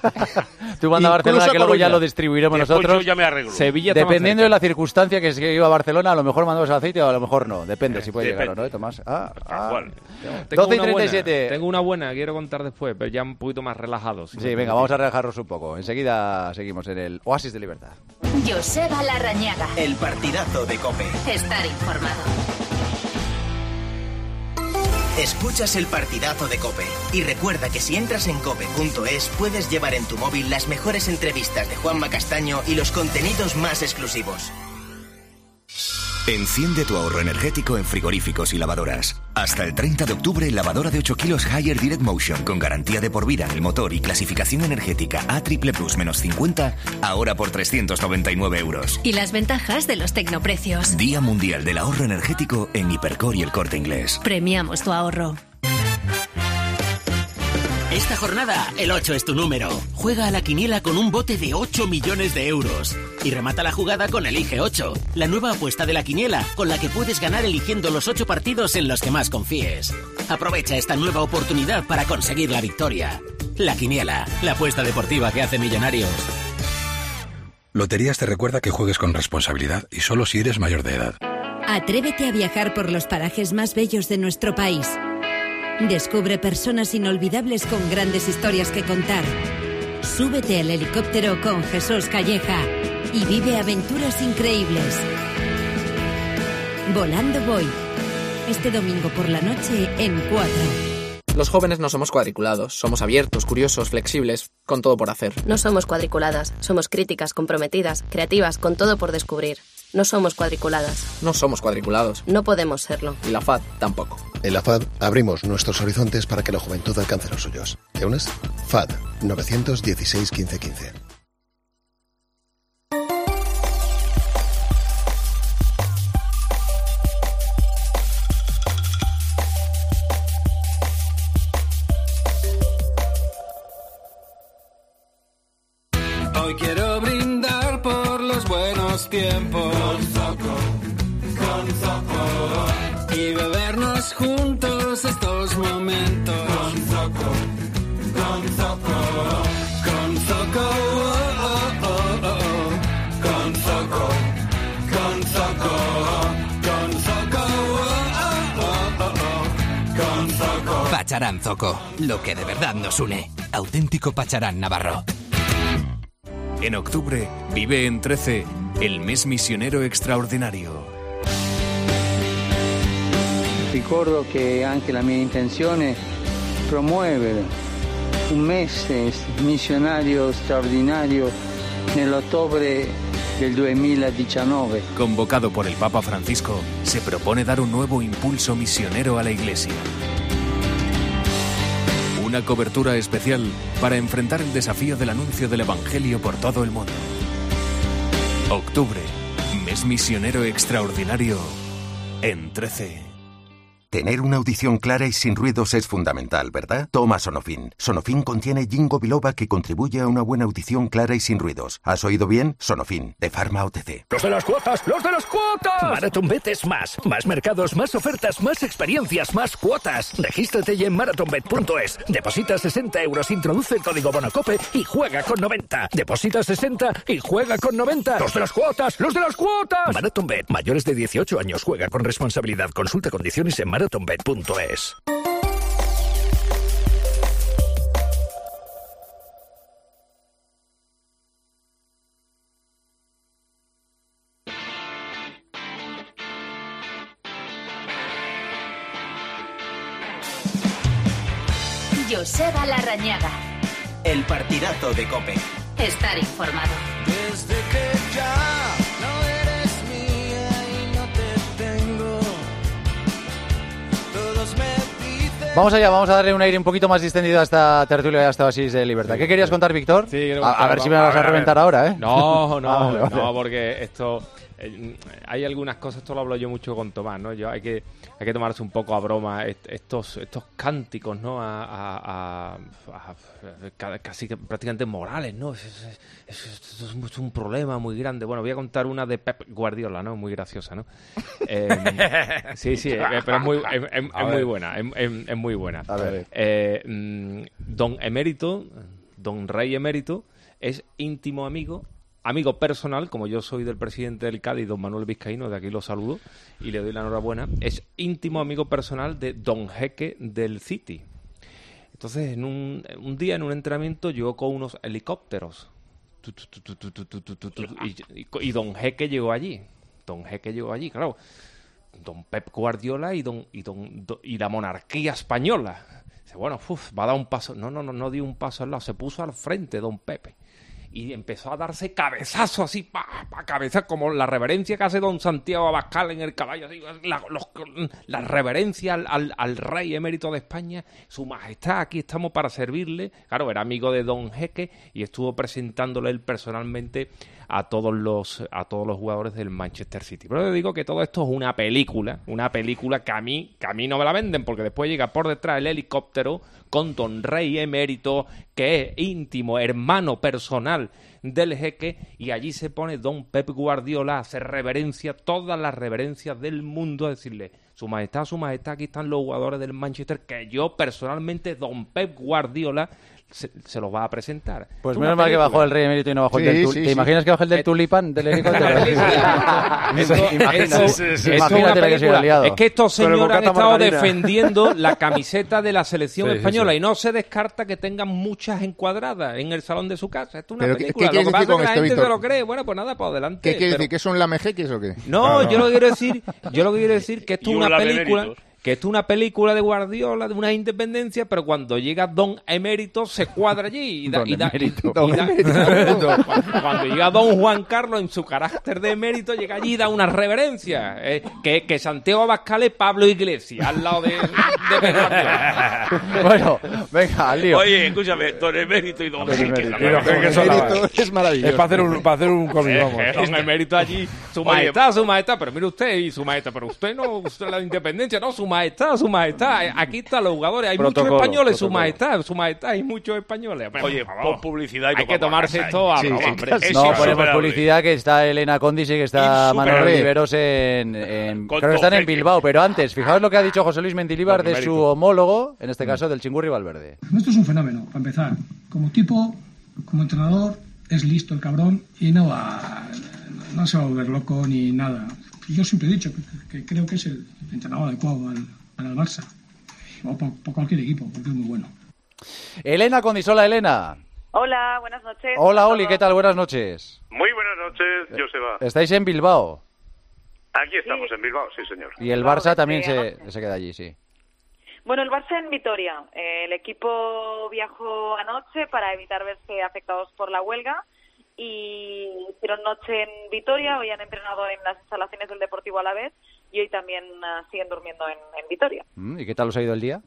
Tú manda a Barcelona, Incluso que luego ya Coruña. lo distribuiremos Después nosotros. yo ya me arreglo. Sevilla está más Dependiendo cerca. de la circunstancia que se iba a Barcelona, a lo mejor mandamos el aceite o a lo mejor no. Depende si puede Depende. llegar o no, ¿eh, Tomás? Ah, ah. cual. Tengo doce y una treinta y buena, siete. Tengo una buena, quiero contar después, pero ya un poquito más relajado. si Sí, me venga, permitís. vamos a relajarnos un poco. Enseguida seguimos en el Oasis de Libertad. Joseba Larrañaga. El partidazo de COPE. Estar informado. Escuchas el partidazo de COPE. Y recuerda que si entras en cope punto es puedes llevar en tu móvil las mejores entrevistas de Juanma Castaño y los contenidos más exclusivos. Enciende tu ahorro energético en frigoríficos y lavadoras. Hasta el treinta de octubre, lavadora de ocho kilos Haier Direct Motion con garantía de por vida en el motor y clasificación energética A triple plus menos cincuenta, ahora por trescientos noventa y nueve euros. Y las ventajas de los tecnoprecios. Día Mundial del Ahorro Energético en Hipercor y El Corte Inglés. Premiamos tu ahorro. Esta jornada, el ocho es tu número. Juega a la quiniela con un bote de ocho millones de euros. Y remata la jugada con Elige ocho, la nueva apuesta de la quiniela, con la que puedes ganar eligiendo los ocho partidos en los que más confíes. Aprovecha esta nueva oportunidad para conseguir la victoria. La quiniela, la apuesta deportiva que hace millonarios. Loterías te recuerda que juegues con responsabilidad y solo si eres mayor de edad. Atrévete a viajar por los parajes más bellos de nuestro país. Descubre personas inolvidables con grandes historias que contar. Súbete al helicóptero con Jesús Calleja y vive aventuras increíbles. Volando voy. Este domingo por la noche en cuatro. Los jóvenes no somos cuadriculados, somos abiertos, curiosos, flexibles, con todo por hacer. No somos cuadriculadas, somos críticas, comprometidas, creativas, con todo por descubrir. No somos cuadriculadas. No somos cuadriculados. No podemos serlo. Y la F A D tampoco. En la F A D abrimos nuestros horizontes para que la juventud alcance los suyos. ¿Te unes? F A D nueve uno seis, quince, quince. Hoy quiero brindar por los buenos tiempos con Zoco, con Zoco, y bebernos juntos estos momentos con Zoco, con Zoco, con Zoco, oh, oh, oh, oh. Con Zoco, con Zoco, con Zoco, oh, oh, oh, oh. Con Zoco. Pacharán Zoco, lo que de verdad nos une. Auténtico Pacharán Navarro. En octubre, vive en trece el mes misionero extraordinario. Ricordo che anche la mia intenzione è promuovere un mese missionario straordinario nell'ottobre del duemiladiciannove. Convocado por el Papa Francisco, se propone dar un nuevo impulso misionero a la Iglesia. Una cobertura especial para enfrentar el desafío del anuncio del Evangelio por todo el mundo. Octubre, mes misionero extraordinario en trece. Tener una audición clara y sin ruidos es fundamental, ¿verdad? Toma Sonofin. Sonofin contiene ginkgo biloba que contribuye a una buena audición clara y sin ruidos. ¿Has oído bien? Sonofin, de Pharma O T C. ¡Los de las cuotas! ¡Los de las cuotas! MarathonBet es más. Más mercados, más ofertas, más experiencias, más cuotas. Regístrate ya en marathonbet punto es. Deposita sesenta euros, introduce el código BONACOPE y juega con noventa. Deposita sesenta y juega con noventa. ¡Los de las cuotas! ¡Los de las cuotas! MarathonBet. Mayores de dieciocho años. Juega con responsabilidad. Consulta condiciones en marathonbet punto es. Joseba Larrañaga. El partidazo de COPE. Estar informado. Desde que ya no eres mía y no te tengo, todos me dicen... Vamos allá, vamos a darle un aire un poquito más distendido a esta tertulia y a esta oasis de libertad. Sí, ¿Qué querías contar, Víctor? Sí, a, a ver si me vas a, a reventar ahora, ¿eh? No, no, ah, vale, vale. no, porque esto... Eh, hay algunas cosas, esto lo hablo yo mucho con Tomás, ¿no? Yo hay que hay que tomarse un poco a broma estos estos cánticos, ¿no? A, a, a, a casi que prácticamente morales, ¿no? Es, es, es, es, es un problema muy grande. Bueno, voy a contar una de Pep Guardiola, ¿no? Muy graciosa, ¿no? Eh, sí, sí, eh, pero es muy es, es, es muy buena, es, es, es muy buena. A ver. Eh, don Emérito, Don Rey Emérito, es íntimo amigo. Amigo personal, como yo soy del presidente del Cádiz, don Manuel Vizcaíno, de aquí lo saludo y le doy la enhorabuena, es íntimo amigo personal de don Jeque del City. Entonces, en un, un día en un entrenamiento llegó con unos helicópteros tu, tu, tu, tu, tu, tu, tu, tu, tu, y, y, y don Jeque llegó allí. Don Jeque llegó allí, claro. Don Pep Guardiola y, don, y, don, do, y la monarquía española. Dice, bueno, uf, va a dar un paso. No, no, no, no dio un paso al lado, se puso al frente don Pepe. Y empezó a darse cabezazo así, pa, pa, cabeza, como la reverencia que hace don Santiago Abascal en el caballo, así, la, los, la reverencia al, al, al rey emérito de España, su majestad, aquí estamos para servirle. Claro, era amigo de don Jeque y estuvo presentándole él personalmente a todos los a todos los jugadores del Manchester City. Pero yo digo que todo esto es una película, una película que a mí, que a mí no me la venden, porque después llega por detrás el helicóptero con don Rey Emérito, que es íntimo, hermano personal del Jeque, y allí se pone don Pep Guardiola a hacer reverencia, todas las reverencias del mundo, a decirle, su majestad, su majestad, aquí están los jugadores del Manchester, que yo personalmente, don Pep Guardiola, Se, se los va a presentar. Pues menos mal que bajó el Rey Emérito y no bajó sí, el del tulipán. Sí, ¿Te sí. imaginas que bajó el del tulipán del helicóptero? Imagínate la que se hubiera liado. Es que estos señores han estado margarina. defendiendo la camiseta de la selección sí, española sí, sí. y no se descarta que tengan muchas encuadradas en el salón de su casa. Esto es una ¿Pero película. ¿Qué, qué lo que pasa es que la esto, gente Víctor? se lo cree. Bueno, pues nada, para adelante. ¿Qué quiere pero... decir? ¿Que son lamejeques o qué? No, no, yo lo que quiero decir, yo lo que quiero decir que esto es una película que esto es una película de Guardiola, de una independencia, pero cuando llega Don Emérito se cuadra allí. Y da, Don y da, Emérito. y da- Don y da- Emérito. cuando, cuando llega Don Juan Carlos en su carácter de emérito, llega allí y da una reverencia. eh, que, que Santiago Abascal es Pablo Iglesias, al lado de, de Pep Guardiola. Bueno, venga, al lío. Oye, escúchame, Don Emérito y Don Don Enrique. Emérito. Y los que son la- Es maravilloso. Es para hacer un, para hacer un cómic, vamos. Eh, Don Emérito allí, su Oye, majestad, su majestad, pero mire usted, y su majestad, pero usted no, usted la independencia, no, su majestad, su majestad, aquí están los jugadores, hay Protocolo, muchos españoles, su protocolo. majestad, su majestad, hay muchos españoles. Pero, Oye, por favor, pon publicidad y hay nos que vamos a tomarse casa, esto a ¿eh? broma, Sí, hombre. Es No, ponemos insuperable. publicidad que está Elena Condis y que está Manuel Insuperable. Riveros en, en Con creo que están en Tojeque. Bilbao, pero antes, fijaos lo que ha dicho José Luis Mendilibar Don de su Emérito. homólogo, en este caso del Chingurri Valverde. Esto es un fenómeno, para empezar. Como tipo, como entrenador, es listo el cabrón y no va, no se va a volver loco ni nada. Yo siempre he dicho que, que creo que es el entrenador adecuado al, al Barça. O para cualquier equipo, porque es muy bueno. Elena Condis, hola Elena. Hola, buenas noches. Hola Oli, ¿qué tal? Buenas noches. Muy buenas noches, Joseba. Estáis en Bilbao Aquí estamos, en Bilbao, sí, señor. y el Barça también se, se queda allí, sí. Bueno, el Barça en Vitoria. Eh, el equipo viajó anoche para evitar verse afectados por la huelga y hicieron noche en Vitoria. Hoy han entrenado en las instalaciones del Deportivo Alavés y hoy también uh, siguen durmiendo en, en Vitoria. Mm, ¿Y qué tal os ha ido el día?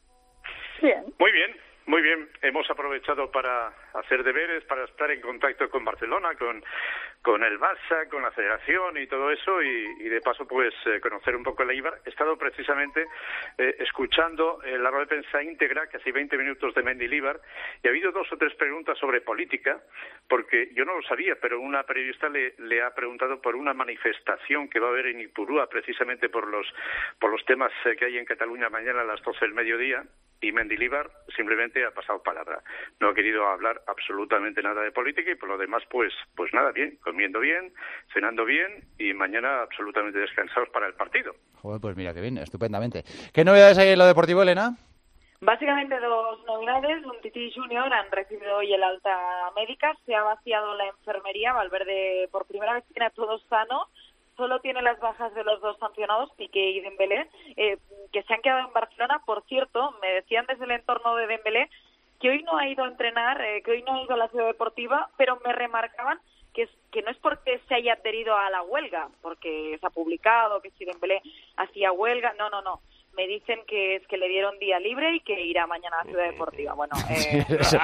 Bien. Muy bien, muy bien. Hemos aprovechado para hacer deberes, para estar en contacto con Barcelona, con, con el Barça, con la Federación y todo eso, y, y de paso pues eh, conocer un poco el Eibar. He estado precisamente eh, escuchando eh, la rueda de prensa íntegra, casi veinte minutos de Mendilibar, y ha habido dos o tres preguntas sobre política, porque yo no lo sabía, pero una periodista le, le ha preguntado por una manifestación que va a haber en Ipurúa, precisamente por los, por los temas eh, que hay en Cataluña mañana a las doce del mediodía, y Mendilibar simplemente ha pasado palabra. No ha querido hablar absolutamente nada de política y por lo demás, pues pues nada, bien, comiendo bien, cenando bien y mañana absolutamente descansados para el partido. Joder, pues mira, que bien, estupendamente. ¿Qué novedades hay en lo deportivo, Elena? Básicamente dos novedades. Un Titi Junior han recibido hoy el alta médica. Se ha vaciado la enfermería. Valverde por primera vez tiene a todos sanos. Solo tiene las bajas de los dos sancionados, Piqué y Dembélé, eh, que se han quedado en Barcelona. Por cierto, me decían desde el entorno de Dembélé que hoy no ha ido a entrenar, eh, que hoy no ha ido a la ciudad deportiva, pero me remarcaban que, es, que no es porque se haya adherido a la huelga, porque se ha publicado que si Dembélé hacía huelga, no, no, no. Me dicen que es que le dieron día libre y que irá mañana a la ciudad deportiva. Bueno, eh, eso,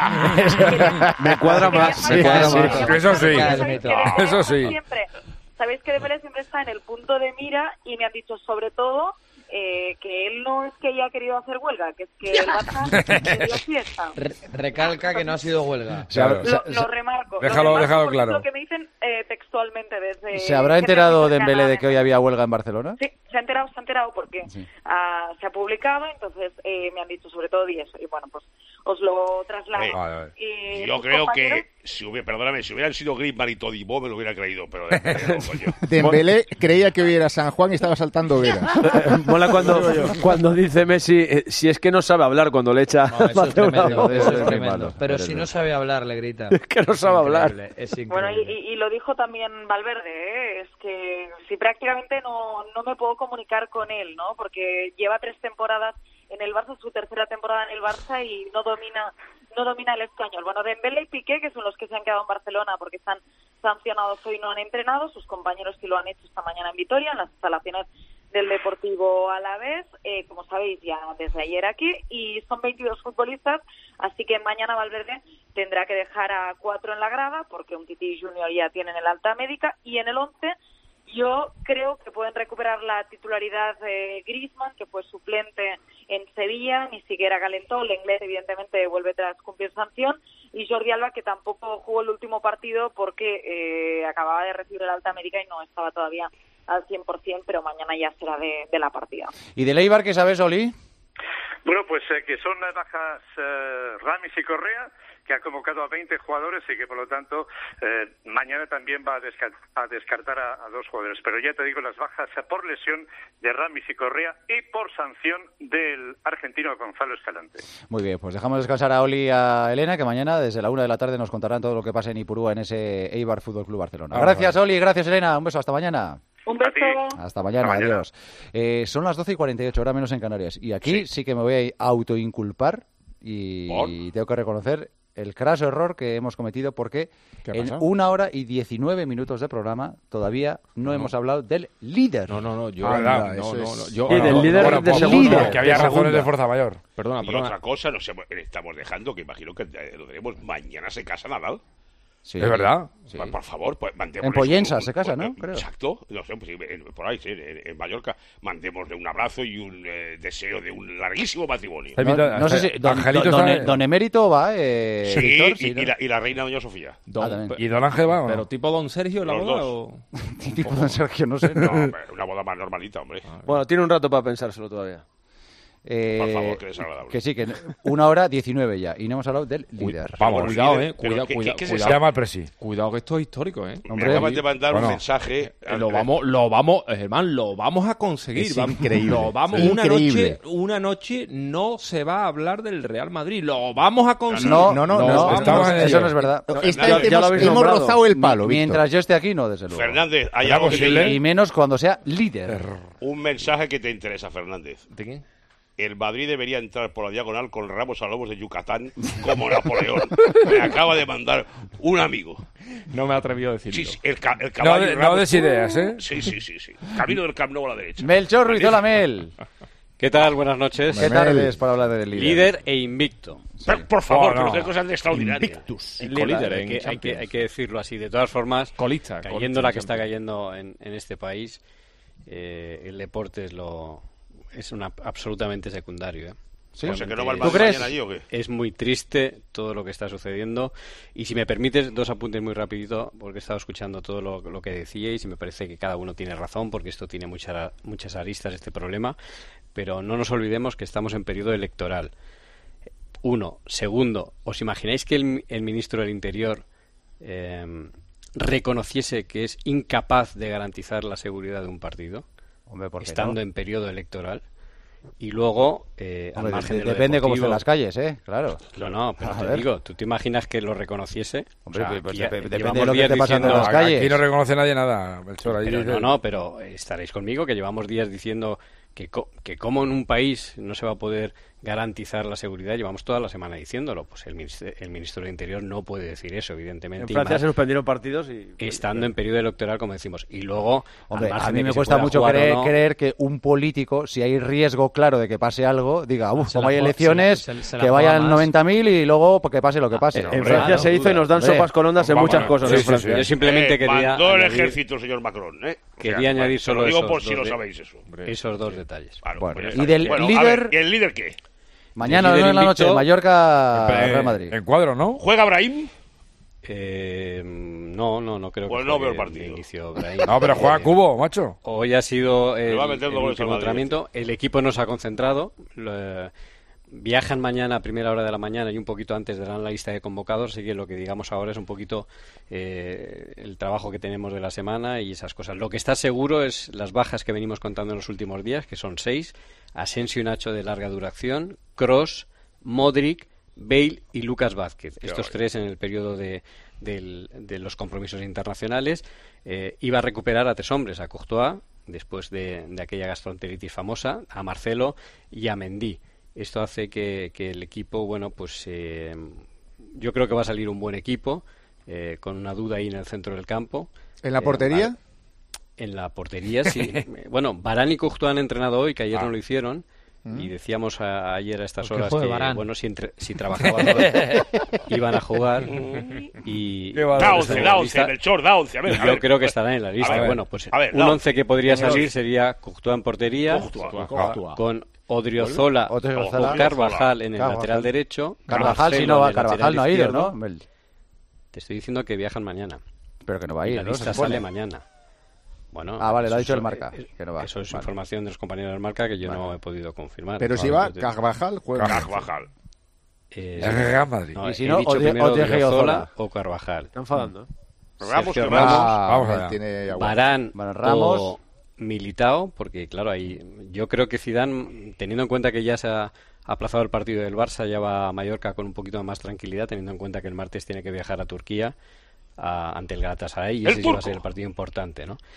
me cuadra más, me cuadra más. Eso sí, eso sí. Siempre, sabéis que Dembélé siempre está en el punto de mira y me han dicho sobre todo eh, que él no es que haya querido hacer huelga, que es que el Barça le dio fiesta. Re- recalca que no ha sido huelga. Claro. Lo, lo remarco. Déjalo, lo remarco déjalo porque claro. Es lo que me dicen eh, textualmente desde... ¿Se habrá enterado Dembélé de que hoy había huelga en Barcelona? Sí, se ha enterado, se ha enterado porque Sí. ah, se ha publicado, entonces eh, me han dicho sobre todo y eso. Y bueno, pues os lo traslado. Eh, Vale, vale. Y Yo mis creo compañeros- que, si hubiera, perdóname, si hubieran sido Griezmann y Todibo me lo hubiera creído, pero Dembélé no, coño. Dembélé creía que hoy era San Juan y estaba saltando hogueras. Mola cuando, cuando dice Messi, eh, si es que no sabe hablar cuando le echa No, eso más es de una tremendo, voz. eso es Es tremendo. malo, Pero es si malo. no sabe hablar, le grita. Es que no sabe hablar. Increíble, Es Bueno, increíble. y, y lo dijo también Valverde, ¿eh? Es que si prácticamente no, no me puedo comunicar con él, ¿no? Porque lleva tres temporadas en el Barça, su tercera temporada en el Barça y no domina no domina el español. Bueno, Dembélé y Piqué, que son los que se han quedado en Barcelona porque están sancionados hoy, no han entrenado, sus compañeros sí lo han hecho esta mañana en Vitoria, en las instalaciones del Deportivo Alavés, eh, como sabéis ya desde ayer aquí, y son veintidós futbolistas, así que mañana Valverde tendrá que dejar a cuatro en la grada, porque un Titi Junior ya tienen el alta médica, y en el once yo creo que pueden recuperar la titularidad de Griezmann, que fue suplente en Sevilla, ni siquiera calentó, el inglés evidentemente vuelve tras cumplir sanción, y Jordi Alba, que tampoco jugó el último partido porque eh, acababa de recibir el alta médica y no estaba todavía al cien por ciento, pero mañana ya será de, de la partida. ¿Y de Eibar qué sabes, Oli? Bueno, pues eh, que son las bajas eh, Ramis y Correa, que ha convocado a veinte jugadores y que por lo tanto eh, mañana también va a, desca- a descartar a, a dos jugadores. Pero ya te digo, las bajas por lesión de Ramis y Correa y por sanción del argentino Gonzalo Escalante. Muy bien, pues dejamos descansar a Oli y a Elena, que mañana desde la una de la tarde nos contarán todo lo que pase en Ipurúa en ese Eibar Fútbol Club Barcelona. Ah, Gracias, vale. Oli, gracias, Elena. Un beso, hasta mañana. Un beso. Hasta mañana, Hasta mañana. adiós. Eh, son las doce y cuarenta y ocho, hora menos en Canarias. Y aquí sí, Sí. sí que me voy a autoinculpar y ¿Por? tengo que reconocer el craso error que hemos cometido porque ¿Qué ha en pasado? una hora y diecinueve minutos de programa todavía no, hemos hablado del líder. No, no, no, yo, Ah, no, verdad, no, eso no, es- no, yo, Y del no, líder bueno, de pues, segunda. líder, Que había de razones segunda. de fuerza mayor. Perdona, Y perdona. otra cosa, nos hemos- le estamos dejando, que imagino que eh, lo tenemos mañana se casa Nadal. Sí. Es verdad. Sí. Por, por favor, pues mandémosle En Pollensa un- se casa, pues, ¿no? Creo. Exacto, no sé, pues, en- por ahí, sí, en, en Mallorca, mandémosle un abrazo y un eh, deseo de un larguísimo matrimonio. Está No, invitado- no sé si don, Angelito don- está- don- don Emérito va, eh, Sí, Víctor, y, sí, ¿no? y la, y la reina doña Sofía. Don- Ah, también. ¿Y Don Ángel va o no? Pero tipo Don Sergio la Los boda dos. o... Tipo don Sergio, no sé. No, hombre, una boda más normalita, hombre. Bueno, tiene un rato para pensárselo todavía. Eh, Por favor, que desagradable. que sí, que una hora diecinueve ya. Y no hemos hablado del líder. Vamos, Cuidado, líder, eh. pero Cuidado, ¿qué- cuidado, qué- qué se Se cuidado. llama el presi. Cuidado que esto es histórico, eh. Me Hombre, acabas de mandar bueno, un mensaje. Eh, Lo vamos, lo vamos, Germán, lo vamos a conseguir. Es vamos, increíble. Lo vamos, Sí. una Increíble. noche, una noche no se va a hablar del Real Madrid. Lo vamos a conseguir. No, No, no, no, no, no, estamos en eso ello. no es verdad. Esta ya- vez ya lo hemos, habéis hemos nombrado. rozado el palo, Víctor. Mientras yo esté aquí, no, desde luego. Fernández, hay ¿Será algo que posible? te- Y menos cuando sea líder. un mensaje que te interesa, Fernández. ¿De quién? El Madrid debería entrar por la diagonal con ramos a lobos de Yucatán como Napoleón. Me acaba de mandar un amigo. No me he atrevido a decirlo. Sí, sí, el, ca- el No, caballo de- no Ramos- des ideas, ¿eh? Sí, sí, sí, sí. Camino del Camp Nou a la derecha. Melchor Ruiz, hola Mel. ¿Qué tal? Buenas noches. ¿Qué tardes para hablar del líder? Líder e invicto. Pero, por favor, Oh, que no. no te cosas de extraordinarias. Invictus. El colíder líder, hay en que, hay, que, Champions. hay que decirlo así. De todas formas, Colista. cayendo colista la en que está Champions. cayendo en, en este país, eh, el deporte es lo es una, absolutamente secundario. ¿eh? ¿Sí? O sea, que no va el ¿Tú Madrid crees? mañana allí, ¿o qué? Es muy triste todo lo que está sucediendo. Y si me permites, dos apuntes muy rapidito, porque he estado escuchando todo lo, lo que decíais y me parece que cada uno tiene razón, porque esto tiene mucha- muchas aristas, este problema. Pero no nos olvidemos que estamos en periodo electoral. Uno. Segundo, ¿os imagináis que el, el ministro del Interior eh, reconociese que es incapaz de garantizar la seguridad de un partido, Hombre, ¿por qué estando no? en periodo electoral? Y luego, eh, al Hombre, margen de- de lo depende cómo deportivo- estén las calles, ¿eh? Claro. No, no, pero A te ver. digo, ¿tú te imaginas que lo reconociese? Hombre, O sea, pues aquí dep- ya- depende llevamos de lo que días esté pasando en diciendo- las calles. Aquí no reconoce nadie nada, Melchor. Ahí Pero dice- no, no, pero estaréis conmigo que llevamos días diciendo que, co- que como en un país no se va a poder garantizar la seguridad, llevamos toda la semana diciéndolo. Pues el ministro, el ministro del Interior no puede decir eso, evidentemente. En y Francia más se suspendieron partidos y... estando en periodo electoral, como decimos. Y luego, Hombre, al a margen mí de me que se cuesta pueda mucho jugar o creer, no, creer que un político, si hay riesgo claro de que pase algo, diga, uff, Se como la hay juega- elecciones, se la- se la que juega vayan más. noventa mil y luego pues, que pase lo que pase. En Hombre, Francia claro, se hizo y nos dan hombre. sopas con ondas en Vamos, muchas cosas sí, en sí, Francia. Yo simplemente Eh, quería mandó el añadir ejército el señor Macron, ¿eh? O sea, Quería añadir te solo lo digo esos por si dos lo de- sabéis eso. esos dos detalles. Claro, Bueno, pues ya y está. del Bueno, a líder- ver, ¿y el líder qué? Mañana a El las nueve de la líder noche, invicto- Mallorca, Eh, Real Madrid. En cuadro, ¿no? ¿Juega Brahim? Eh, no, no, no creo Pues que no juegue veo el de partido. inicio Brahim. No, pero juega Eh, Cubo, macho. Hoy ha sido el, Le va a meter el dos goles al último Madrid, entrenamiento. El equipo no se ha concentrado. Lo- viajan mañana a primera hora de la mañana y un poquito antes darán la lista de convocados. Así que lo que digamos ahora es un poquito eh, el trabajo que tenemos de la semana y esas cosas. Lo que está seguro es las bajas que venimos contando en los últimos días, que son seis. Asensio y Nacho de larga duración. Kroos, Modric, Bale y Lucas Vázquez. Qué Estos vaya. tres en el periodo de, del- de los compromisos internacionales. Eh, iba a recuperar a tres hombres, a Courtois, después de, de aquella gastroenteritis famosa, a Marcelo y a Mendy. Esto hace que, que el equipo, bueno, pues eh, yo creo que va a salir un buen equipo, eh, con una duda ahí en el centro del campo. ¿En la Eh, portería? va- En la portería, sí. Eh, bueno, Varane y Courtois han entrenado hoy, que ayer Ah. no lo hicieron. Mm. Y decíamos a- ayer a estas Porque horas juegue que, Varane. bueno, si, entre, si trabajaban iban a jugar. Y Qué valor Da ese. once, da once, Melchor, da once. A ver, a yo ver. creo que estarán en la lista. A ver, bueno, pues a ver, un da once que podría Venga, salir once. sería Courtois en portería, Courtois. Courtois. con Odriozola Odriozola. o Carvajal en el Carvajal. lateral derecho. Carvajal, si Marcelo no en va, el lateral Carvajal no ha ido, izquierdo. ¿no? Mel? Te estoy diciendo que viajan mañana. Pero que no va a Y ir, la ¿no? Se lista supone. sale mañana. Bueno, Ah, vale, lo ha eso dicho el es- Marca, eh, que no va. Eso es Vale. información de los compañeros del Marca que yo no he podido confirmar. Pero si Vale, va yo te- Carvajal, juega. Carvajal. Eh, El Real Madrid. no, Y si he no, dicho Odri- primero Odriozola. Odriozola o Carvajal. Está enfadando. ¿eh? Ramos, Sergio que Ramos, Ah, vamos él allá. tiene agua. Varane Bueno, Ramos. o Militao, porque claro, ahí yo creo que Zidane, teniendo en cuenta que ya se ha aplazado el partido del Barça, ya va a Mallorca con un poquito de más tranquilidad, teniendo en cuenta que el martes tiene que viajar a Turquía a- ante el Galatasaray y ¡El ese sí va a turco! ser el partido importante, ¿no?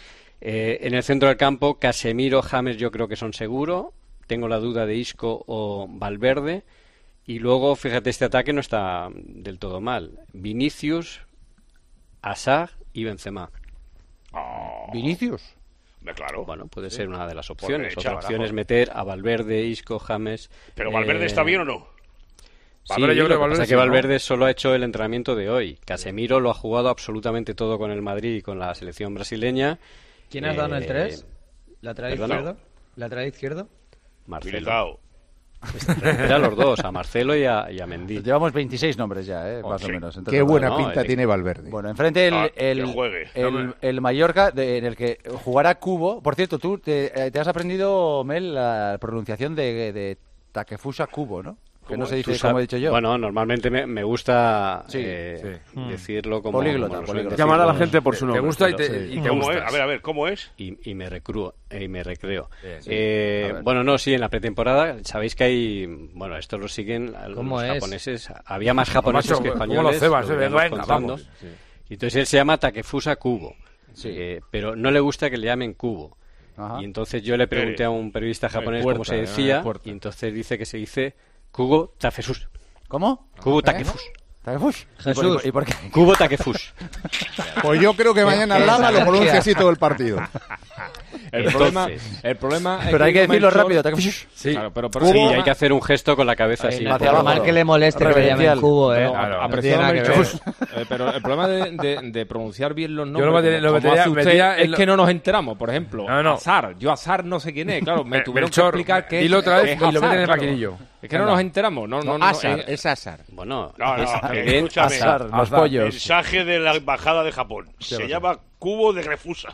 Eh, en el centro del campo, Casemiro, James yo creo que son seguros. Tengo la duda de Isco o Valverde. Y luego, fíjate, este ataque no está del todo mal. Vinicius, Hazard y Benzema. Oh. ¿Vinicius? Claro. Bueno, puede ser una de las opciones. Otra opción es meter a Valverde, Isco, James. ¿Pero Valverde eh... está bien o no? Sí, Valverde, yo creo que pasa es que Valverde solo ha hecho el entrenamiento de hoy. Casemiro lo ha jugado absolutamente todo con el Madrid y con la selección brasileña. ¿Quién has dado en el tres? ¿Lateral izquierdo? ¿Lateral izquierdo? Marcelo. Eran los dos, a Marcelo y a, y a Mendy. Llevamos veintiséis nombres ya, eh, oh, más sí. o menos. Qué buena no, pinta el, tiene Valverde. Bueno, enfrente el, ah, el, el, el Mallorca, de, en el que jugará Cubo. Por cierto, tú te, te has aprendido, Mel, la pronunciación de, de Takefusa Cubo, ¿no? Que no se dice como he dicho yo. Bueno, normalmente me, me gusta sí, eh, sí. decirlo como... Políglota, como políglota. Llamar a la gente por su nombre. ¿Te gusta y te, sí. y te ¿Cómo gustas? es? A ver, a ver, ¿cómo es? Y, y me recreo, y me recreo. Sí, sí. Eh, bueno, no, sí, en la pretemporada, sabéis que hay... Bueno, esto lo siguen los es? japoneses. Había más japoneses Macho, que españoles. ¿cómo lo cebas? Lo Eh? Venga, vamos. Sí. Y entonces él se llama Takefusa Kubo. Sí. Eh, pero no le gusta que le llamen Kubo. Ajá. Y entonces yo le pregunté a un periodista japonés puerta, cómo se decía, y entonces dice que se dice Kubo Tafesus. ¿Cómo? Kubo Takefus. ¿Takefus? Jesús. ¿Y por qué? Kubo Takefus. Pues yo creo que mañana Lama lo pronuncia así todo el partido. El problema, el problema es pero hay que decirlo Melchor... rápido. Takefus. Sí, claro, pero, pero sí, hay que hacer un gesto con la cabeza así. No, no, mal que le moleste que le llamen Cubo, eh. Claro, no tiene nada que ver. Eh, pero el problema de, de, de pronunciar bien los nombres, yo lo metería, como, lo metería, como hace metería usted, es lo... que no nos enteramos. Por ejemplo, no, no. Azar. Yo Azar no sé quién es. Claro, me tuvieron Melchor, que explicar que dilo otra vez es y lo meten en el claro. maquinillo. Es que no nos enteramos. No, no, no, Azar, no, es Azar. Bueno, no, no, es, escúchame. Azar, los pollos. Mensaje de la embajada de Japón. Sí, se llama Cubo de Refusa.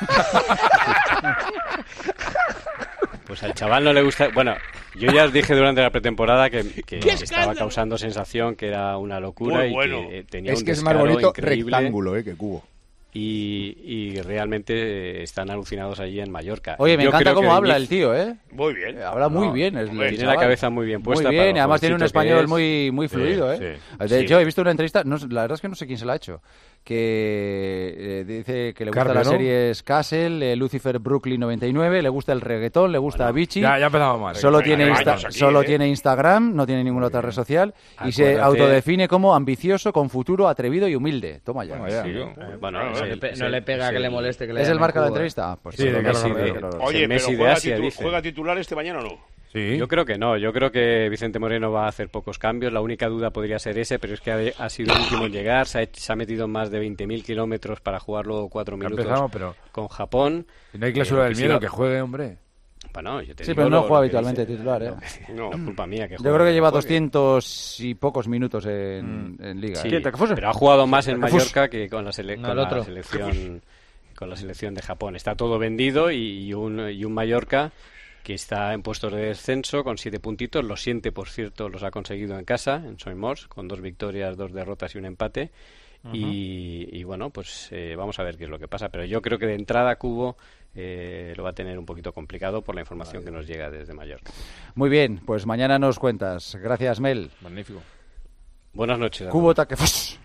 Pues al chaval no le gusta... Bueno, yo ya os dije durante la pretemporada que, que estaba causando sensación, que era una locura Muy bueno. y que tenía es un que es más descaro bonito increíble. rectángulo eh, que cubo. Y, y realmente están alucinados allí en Mallorca. Oye, me Yo encanta creo cómo que habla Vinicius- el tío, ¿eh? Muy bien. Habla muy No, bien. Es, tiene chaval. la cabeza muy bien puesta. Muy bien, para lo además tiene un jovencito que español es. muy, muy fluido, Sí, ¿eh? sí. De Sí. hecho, he visto una entrevista, no, la verdad es que no sé quién se la ha hecho, que eh, dice que le gustan Carpio, las ¿no? series Castle, eh, Lucifer Brooklyn noventa y nueve, le gusta el reggaetón, le gusta Avicii. Ya, ya empezamos mal. Solo, Venga, tiene, venga, Insta- años aquí, solo ¿eh? tiene Instagram, no tiene ninguna otra red social y se Acuérdate- autodefine como ambicioso, con futuro, atrevido y humilde. Toma ya. Toma ya. Sí, Yo. eh, bueno, No, es No el- le, pe- es no el- le pega es que le el- moleste que le ¿Es el llamen marca de la Cubo, eh. entrevista? Pues Sí, sí, de Messi Carlos de- Herrera. el Oye, Messi pero de juega, Asia, titu- dice. ¿juega titular este mañana o no? Sí. Yo creo que no, yo creo que Vicente Moreno va a hacer pocos cambios, la única duda podría ser ese, pero es que ha, ha sido el último en llegar, se ha, hecho- se ha metido en más de veinte mil kilómetros para jugar luego cuatro Ya minutos empezamos, pero con Japón. si no hay cláusula Eh, del que miedo, siga- que juegue, hombre. Bueno, yo te Sí, digo pero no lo- juega lo que habitualmente dice. titular, ¿eh? No. No es culpa mía que Yo juegue, creo que lleva juegue. doscientos y pocos minutos en, en Liga. Sí, ¿eh? pero ha jugado más en Tacafus. Mallorca que con la, sele- No, con el la otro. selección con la selección de Japón. Está todo vendido y, y un y un Mallorca que está en puestos de descenso con siete puntitos. Los siete, por cierto, los ha conseguido en casa, en Soimors, con dos victorias, dos derrotas y un empate. Uh-huh. y, y bueno, pues eh, vamos a ver qué es lo que pasa. Pero yo creo que de entrada Cubo eh, lo va a tener un poquito complicado por la información vale. que nos llega desde Mallorca. Muy bien, pues mañana nos cuentas. Gracias, Mel. Magnífico. Buenas noches. Cubo Takefus.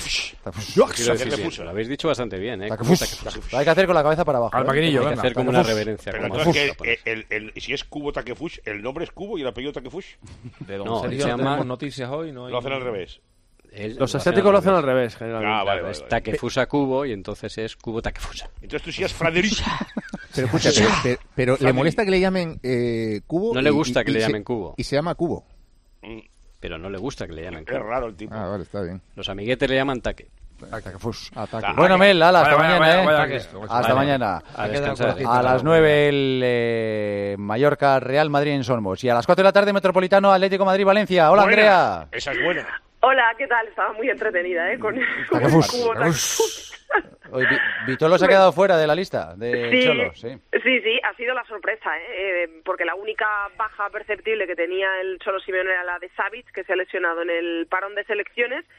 Lo habéis dicho bastante bien, ¿eh? Takefus. Hay que hacer con la cabeza para abajo. Al maquinillo, Hay que hacer como una reverencia. Pero como entonces, que el, el, el, si es Cubo Takefush, ¿el nombre es Cubo y el apellido Takefush? De Don no, Sergio se llama... tenemos noticias hoy. No hay... Lo hacen al revés. El, Los asiáticos lo hacen al revés, generalmente. Ah, vale, claro, vale, es vale. Takefusa Cubo y entonces es Cubo Takefusa. Entonces tú sí es Fraderica. Pero escucha, pero, pero, pero ¿le molesta que le llamen eh, Cubo? No le y- gusta y- que y le se- llamen Cubo. Y se llama Cubo. Pero no le gusta que le llamen Cubo. Es raro el tipo. Ah, vale, está bien. Los amiguetes le llaman Taque. Takefus. Ataque. Ah, Bueno, Mel, ala, hasta Vaya, vaya, mañana, vaya, ¿eh? vaya, Ataque. Cristo, Hasta Vale. mañana. A descansar. A las nueve el eh, Mallorca Real Madrid en Somos. Y a las cuatro de la tarde Metropolitano Atlético Madrid Valencia. Hola, Buena. Andrea. Esa es buena. Hola, ¿qué tal? Estaba muy entretenida, ¿eh? Con, con el Takefus. cubo Takefus. Oye, Vi- Vitolo se ha quedado fuera de la lista de Sí, Cholo, sí. sí, sí, ha sido la sorpresa, ¿eh? Eh, porque la única baja perceptible que tenía el Cholo Simeone era la de Savic, que se ha lesionado en el parón de selecciones,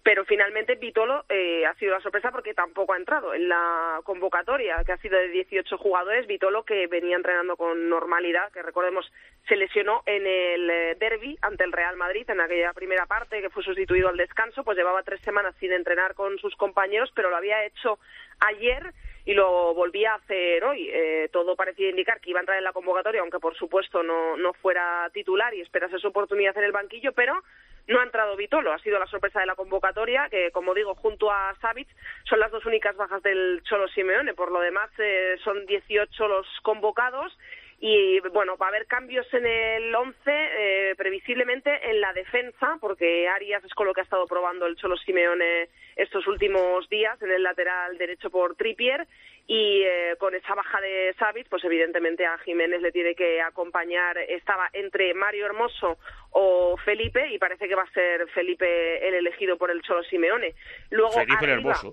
pero finalmente Vitolo eh, ha sido la sorpresa porque tampoco ha entrado en la convocatoria, que ha sido de dieciocho jugadores. Vitolo, que venía entrenando con normalidad, que recordemos se lesionó en el eh, derbi ante el Real Madrid en aquella primera parte, que fue sustituido al descanso, pues llevaba tres semanas sin entrenar con sus compañeros, pero lo había hecho ayer y lo volvía a hacer hoy. Eh, todo parecía indicar que iba a entrar en la convocatoria, aunque por supuesto no, no fuera titular y esperase su oportunidad en el banquillo, pero no ha entrado Vitolo. Ha sido la sorpresa de la convocatoria, que como digo, junto a Savic son las dos únicas bajas del Cholo Simeone. Por lo demás, eh, son dieciocho los convocados. Y bueno, va a haber cambios en el once, eh, previsiblemente en la defensa, porque Arias es con lo que ha estado probando el Cholo Simeone estos últimos días, en el lateral derecho por Trippier, y eh, con esa baja de Savic, pues evidentemente a Jiménez le tiene que acompañar. Estaba entre Mario Hermoso o Felipe, y parece que va a ser Felipe el elegido por el Cholo Simeone. Luego Felipe arriba, Hermoso.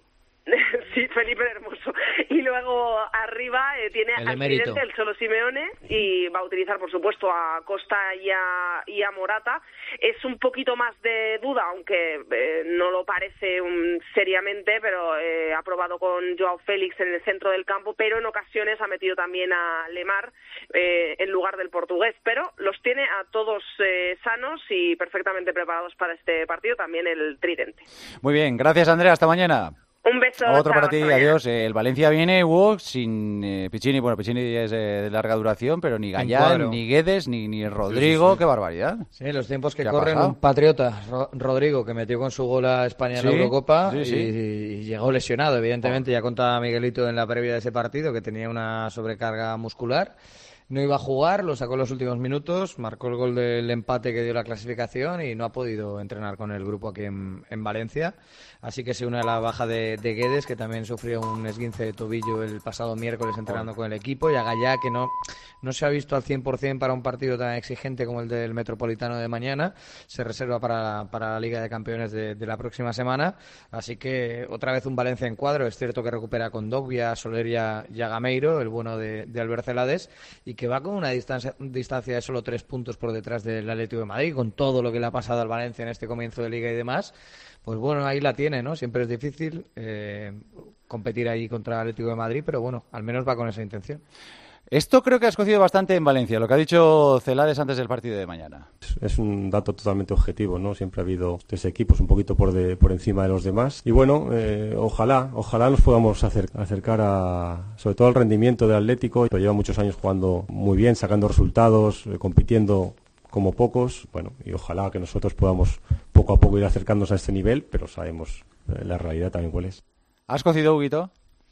Sí, Felipe Hermoso. Y luego arriba eh, tiene el al emérito. presidente, el Cholo Simeone, y va a utilizar, por supuesto, a Costa y a, y a Morata. Es un poquito más de duda, aunque eh, no lo parece um, seriamente, pero eh, ha probado con Joao Félix en el centro del campo, pero en ocasiones ha metido también a Lemar eh, en lugar del portugués. Pero los tiene a todos eh, sanos y perfectamente preparados para este partido, también el tridente. Muy bien, gracias Andrea, hasta mañana. Un beso. Otro chao, para ti, hasta mañana. adiós. Eh, el Valencia viene, Hugo, sin eh, Piccini. Bueno, Piccini es eh, de larga duración, pero ni Gallán, cuadro. ni Guedes, ni, ni Rodrigo. Sí, sí, sí. Qué barbaridad. Sí, los tiempos que ¿Qué ha corren, pasado? un patriota, Ro- Rodrigo, que metió con su gol a España en la Sí, Eurocopa sí, sí. Y, y llegó lesionado, evidentemente. Ya contaba Miguelito en la previa de ese partido que tenía una sobrecarga muscular. No iba a jugar, lo sacó en los últimos minutos, marcó el gol del empate que dio la clasificación y no ha podido entrenar con el grupo aquí en, en Valencia. Así que se une a la baja de, de Guedes, que también sufrió un esguince de tobillo el pasado miércoles entrenando con el equipo, y a Gallá, que no, no se ha visto al cien por ciento para un partido tan exigente como el del Metropolitano de mañana. Se reserva para, para la Liga de Campeones de, de la próxima semana. Así que otra vez un Valencia en cuadro. Es cierto que recupera con Dogbia, Soler y a y a Gameiro, el bueno de, de Albert Celades, y que va con una distancia, distancia de solo tres puntos por detrás del Atlético de Madrid, con todo lo que le ha pasado al Valencia en este comienzo de Liga y demás. Pues bueno, ahí la tiene, ¿no? Siempre es difícil eh, competir ahí contra el Atlético de Madrid, pero bueno, al menos va con esa intención. Esto creo que ha escocido bastante en Valencia, lo que ha dicho Celades antes del partido de mañana. Es un dato totalmente objetivo, ¿no? Siempre ha habido tres equipos un poquito por de, por encima de los demás. Y bueno, eh, ojalá, ojalá nos podamos acer, acercar a, sobre todo al rendimiento del Atlético. Lleva muchos años jugando muy bien, sacando resultados, eh, compitiendo como pocos. Bueno, y ojalá que nosotros podamos poco a poco ir acercándonos a este nivel, pero sabemos eh, la realidad también cuál es. ¿Has cocido, Huguito?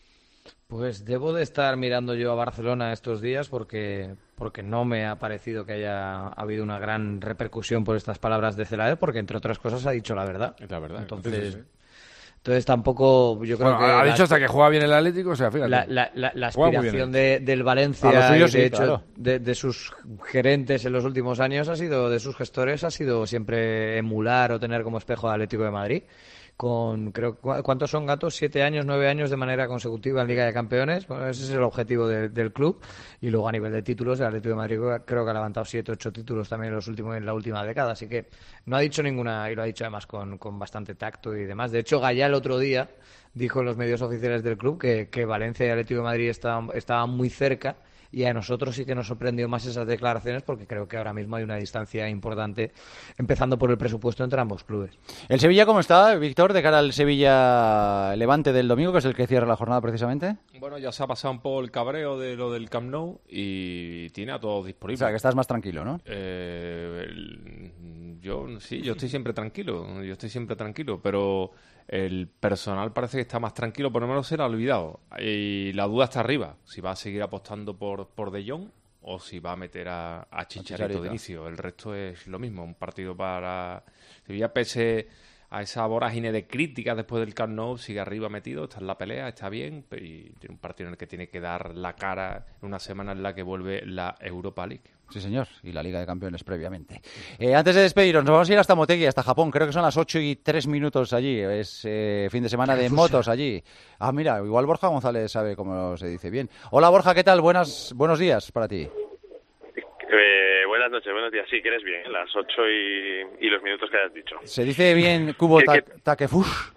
Pues debo de estar mirando yo a Barcelona estos días porque porque no me ha parecido que haya habido una gran repercusión por estas palabras de Celades, porque entre otras cosas ha dicho la verdad. Es la verdad. Entonces, Entonces, sí. entonces tampoco yo creo Bueno, que ha la- dicho hasta que juega bien el Atlético, o sea, fíjate. la, la, la, la Juega muy aspiración bien. de, del Valencia, A lo suyo y sí, de hecho claro. de, de sus gerentes en los últimos años ha sido, de sus gestores ha sido siempre emular o tener como espejo al Atlético de Madrid. Con, creo, ¿cu- ¿cuántos son, Gatos? Siete años, nueve años de manera consecutiva en Liga de Campeones. Bueno, ese es el objetivo de- del club. Y luego a nivel de títulos, el Atlético de Madrid creo que ha levantado siete, ocho títulos también en los últimos, en la última década. Así que no ha dicho ninguna, y lo ha dicho además con, con bastante tacto y demás. De hecho, Gallá el otro día dijo en los medios oficiales del club que, que Valencia y Atlético de Madrid estaban, estaban muy cerca. Y a nosotros sí que nos sorprendió más esas declaraciones, porque creo que ahora mismo hay una distancia importante, empezando por el presupuesto entre ambos clubes. ¿El Sevilla cómo está, Víctor, de cara al Sevilla-Levante del domingo, que es el que cierra la jornada precisamente? Bueno, ya se ha pasado un poco el cabreo de lo del Camp Nou y tiene a todos O disponibles. sea, que estás más tranquilo, ¿no? Eh, el- yo sí, yo estoy siempre tranquilo, yo estoy siempre tranquilo, pero el personal parece que está más tranquilo, por lo menos se le ha olvidado. Y la duda está arriba, si va a seguir apostando por, por De Jong o si va a meter a, a Chicharito Chicharito. de inicio. El resto es lo mismo, un partido para Sevilla, pese a esa vorágine de críticas después del Camp Nou, sigue arriba metido, está en la pelea, está bien, y tiene un partido en el que tiene que dar la cara en una semana en la que vuelve la Europa League. Sí, señor, y la Liga de Campeones previamente. Eh, antes de despedirnos, nos vamos a ir hasta Motegi, hasta Japón. Creo que son las ocho y tres minutos allí. Es eh, fin de semana de motos allí. Ah, mira, igual Borja González sabe cómo se dice bien. Hola, Borja, ¿qué tal? Buenas, buenos días para ti. Eh, buenos Buenas noches, buenos días. Sí, que eres bien, las ocho y, y los minutos que hayas dicho. Se dice bien Kubo ta Takefush.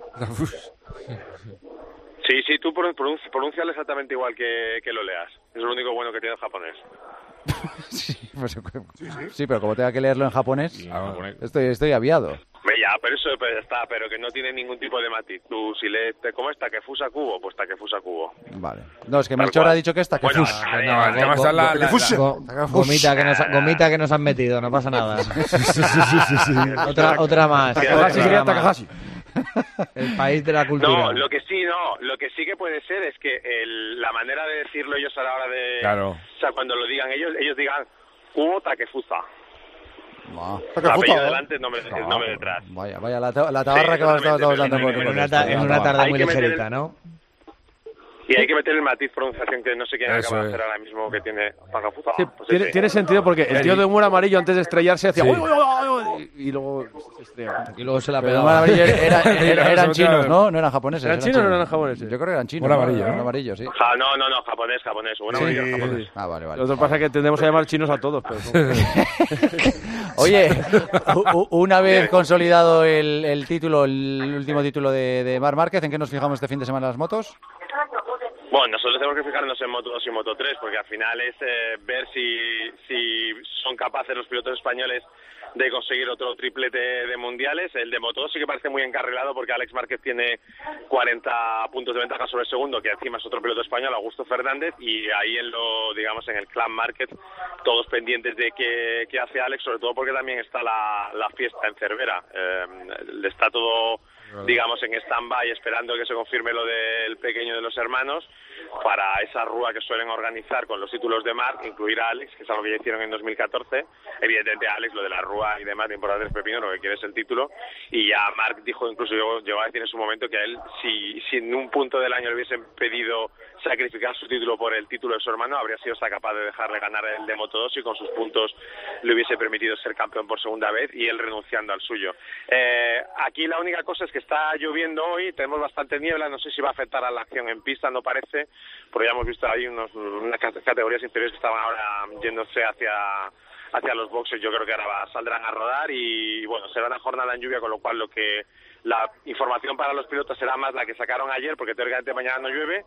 Sí, sí, tú pronunci, pronúncialo exactamente igual que, que lo leas. Es lo único bueno que tiene el japonés. sí, pues, sí, sí. sí, pero como tenga que leerlo en japonés, sí, ah, estoy, estoy aviado. Ya, pero eso pues está, pero que no tiene ningún tipo de matiz. Tú, si lees, ¿cómo es Takefusa Kubo? Pues Takefusa Kubo. Vale. No, es que Melchor ha dicho que es Takefusa. Bueno, no, no, go, la, la, la, gomita, que nos, gomita que nos han metido, no pasa nada. sí, sí, sí, sí, sí. Otra, otra más. Takahashi sería Takahashi. El país de la cultura. No, lo que sí, no, lo que sí que puede ser es que el, la manera de decirlo ellos a la hora de, claro. O sea, cuando lo digan ellos, ellos digan Kubo Takefusa. No. Apellido delante, nombre, no, el nombre detrás. Vaya, vaya, la, la tabarra sí, que estamos dando por en una, ta en una tarde muy ligerita, ¿no? Y hay que meter el matiz pronunciación que no sé quién Eso acaba de hacer ahora mismo que tiene Takefusa. Sí, pues tiene, tiene sentido porque el tío de humor amarillo antes de estrellarse hacía sí. uy, uy, uy, uy, y luego se estrella. Y luego se la pegó. Era, era, era, eran chinos, ¿no? No eran japoneses. ¿Eran chinos o no eran japoneses? Yo creo que eran chinos. Humor amarillo, ¿no? amarillo, sí. Ja, no, no, no, japonés, japonés. Humor sí, amarillo, japonés. Ah, vale, vale. Lo que pasa es que tendemos a llamar chinos a todos. Pero Oye, una vez consolidado el, el título, el último título de, de Marc Márquez, ¿en qué nos fijamos este fin de semana en las motos? Bueno, nosotros tenemos que fijarnos en Moto dos y Moto tres, porque al final es eh, ver si, si son capaces los pilotos españoles de conseguir otro triplete de mundiales. El de Moto dos sí que parece muy encarrilado porque Alex Márquez tiene cuarenta puntos de ventaja sobre el segundo, que encima es otro piloto español, Augusto Fernández, y ahí en lo, digamos, en el Clan Márquez, todos pendientes de qué, qué hace Alex, sobre todo porque también está la, la fiesta en Cervera. Eh, está todo, digamos, en stand-by esperando que se confirme lo del pequeño de los hermanos para esa rúa que suelen organizar con los títulos de Marc, incluir a Alex, que es algo que ya hicieron en dos mil catorce. Evidentemente a Alex lo de la rúa y demás, de importante es pepino, lo que quiere es el título, y ya Marc dijo, incluso llegó, llegó a decir en su momento que a él, si, si en un punto del año le hubiesen pedido sacrificar su título por el título de su hermano, habría sido hasta capaz de dejarle ganar el de Moto dos y con sus puntos le hubiese permitido ser campeón por segunda vez y él renunciando al suyo. Eh, aquí la única cosa es que está lloviendo hoy, tenemos bastante niebla, no sé si va a afectar a la acción en pista, no parece, porque ya hemos visto ahí unos, unas categorías inferiores que estaban ahora yéndose hacia hacia los boxes, yo creo que ahora va, saldrán a rodar y bueno, será una jornada en lluvia, con lo cual lo que la información para los pilotos será más la que sacaron ayer, porque teóricamente mañana no llueve.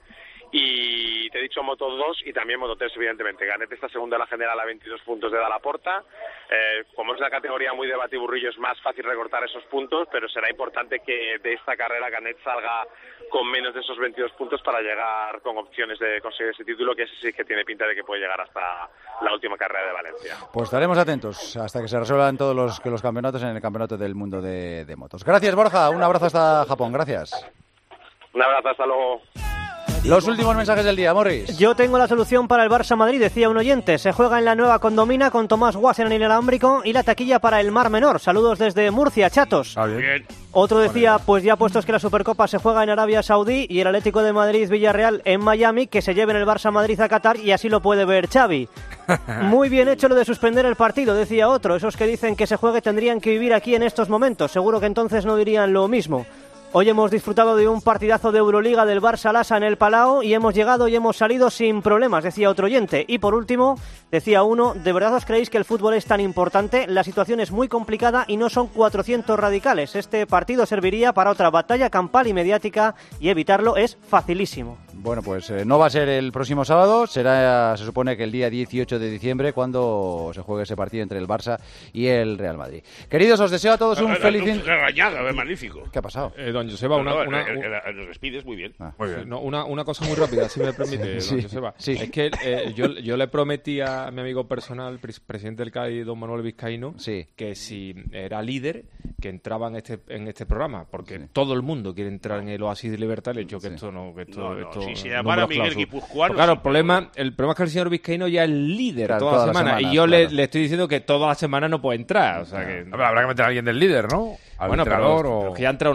Y te he dicho Moto dos y también Moto tres, evidentemente. Canet está segunda la general a veintidós puntos de Dalla Porta. Eh, como es una categoría muy de batiburrillo, es más fácil recortar esos puntos, pero será importante que de esta carrera Canet salga con menos de esos veintidós puntos para llegar con opciones de conseguir ese título, que ese sí que tiene pinta de que puede llegar hasta la última carrera de Valencia. Pues estaremos atentos hasta que se resuelvan todos los, que los campeonatos en el Campeonato del Mundo de, de Motos. Gracias, Borja. Un abrazo hasta Japón. Gracias. Un abrazo. Hasta luego. Los últimos mensajes del día, Morris. Yo tengo la solución para el Barça Madrid, decía un oyente. Se juega en la nueva Condomina con Tomás Guas en el inalámbrico y la taquilla para el Mar Menor. Saludos desde Murcia, chatos. Ah, bien. Otro decía, pues ya puestos que la Supercopa se juega en Arabia Saudí y el Atlético de Madrid-Villarreal en Miami, que se lleven el Barça Madrid a Qatar y así lo puede ver Xavi. Muy bien hecho lo de suspender el partido, decía otro. Esos que dicen que se juegue tendrían que vivir aquí en estos momentos. Seguro que entonces no dirían lo mismo. Hoy hemos disfrutado de un partidazo de Euroliga del Barça-Lasa en el Palau y hemos llegado y hemos salido sin problemas, decía otro oyente. Y por último, decía uno, ¿de verdad os creéis que el fútbol es tan importante? La situación es muy complicada y no son cuatrocientos radicales. Este partido serviría para otra batalla campal y mediática y evitarlo es facilísimo. Bueno, pues eh, no va a ser el próximo sábado, será, se supone que el día dieciocho de diciembre, cuando se juegue ese partido entre el Barça y el Real Madrid. Queridos, os deseo a todos un feliz... Rañaga, magnífico. ¿Qué ha pasado? Eh, don Joseba, una... No, una, una, una nos despides muy bien. Ah, muy bien. No, una, una cosa muy rápida, si me permite, sí, don Joseba. Sí. Es que eh, yo, yo le prometí a mi amigo personal, presidente del C A I, don Manuel Vizcaíno, sí. que si era líder, que entraba en este en este programa, porque sí. todo el mundo quiere entrar en el Oasis de Libertad. Le he dicho que sí. esto no... Que esto, no, no, esto, si se llamara Miguel Guipuzcoano... Claro, el problema, el problema es que el señor Vizcaíno ya es líder claro, toda, toda la semana, semana y yo claro. le, le estoy diciendo que toda la semana no puede entrar. O sea que... Habrá que meter a alguien del líder, ¿no? Al bueno, entrenador pero, o... pero que ya ha entrado una vez, si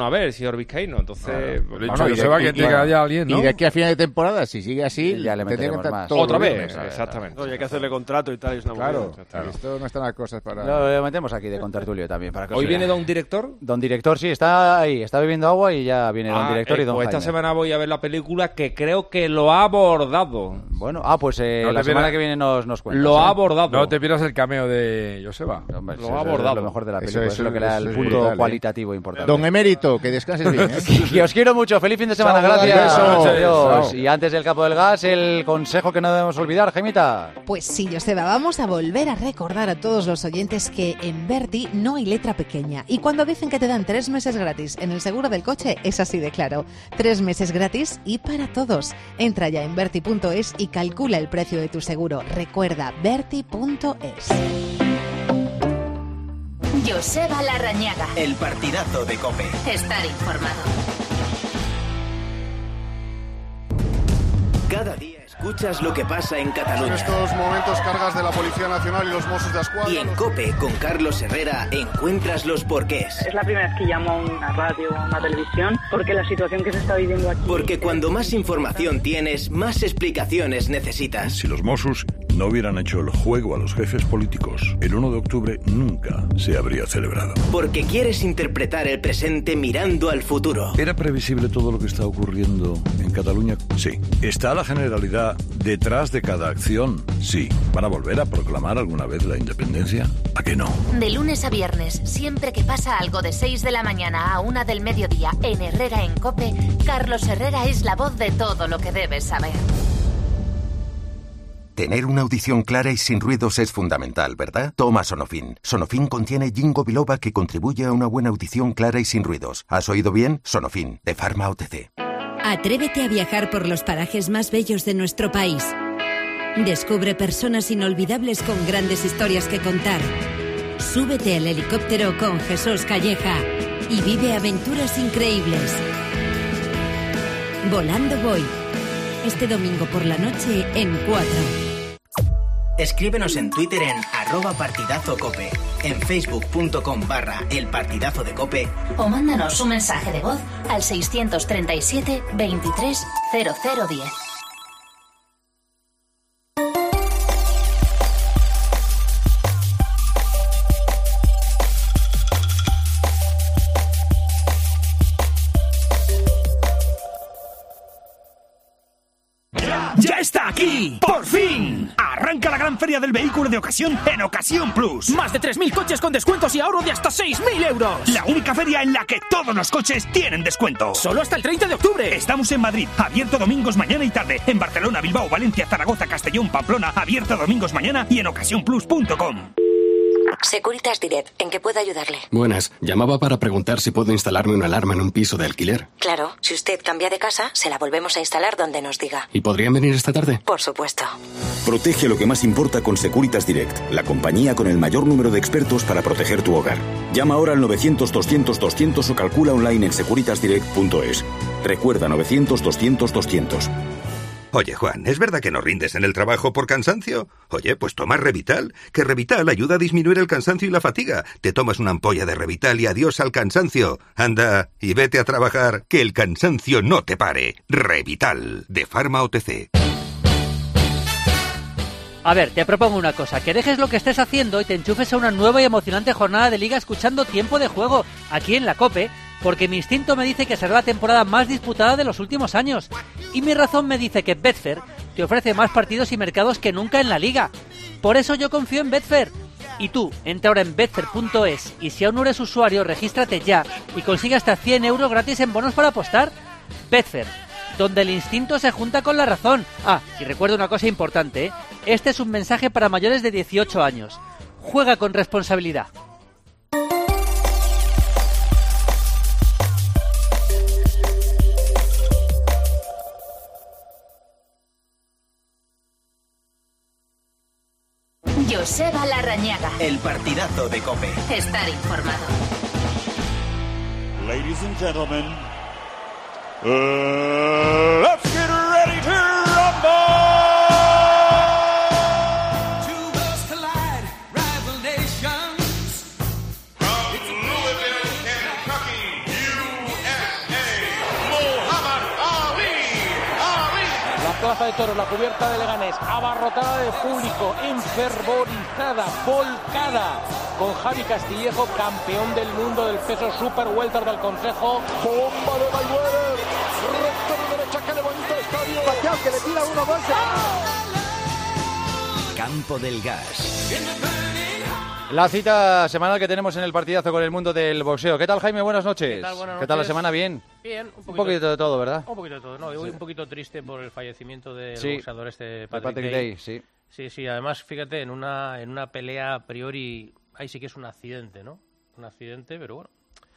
señor Vizcaíno. Entonces, claro. bueno, y Joseba, que llega ya alguien, ¿no? Y de aquí a final de temporada, si sigue así, ya le meteremos más. Otra vez, exactamente. Oye, hay que hacerle contrato y tal. Y es una claro, claro. Esto no están las cosas para... Lo metemos aquí de contertulio también. Para que ¿Hoy viene don director? Don director, sí, está ahí, está bebiendo agua y ya viene don ah, director eh, y don pues Jaime. Esta semana voy a ver la película que creo que lo ha abordado. Bueno, ah, pues eh, no la semana pierdas, que viene nos, nos cuentas. Lo ¿eh? ha abordado. No te pierdas el cameo de Joseba. Hombre, lo eso, ha abordado. Es lo mejor de la película, eso, eso es lo que le da el punto brutal, cualitativo ¿eh? importante. Don Emérito, que descanses bien. ¿eh? Que os quiero mucho, feliz fin de semana, Chao, gracias. besos. Adiós. Chao. Y antes del capo del gas, el consejo que no debemos olvidar, Jaimita. Pues sí, Joseba, vamos a volver a recordar a todos los oyentes que en Verdi no hay letra pequeña. Y cuando dicen que te dan tres meses gratis en el seguro del coche, es así de claro. Tres meses gratis y para todos. Entra ya en verti punto es y calcula el precio de tu seguro. Recuerda, verti punto es. Joseba Larrañaga. El partidazo de COPE. Estar informado. Cada día escuchas lo que pasa en Cataluña. En estos momentos, cargas de la Policía Nacional y los Mossos de Escuadra. Y en COPE, con Carlos Herrera, encuentras los porqués. Es la primera vez que llamo a una radio o a una televisión porque la situación que se está viviendo aquí... Porque cuando más información tienes, más explicaciones necesitas. Si los Mossos no hubieran hecho el juego a los jefes políticos, el uno de octubre nunca se habría celebrado. Porque quieres interpretar el presente mirando al futuro. ¿Era previsible todo lo que está ocurriendo en Cataluña? Sí. ¿Está la Generalidad detrás de cada acción? Sí. ¿Van a volver a proclamar alguna vez la independencia? ¿A qué no? De lunes a viernes, siempre que pasa algo de seis de la mañana a una del mediodía en Herrera en COPE, Carlos Herrera es la voz de todo lo que debes saber. Tener una audición clara y sin ruidos es fundamental, ¿verdad? Toma Sonofin. Sonofin contiene ginkgo biloba que contribuye a una buena audición clara y sin ruidos. ¿Has oído bien? Sonofin, de Pharma O T C. Atrévete a viajar por los parajes más bellos de nuestro país. Descubre personas inolvidables con grandes historias que contar. Súbete al helicóptero con Jesús Calleja y vive aventuras increíbles. Volando voy. Este domingo por la noche en cuatro. Escríbenos en Twitter en arroba partidazocope, en facebook.com barra el partidazo de COPE o mándanos un mensaje de voz al seiscientos treinta y siete veintitrés cero cero diez. ¡Ya está aquí! ¡Por fin! Arranca la gran feria del vehículo de ocasión en Ocasión Plus. Más de tres mil coches con descuentos y ahorro de hasta seis mil euros. La única feria en la que todos los coches tienen descuento. Solo hasta el treinta de octubre. Estamos en Madrid, abierto domingos mañana y tarde. En Barcelona, Bilbao, Valencia, Zaragoza, Castellón, Pamplona, abierto domingos mañana y en ocasión plus punto com. Securitas Direct, ¿en qué puedo ayudarle? Buenas, llamaba para preguntar si puedo instalarme una alarma en un piso de alquiler. Claro, si usted cambia de casa, se la volvemos a instalar donde nos diga. ¿Y podrían venir esta tarde? Por supuesto. Protege lo que más importa con Securitas Direct, la compañía con el mayor número de expertos para proteger tu hogar. Llama ahora al novecientos doscientos doscientos o calcula online en securitas direct punto es. Recuerda novecientos doscientos doscientos. Oye, Juan, ¿es verdad que no rindes en el trabajo por cansancio? Oye, pues toma Revital, que Revital ayuda a disminuir el cansancio y la fatiga. Te tomas una ampolla de Revital y adiós al cansancio. Anda, y vete a trabajar, que el cansancio no te pare. Revital, de Pharma O T C. A ver, te propongo una cosa, que dejes lo que estés haciendo y te enchufes a una nueva y emocionante jornada de liga escuchando Tiempo de Juego, aquí en la COPE, porque mi instinto me dice que será la temporada más disputada de los últimos años. Y mi razón me dice que Betfair te ofrece más partidos y mercados que nunca en la liga. Por eso yo confío en Betfair. Y tú, entra ahora en betfair punto es y si aún no eres usuario, regístrate ya y consigue hasta cien euros gratis en bonos para apostar. Betfair, donde el instinto se junta con la razón. Ah, y recuerda una cosa importante, ¿eh? Este es un mensaje para mayores de dieciocho años. Juega con responsabilidad. Joseba Larrañaga. El partidazo de COPE. Estar informado. Ladies and gentlemen, uh, let's get ready to rumble! Two worlds collide, rival nations. From Louisville, Kentucky, U S Plaza de Toros, la cubierta de Leganés, abarrotada de público, enfervorizada, volcada, con Javi Castillejo, campeón del mundo del peso super welter del Consejo. Bomba de Mayweather, recto de derecha, que le bonito estadio. Pacquiao, que le tira uno más. Campo del Gas. La cita semanal que tenemos en el partidazo con el mundo del boxeo. ¿Qué tal, Jaime? Buenas noches. ¿Qué tal, Buenas ¿Qué tal la noches? semana? ¿Bien? Bien, un poquito, un poquito de todo, ¿verdad? Un poquito de todo, no, yo voy un poquito triste por el fallecimiento del sí, boxeador este Patrick, Patrick Day. Day. Sí, sí, sí, además, fíjate, en una, en una pelea a priori, ahí sí que es un accidente, ¿no? Un accidente, pero bueno.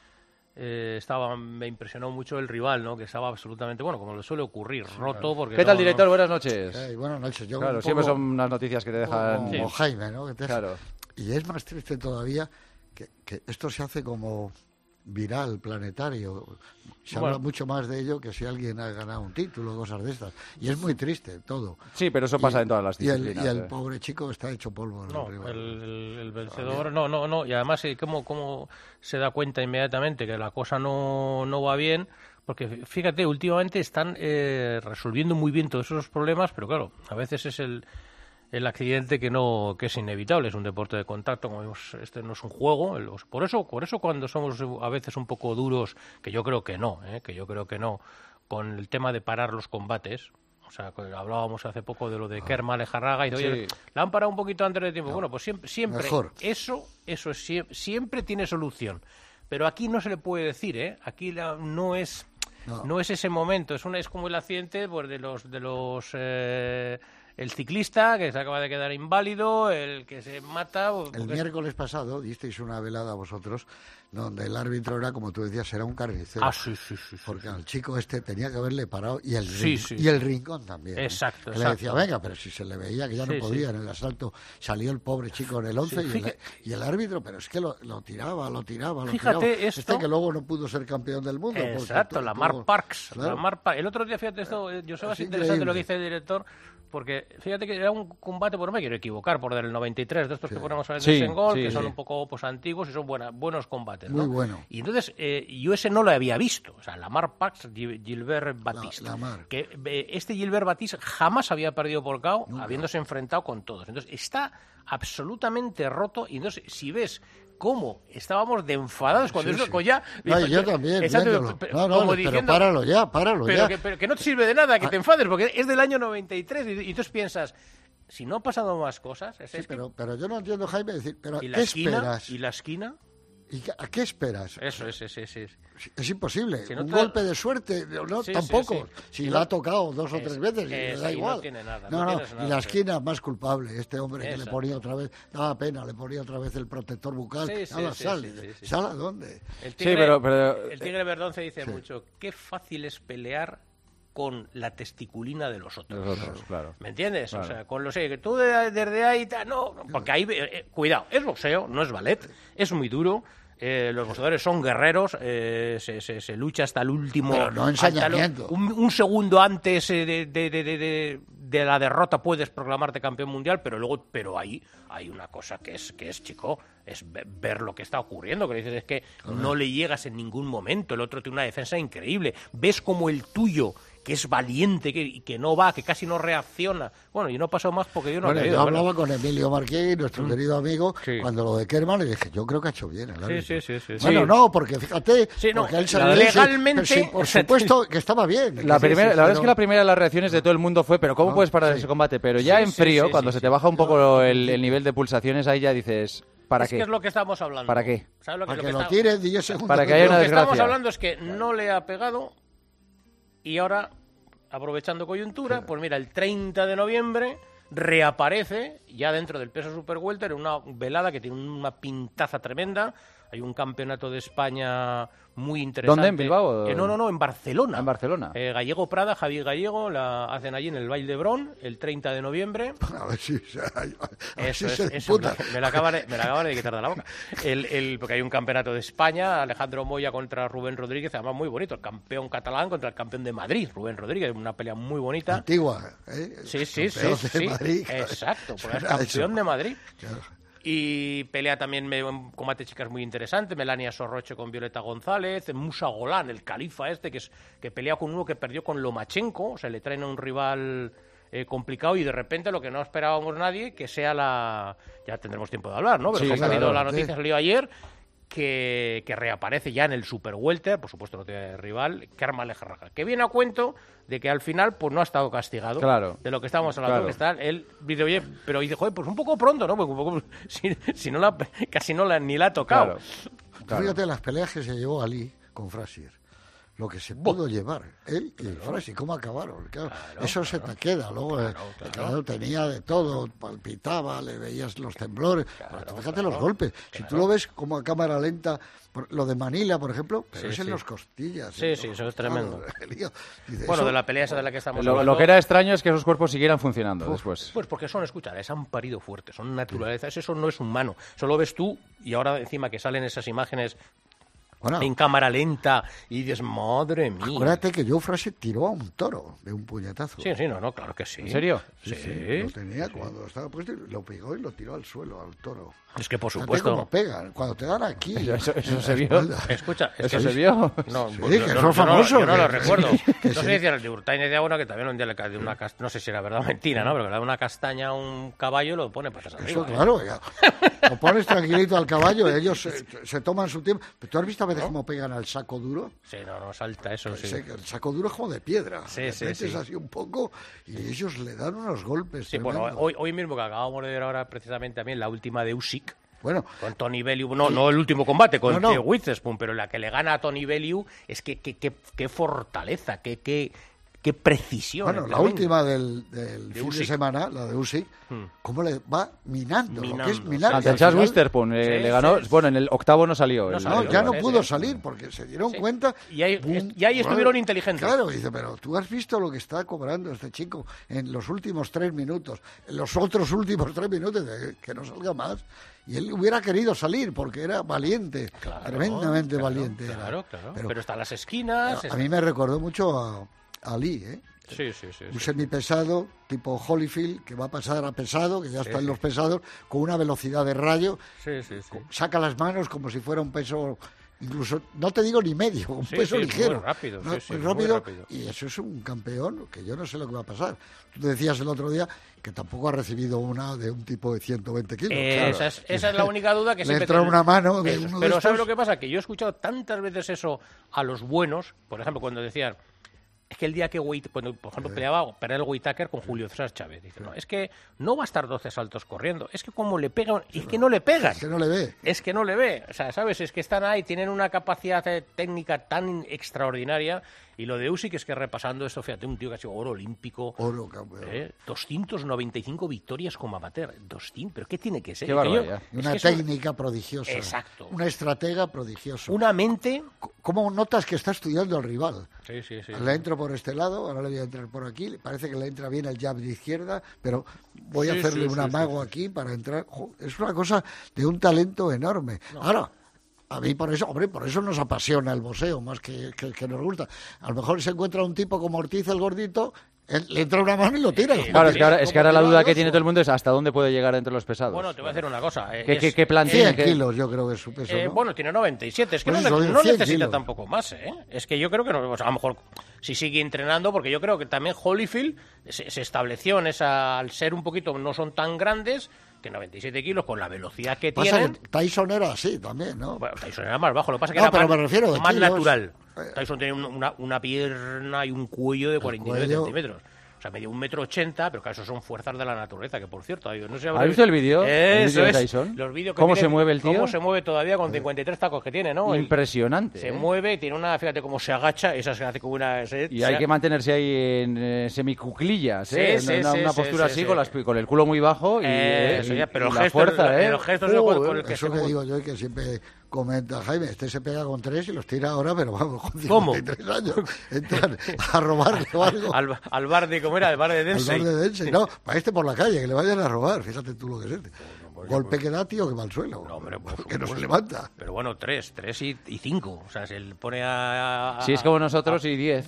Eh, estaba, me impresionó mucho el rival, ¿no? Que estaba absolutamente, bueno, como le suele ocurrir, roto. Porque ¿Qué tal, no, director? No... Buenas noches. Hey, buenas noches. Yo claro, poco, siempre son unas noticias que te dejan... Como, como sí. Jaime, ¿no? Que te... Claro. Y es más triste todavía que, que esto se hace como viral, planetario. Se bueno. habla mucho más de ello que si alguien ha ganado un título, cosas de estas. Y es muy triste todo. Sí, pero eso pasa y, en todas las disciplinas. Y el, y el eh. pobre chico está hecho polvo. No, el, el, el vencedor, no, no, no. Y además, ¿cómo, cómo se da cuenta inmediatamente que la cosa no, no va bien? Porque fíjate, últimamente están eh, resolviendo muy bien todos esos problemas, pero claro, a veces es el... el accidente que no que es inevitable, es un deporte de contacto, como vemos, este no es un juego, por eso por eso cuando somos a veces un poco duros, que yo creo que no, ¿eh? que yo creo que no, con el tema de parar los combates, o sea, hablábamos hace poco de lo de Kerma Lejarraga y de, oye, sí. la han parado un poquito antes de tiempo, no, bueno, pues siempre, siempre eso, eso es, siempre, siempre tiene solución, pero aquí no se le puede decir, ¿eh? Aquí la, no es no. no es ese momento, es una es como el accidente pues, de los de los eh, el ciclista que se acaba de quedar inválido, el que se mata... El miércoles pasado disteis una velada vosotros donde el árbitro era, como tú decías, era un carnicero. Ah, sí, sí, sí. Porque sí, al sí. chico este tenía que haberle parado y el, sí, rin- sí, y el rincón también. Exacto, ¿eh? exacto. Le decía, venga, pero si se le veía que ya sí, no podía sí. en el asalto, salió el pobre chico en el once sí, y, el, y el árbitro, pero es que lo, lo tiraba, lo tiraba, lo fíjate tiraba. Esto... Este que luego no pudo ser campeón del mundo. Exacto, tú, Lamar tú, Parks. claro. Lamar Par- el otro día, fíjate, esto, Joseba, es, es interesante lo que dice el director, porque fíjate que era un combate, por no me quiero equivocar, por del noventa y tres, de estos sí. que ponemos a veces sí, en gol, sí, que son sí. un poco pues, antiguos y son buena, buenos combates. ¿no? Muy bueno. Y entonces, eh, yo ese no lo había visto, o sea, Lamar Parks, Gilbert Baptiste. La, Lamar. Que eh, este Gilbert Baptiste jamás había perdido por K O, habiéndose enfrentado con todos. Entonces, está absolutamente roto, y entonces, si ves cómo estábamos de enfadados cuando sí, eso sí. con ya no, yo también exacto, pero, no, no, como diciendo, pero páralo ya páralo pero ya que, pero que no te sirve de nada que ah. te enfades porque es del año noventa y tres y, y entonces piensas si no han pasado más cosas es, sí, es pero, que... pero yo no entiendo, Jaime, decir pero ¿y ¿qué la esquina, esperas? y la esquina ¿Y a qué esperas? Eso es, es, es, es. Es imposible. Si no un te... golpe de suerte, no, sí, tampoco. Sí, sí. Si no... la ha tocado dos o es, tres veces, es, le da igual. No tiene nada. No, no, no y nada, la esquina más culpable. Este hombre Esa. que le ponía otra vez, daba pena, le ponía otra vez el protector bucal. Sí, sí, Ala, sí, sale. Sí, sí, sí. ¿Sale a dónde? El tigre, sí, pero, pero... el tigre Verdonce dice sí. mucho, qué fácil es pelear con la testiculina de los otros. Los otros, claro. ¿Me entiendes? Claro. O sea, con los que tú desde ahí, no, porque ahí, eh, cuidado, es boxeo, no es ballet, es muy duro. Eh, los boxeadores son guerreros, eh, se, se, se lucha hasta el último... Pero no ensañamiento. Un, un segundo antes eh, de, de, de, de, de la derrota puedes proclamarte campeón mundial, pero luego pero ahí hay una cosa que es, que es chico, es ver lo que está ocurriendo, que dices es que no le llegas en ningún momento, el otro tiene una defensa increíble, ves como el tuyo... que es valiente, que, que no va, que casi no reacciona. Bueno, y no pasó más porque yo no bueno, he yo hablaba bueno. con Emilio Marqués, nuestro mm. querido amigo, sí. cuando lo de Kerman, le dije, yo creo que ha hecho bien el sí, sí, sí, sí, Bueno, sí. no, porque fíjate, sí, no, porque él salió legalmente... Sí, por supuesto que estaba bien. La, sí, primera, sí, la verdad pero... es que la primera de las reacciones de todo el mundo fue, pero ¿cómo no, puedes parar sí. ese combate? Pero ya sí, en frío, sí, sí, cuando sí, se sí. te baja un poco no, el, el nivel de pulsaciones, ahí ya dices... ¿Para es qué? que es lo que estamos hablando. ¿Para qué? ¿Sabes lo que, para lo que, que lo está... tire diez segundos. Para que haya una lo desgracia. Lo que estamos hablando es que no le ha pegado y ahora... aprovechando coyuntura, sí. pues mira, el treinta de noviembre reaparece ya dentro del peso super welter en una velada que tiene una pintaza tremenda. Hay un campeonato de España muy interesante. ¿Dónde? ¿En Bilbao? Eh, no, no, no, en Barcelona. En Barcelona. Eh, Gallego Prada, Javier Gallego, la hacen allí en el Vall d'Hebron el treinta de noviembre. A ver si se, a ver eso si es, se eso, me la acaban de, me la acaban de quitar de la boca. El, el, porque hay un campeonato de España, Alejandro Moya contra Rubén Rodríguez, además muy bonito, el campeón catalán contra el campeón de Madrid, Rubén Rodríguez, una pelea muy bonita. Antigua, ¿eh? Sí, sí, sí, de sí. Madrid. Exacto, porque es campeón eso. de Madrid. Claro. Y pelea también un combate chicas muy interesante, Melania Sorroche con Violeta González, Musa Golán, el califa este, que es que pelea con uno que perdió con Lomachenko, o sea, le traen a un rival eh, complicado y de repente lo que no esperábamos nadie, que sea la... Ya tendremos tiempo de hablar, ¿no? Pero Sí, ha salido claro, la noticia, sí. salió ayer, que, que reaparece ya en el Super Welter, por supuesto no tiene rival, Kermal Lejarraga, que viene a cuento de que al final pues no ha estado castigado, Claro. de lo que estábamos hablando, Claro. que está él dice, oye, pero dice, joder, pues un poco pronto, ¿no? Porque un poco, si, si no la, casi no la, ni la ha tocado. Claro. Fíjate las peleas que se llevó Ali con Frazier. Lo que se pudo llevar, él y claro. Frazier, cómo acabaron. Claro, claro, eso claro. se te queda. Luego claro, claro. Claro, tenía de todo, palpitaba, le veías los temblores. Claro, fíjate claro. los golpes. Claro. Si tú lo ves como a cámara lenta, lo de Manila, por ejemplo, pero sí, es en sí. los costillas. Sí, sí, eso es tremendo. Dice, bueno, eso, de la pelea esa de la que estamos lo, hablando... Lo que era extraño es que esos cuerpos siguieran funcionando Uf, después. Pues porque son, escucha, les han parido fuertes, son naturalezas, eso no es humano. Solo ves tú, y ahora encima que salen esas imágenes... Bueno, en cámara lenta y dices, madre mía. Acuérdate que Joe Frazier tiró a un toro de un puñetazo. Sí, sí, no, no, claro que sí. ¿En serio? Sí, sí, sí lo tenía sí. cuando estaba puesto y lo pegó y lo tiró al suelo, al toro. Es que por Fíjate supuesto... cómo pegan, cuando te dan aquí... Eso, eso se vio. Escucha, es ¿Eso que se es... vio? No, sí, pues, que yo, son famosos. Yo no, yo no lo que, recuerdo. Que, que no sí. sé decir el de Urtain decía uno que también un día le cae de una castaña, no sé si era verdad o mentira, ¿no? Pero que le da una castaña a un caballo y lo pone patas arriba. Eso, claro, ya. Lo pones tranquilito al caballo, ellos se, se toman su tiempo. ¿Pero tú has visto a veces ¿no? cómo pegan al saco duro? Sí, no, no, salta eso, sí. El saco duro es como de piedra. Sí, sí, metes sí. así un poco y ellos le dan unos golpes Sí, tremendos. bueno, hoy, hoy mismo que acabamos de ver ahora precisamente también la última de Usyk. Bueno, con Tony Bellew, no, no el último combate, con no, no. Witherspoon, pero la que le gana a Tony Bellew es que qué fortaleza, qué, qué, qué precisión. Bueno, la última del, del de fin Usyk. de semana, la de Usyk, hmm. cómo le va minando, minando lo que es minar. Ante Charles Witherspoon eh, sí, le ganó, sí. bueno, en el octavo no salió. No, el, no el, ya el, no el, pudo el, salir porque se dieron sí. cuenta. Y ahí, boom, y ahí estuvieron madre, inteligentes. Claro, dice, pero tú has visto lo que está cobrando este chico en los últimos tres minutos, en los otros últimos tres minutos, de que no salga más. Y él hubiera querido salir porque era valiente, claro, tremendamente claro, valiente. Claro, era. claro. Pero, pero está las esquinas. A, está... a mí me recordó mucho a, a Ali, ¿eh? Sí, sí, sí. Un sí. semipesado tipo Holyfield que va a pasar a pesado, que ya sí, está en sí. los pesados, con una velocidad de rayo. Sí, sí, sí. Saca las manos como si fuera un peso, incluso, no te digo ni medio, un sí, peso sí, ligero. Muy rápido, ¿no? sí, sí, muy, muy rápido, rápido. Y eso es un campeón que yo no sé lo que va a pasar. Tú decías el otro día que tampoco ha recibido una de un tipo de ciento veinte kilos. Eh, claro. esa, es, esa es la única duda que Le siempre... entra te... una mano de eso, uno Pero de ¿sabes estos? lo que pasa? Que yo he escuchado tantas veces eso a los buenos, por ejemplo, cuando decían... Es que el día que, Wait, cuando, por ejemplo, sí. peleaba Perel Whitaker con Julio César Chávez, dice, no, es que no va a estar doce saltos corriendo, es que como le pegan, sí, es que no le pegan. Es que no le ve. Es que no le ve. O sea, ¿sabes? Es que están ahí, tienen una capacidad técnica tan extraordinaria. Y lo de Usyk es que repasando esto, fíjate, un tío que ha sido oro olímpico. Oro, campeón. ¿eh? doscientas noventa y cinco victorias como amateur. doscientos, ¿pero qué tiene que ser? Qué barbaridad. Yo, una técnica eso... prodigiosa. Exacto. Una estratega prodigiosa. Una mente... ¿Cómo notas que está estudiando al rival? Sí, sí, sí. Le entro por este lado, ahora le voy a entrar por aquí. Parece que le entra bien el jab de izquierda, pero voy a sí, hacerle sí, un sí, amago sí, sí. aquí para entrar. Es una cosa de un talento enorme. No. Ahora... A mí por eso, hombre, por eso nos apasiona el boxeo, más que, que, que nos gusta. A lo mejor se encuentra un tipo como Ortiz el gordito, él, le entra una mano y lo tira. Sí, claro, es que ahora, es que ahora la duda que tiene todo el mundo es hasta dónde puede llegar entre los pesados. Bueno, te voy a decir una cosa. ¿Qué, es, qué, qué plan tiene? cien kilos yo creo que es su peso, eh, ¿no? Bueno, tiene noventa y siete, es que pues no, eso, no necesita kilos. tampoco más, ¿eh? Es que yo creo que no, o sea, a lo mejor si sigue entrenando, porque yo creo que también Holyfield se, se estableció en esa, al ser un poquito, no son tan grandes, que noventa y siete kilos con la velocidad que pasa tienen. Que Tyson era así también, ¿no? Bueno, Tyson era más bajo, lo que pasa es que no, era pero más, me refiero de más kilos. natural. Tyson tenía una, una pierna y un cuello de cuarenta y nueve cuello... centímetros. O sea, medio un metro ochenta, pero claro, eso son fuerzas de la naturaleza, que por cierto, no sé... ¿Has visto el vídeo? Eso ¿El vídeo de es. Tyson? Los vídeos que ¿Cómo tiene, se mueve el tío? Cómo se mueve todavía con cincuenta y tres tacos que tiene, ¿no? Impresionante. Se ¿eh? mueve, tiene una, fíjate cómo se agacha, esa se hace como una... Se, y se hay ha... que mantenerse ahí en eh, semicuclillas, ¿eh? Sí, sí, una, sí, una sí, postura sí, así, sí. Con, las, con el culo muy bajo y, eh, eh, eso y, ya, pero y el la gesto, fuerza, el, ¿eh? los gestos uh, con, con el que eso se que mueve. digo yo y que siempre comenta Jaime, este se pega con tres y los tira ahora, pero vamos, con cincuenta y tres años, entran a robarle o algo. Al, al bar de, ¿cómo era? Al bar de Densey. Al bar de Densey, no, para este por la calle, que le vayan a robar, fíjate tú lo que es este. Golpe que da, tío, que va al suelo. No, hombre, pues, que no se levanta. Pero bueno, tres, tres y, y cinco. O sea, se le pone a... a si es como nosotros a, y diez.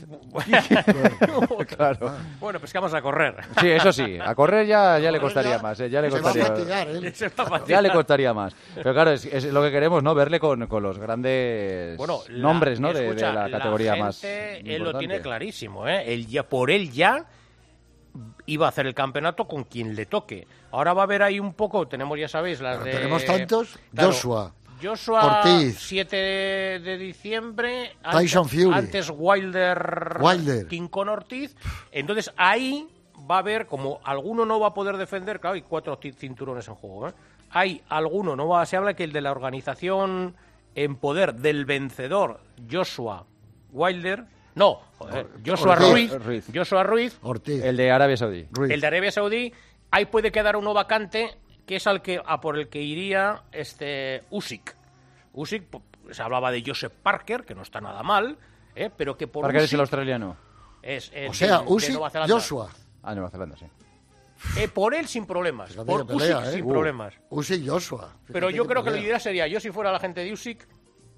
Claro. Bueno, pues que vamos a correr. Sí, eso sí. A correr ya, ya le costaría ya, más. ¿eh? Ya le costaría. Se va a fatigar, ¿eh? Se va a fatigar. Ya le costaría más. Pero claro, es, es lo que queremos, ¿no? Verle con, con los grandes bueno, la, nombres, ¿no? Escucha, de, de la categoría la gente, más él importante. lo tiene clarísimo, ¿eh? Él ya, por él ya... iba a hacer el campeonato con quien le toque. Ahora va a haber ahí un poco, tenemos, ya sabéis, las de... Tenemos tantos, claro, Joshua, Joshua, Ortiz, siete de diciembre, Tyson antes, Fury, antes Wilder, Wilder, King con Ortiz. Entonces ahí va a haber, como alguno no va a poder defender, claro, hay cuatro cinturones en juego, ¿eh? Hay alguno, no va, se habla que el de la organización en poder del vencedor, Joshua Wilder, no, joder, Joshua Ortiz, Ruiz, Ruiz. Joshua Ruiz, Ortiz, El de Arabia Saudí. Ruiz. el de Arabia Saudí, ahí puede quedar uno vacante, que es al que a por el que iría este Usyk. Usyk, se hablaba de Joseph Parker, que no está nada mal, ¿eh? Pero que por Parker Usyk es el australiano. es, es O sea, de- de Usyk, Nueva Zelanda. Joshua. Ah, Nueva Zelanda, sí. Eh, por él sin problemas, Fíjate por que pelea, Usyk ¿eh? sin Uh, problemas. Usyk Joshua. Pero Fíjate yo que creo que la pelea. idea sería, yo si fuera la gente de Usyk,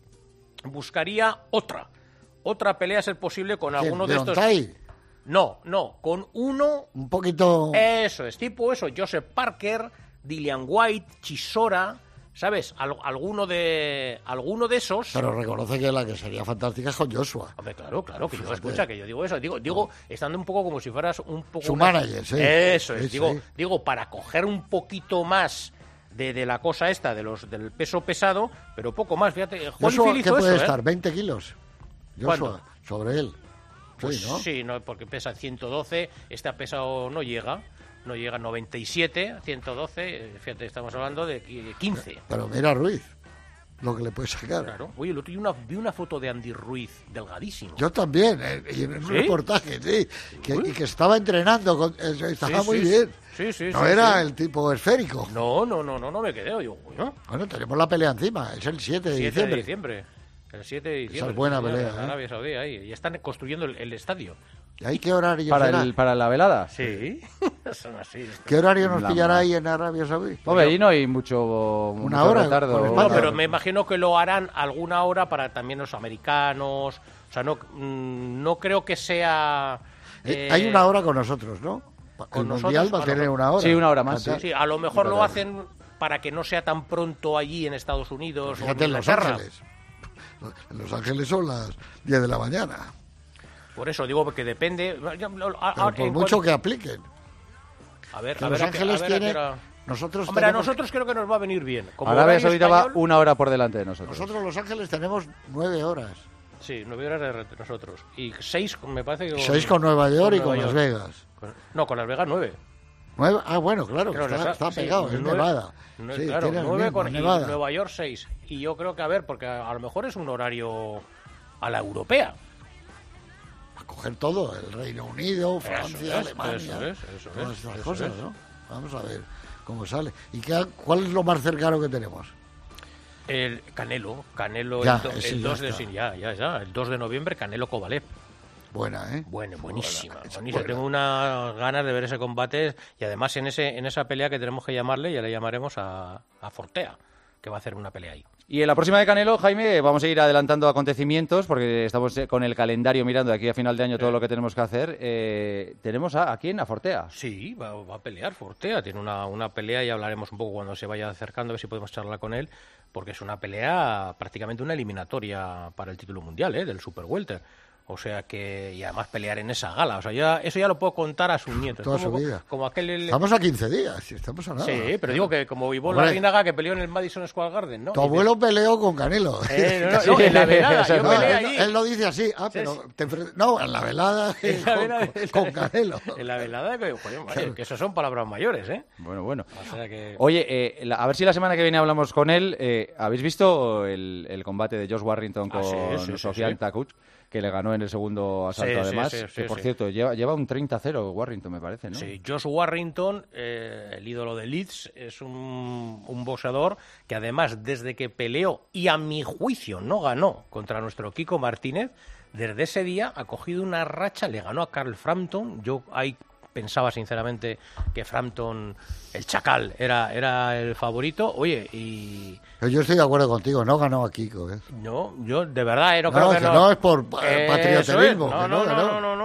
buscaría otra. Otra pelea, a ser posible, con ¿Quién? alguno de estos... Deontay. No, no, con uno... Un poquito... Eso es, tipo eso, Joseph Parker, Dillian White, Chisora, ¿sabes? Al- alguno de alguno de esos... Pero reconoce que la que sería fantástica es con Joshua. Hombre, claro, claro, que yo Fíjate. escucha, que yo digo eso, digo, digo, estando un poco como si fueras un poco... Su una- manager, sí. Eso es, Sí, digo, sí. digo, para coger un poquito más de, de la cosa esta, de los del peso pesado, pero poco más, fíjate, Joshua, Holyfield ¿qué hizo puede eso, ¿eh? estar? ¿veinte kilos. Joshua, ¿Cuándo? sobre él. Pues Sí, ¿no? sí, no, porque pesa ciento doce, este ha pesado, no llega, no llega a noventa y siete, ciento doce, eh, fíjate, estamos hablando de qui- quince. Pero mira a Ruiz, lo que le puede sacar. Claro. Oye, el otro día una, vi una foto de Andy Ruiz, delgadísimo. Yo también, eh, y en un ¿Sí? reportaje, sí, que, Uy. y que estaba entrenando, con- eh, estaba Sí, muy sí, bien. sí, sí, no sí, era sí. el tipo esférico. No, no, no, no, no me quedé. Yo, ¿no? Bueno, tenemos la pelea encima, es el siete de siete diciembre. de diciembre. El siete de diciembre. Esa es buena sí, señor, pelea, en ¿eh? Arabia Saudí, ahí. Y están construyendo el, el estadio. ¿Y ahí qué horario ¿Para, será? el, ¿Para la velada? Sí, son así. ¿Qué horario nos La pillará ma- ahí en Arabia Saudí? Hombre, ahí no hay mucho, Una mucho hora retardo. con No, España. pero me imagino que lo harán alguna hora para también los americanos. O sea, no, mm, no creo que sea... Eh, eh, hay una hora con nosotros, ¿no? con el nosotros, Mundial va a a lo tener mejor- una hora. Sí, una hora más, Fíjate. Sí, a lo mejor lo Fíjate. hacen para que no sea tan pronto allí en Estados Unidos o Fíjate en en Los Inglaterra. Ángeles. En Los Ángeles son las diez de la mañana. Por eso digo que depende... ya, a- a- Pero por en mucho cuanto- que apliquen. A ver, que a Los ver, a qué- Ángeles a ver a qué tiene- hora- Nosotros Hombre, a tenemos- nosotros creo que nos va a venir bien. Como Arabia horario Saudita va español, una hora por delante de nosotros. Nosotros Los Ángeles tenemos nueve horas. Sí, nueve horas de re- nosotros. Y seis, me parece que... Seis con Nueva York y con Nueva Las Vegas. Con- No, con Las Vegas nueve. Nueve, ah, bueno, claro, que Creo que está, está- está sí, pegado, es nueve- Nevada. No, Sí, claro, tiene el nueve mismo, con y Nevada. Nueva York seis. Y yo creo que, a ver, porque a, a lo mejor es un horario a la europea. A coger todo, el Reino Unido, Eso Francia, es, Alemania, eso es, eso todas es, estas eso cosas, es. ¿no? Vamos a ver cómo sale. ¿Y qué, cuál es lo más cercano que tenemos? El Canelo, Canelo Ya, el, do- ese el ya dos de está. sí, ya, ya, ya, el dos de noviembre, Canelo Kovalev. Buena, ¿eh? Bueno, buenísima, Buena, es buenísima. buena. Tengo unas ganas de ver ese combate y además en ese en esa pelea que tenemos que llamarle, ya le llamaremos a, a Fortea, que va a hacer una pelea ahí. Y en la próxima de Canelo, Jaime, vamos a ir adelantando acontecimientos porque estamos eh, con el calendario mirando de aquí a final de año todo lo que tenemos que hacer. Eh, tenemos a, ¿a quién? A Fortea. Sí, va, va a pelear Fortea, tiene una, una pelea y hablaremos un poco cuando se vaya acercando, a ver si podemos charlar con él, porque es una pelea prácticamente una eliminatoria para el título mundial, ¿eh? Del Super Welter. O sea que, y además pelear en esa gala, o sea, ya, eso ya lo puedo contar a sus nietos. Toda como, su vida. como aquel... el- Estamos a quince días, si estamos a nada. Sí, pero digo que como Ivonne Hombre. Larrinaga que peleó en el Madison Square Garden, ¿no? Tu Y abuelo peleó con Canelo. Eh, no, no, no, en la velada, yo No, peleé él, allí. él lo dice así, ah, pero Sí, sí. te enfre- no, en la velada, En la con, velada- con- con Canelo. En la velada, que, joder, madre, que eso son palabras mayores, ¿eh? Bueno, bueno. O sea que... Oye, eh, la- a ver si la semana que viene hablamos con él. Eh, ¿Habéis visto el, el combate de Josh Warrington Ah, con sí, sí, sí, Sofian sí. Takuch, que le ganó en el segundo asalto Sí, sí, además? sí, sí, que, por sí. cierto, lleva, lleva un treinta cero Warrington, me parece, ¿no? Sí, Josh Warrington, eh, el ídolo de Leeds, es un, un boxeador que además desde que peleó y a mi juicio no ganó contra nuestro Kiko Martínez, desde ese día ha cogido una racha, le ganó a Carl Frampton, yo ahí pensaba sinceramente que Frampton, el chacal, era, era el favorito, oye, y... Pero yo estoy de acuerdo contigo, no ganó a Kiko, ¿eh? No, yo de verdad, eh, no, No, creo que que no. no es por Eso patrioterismo, es. que No, no, no, que no, no. no, no, no.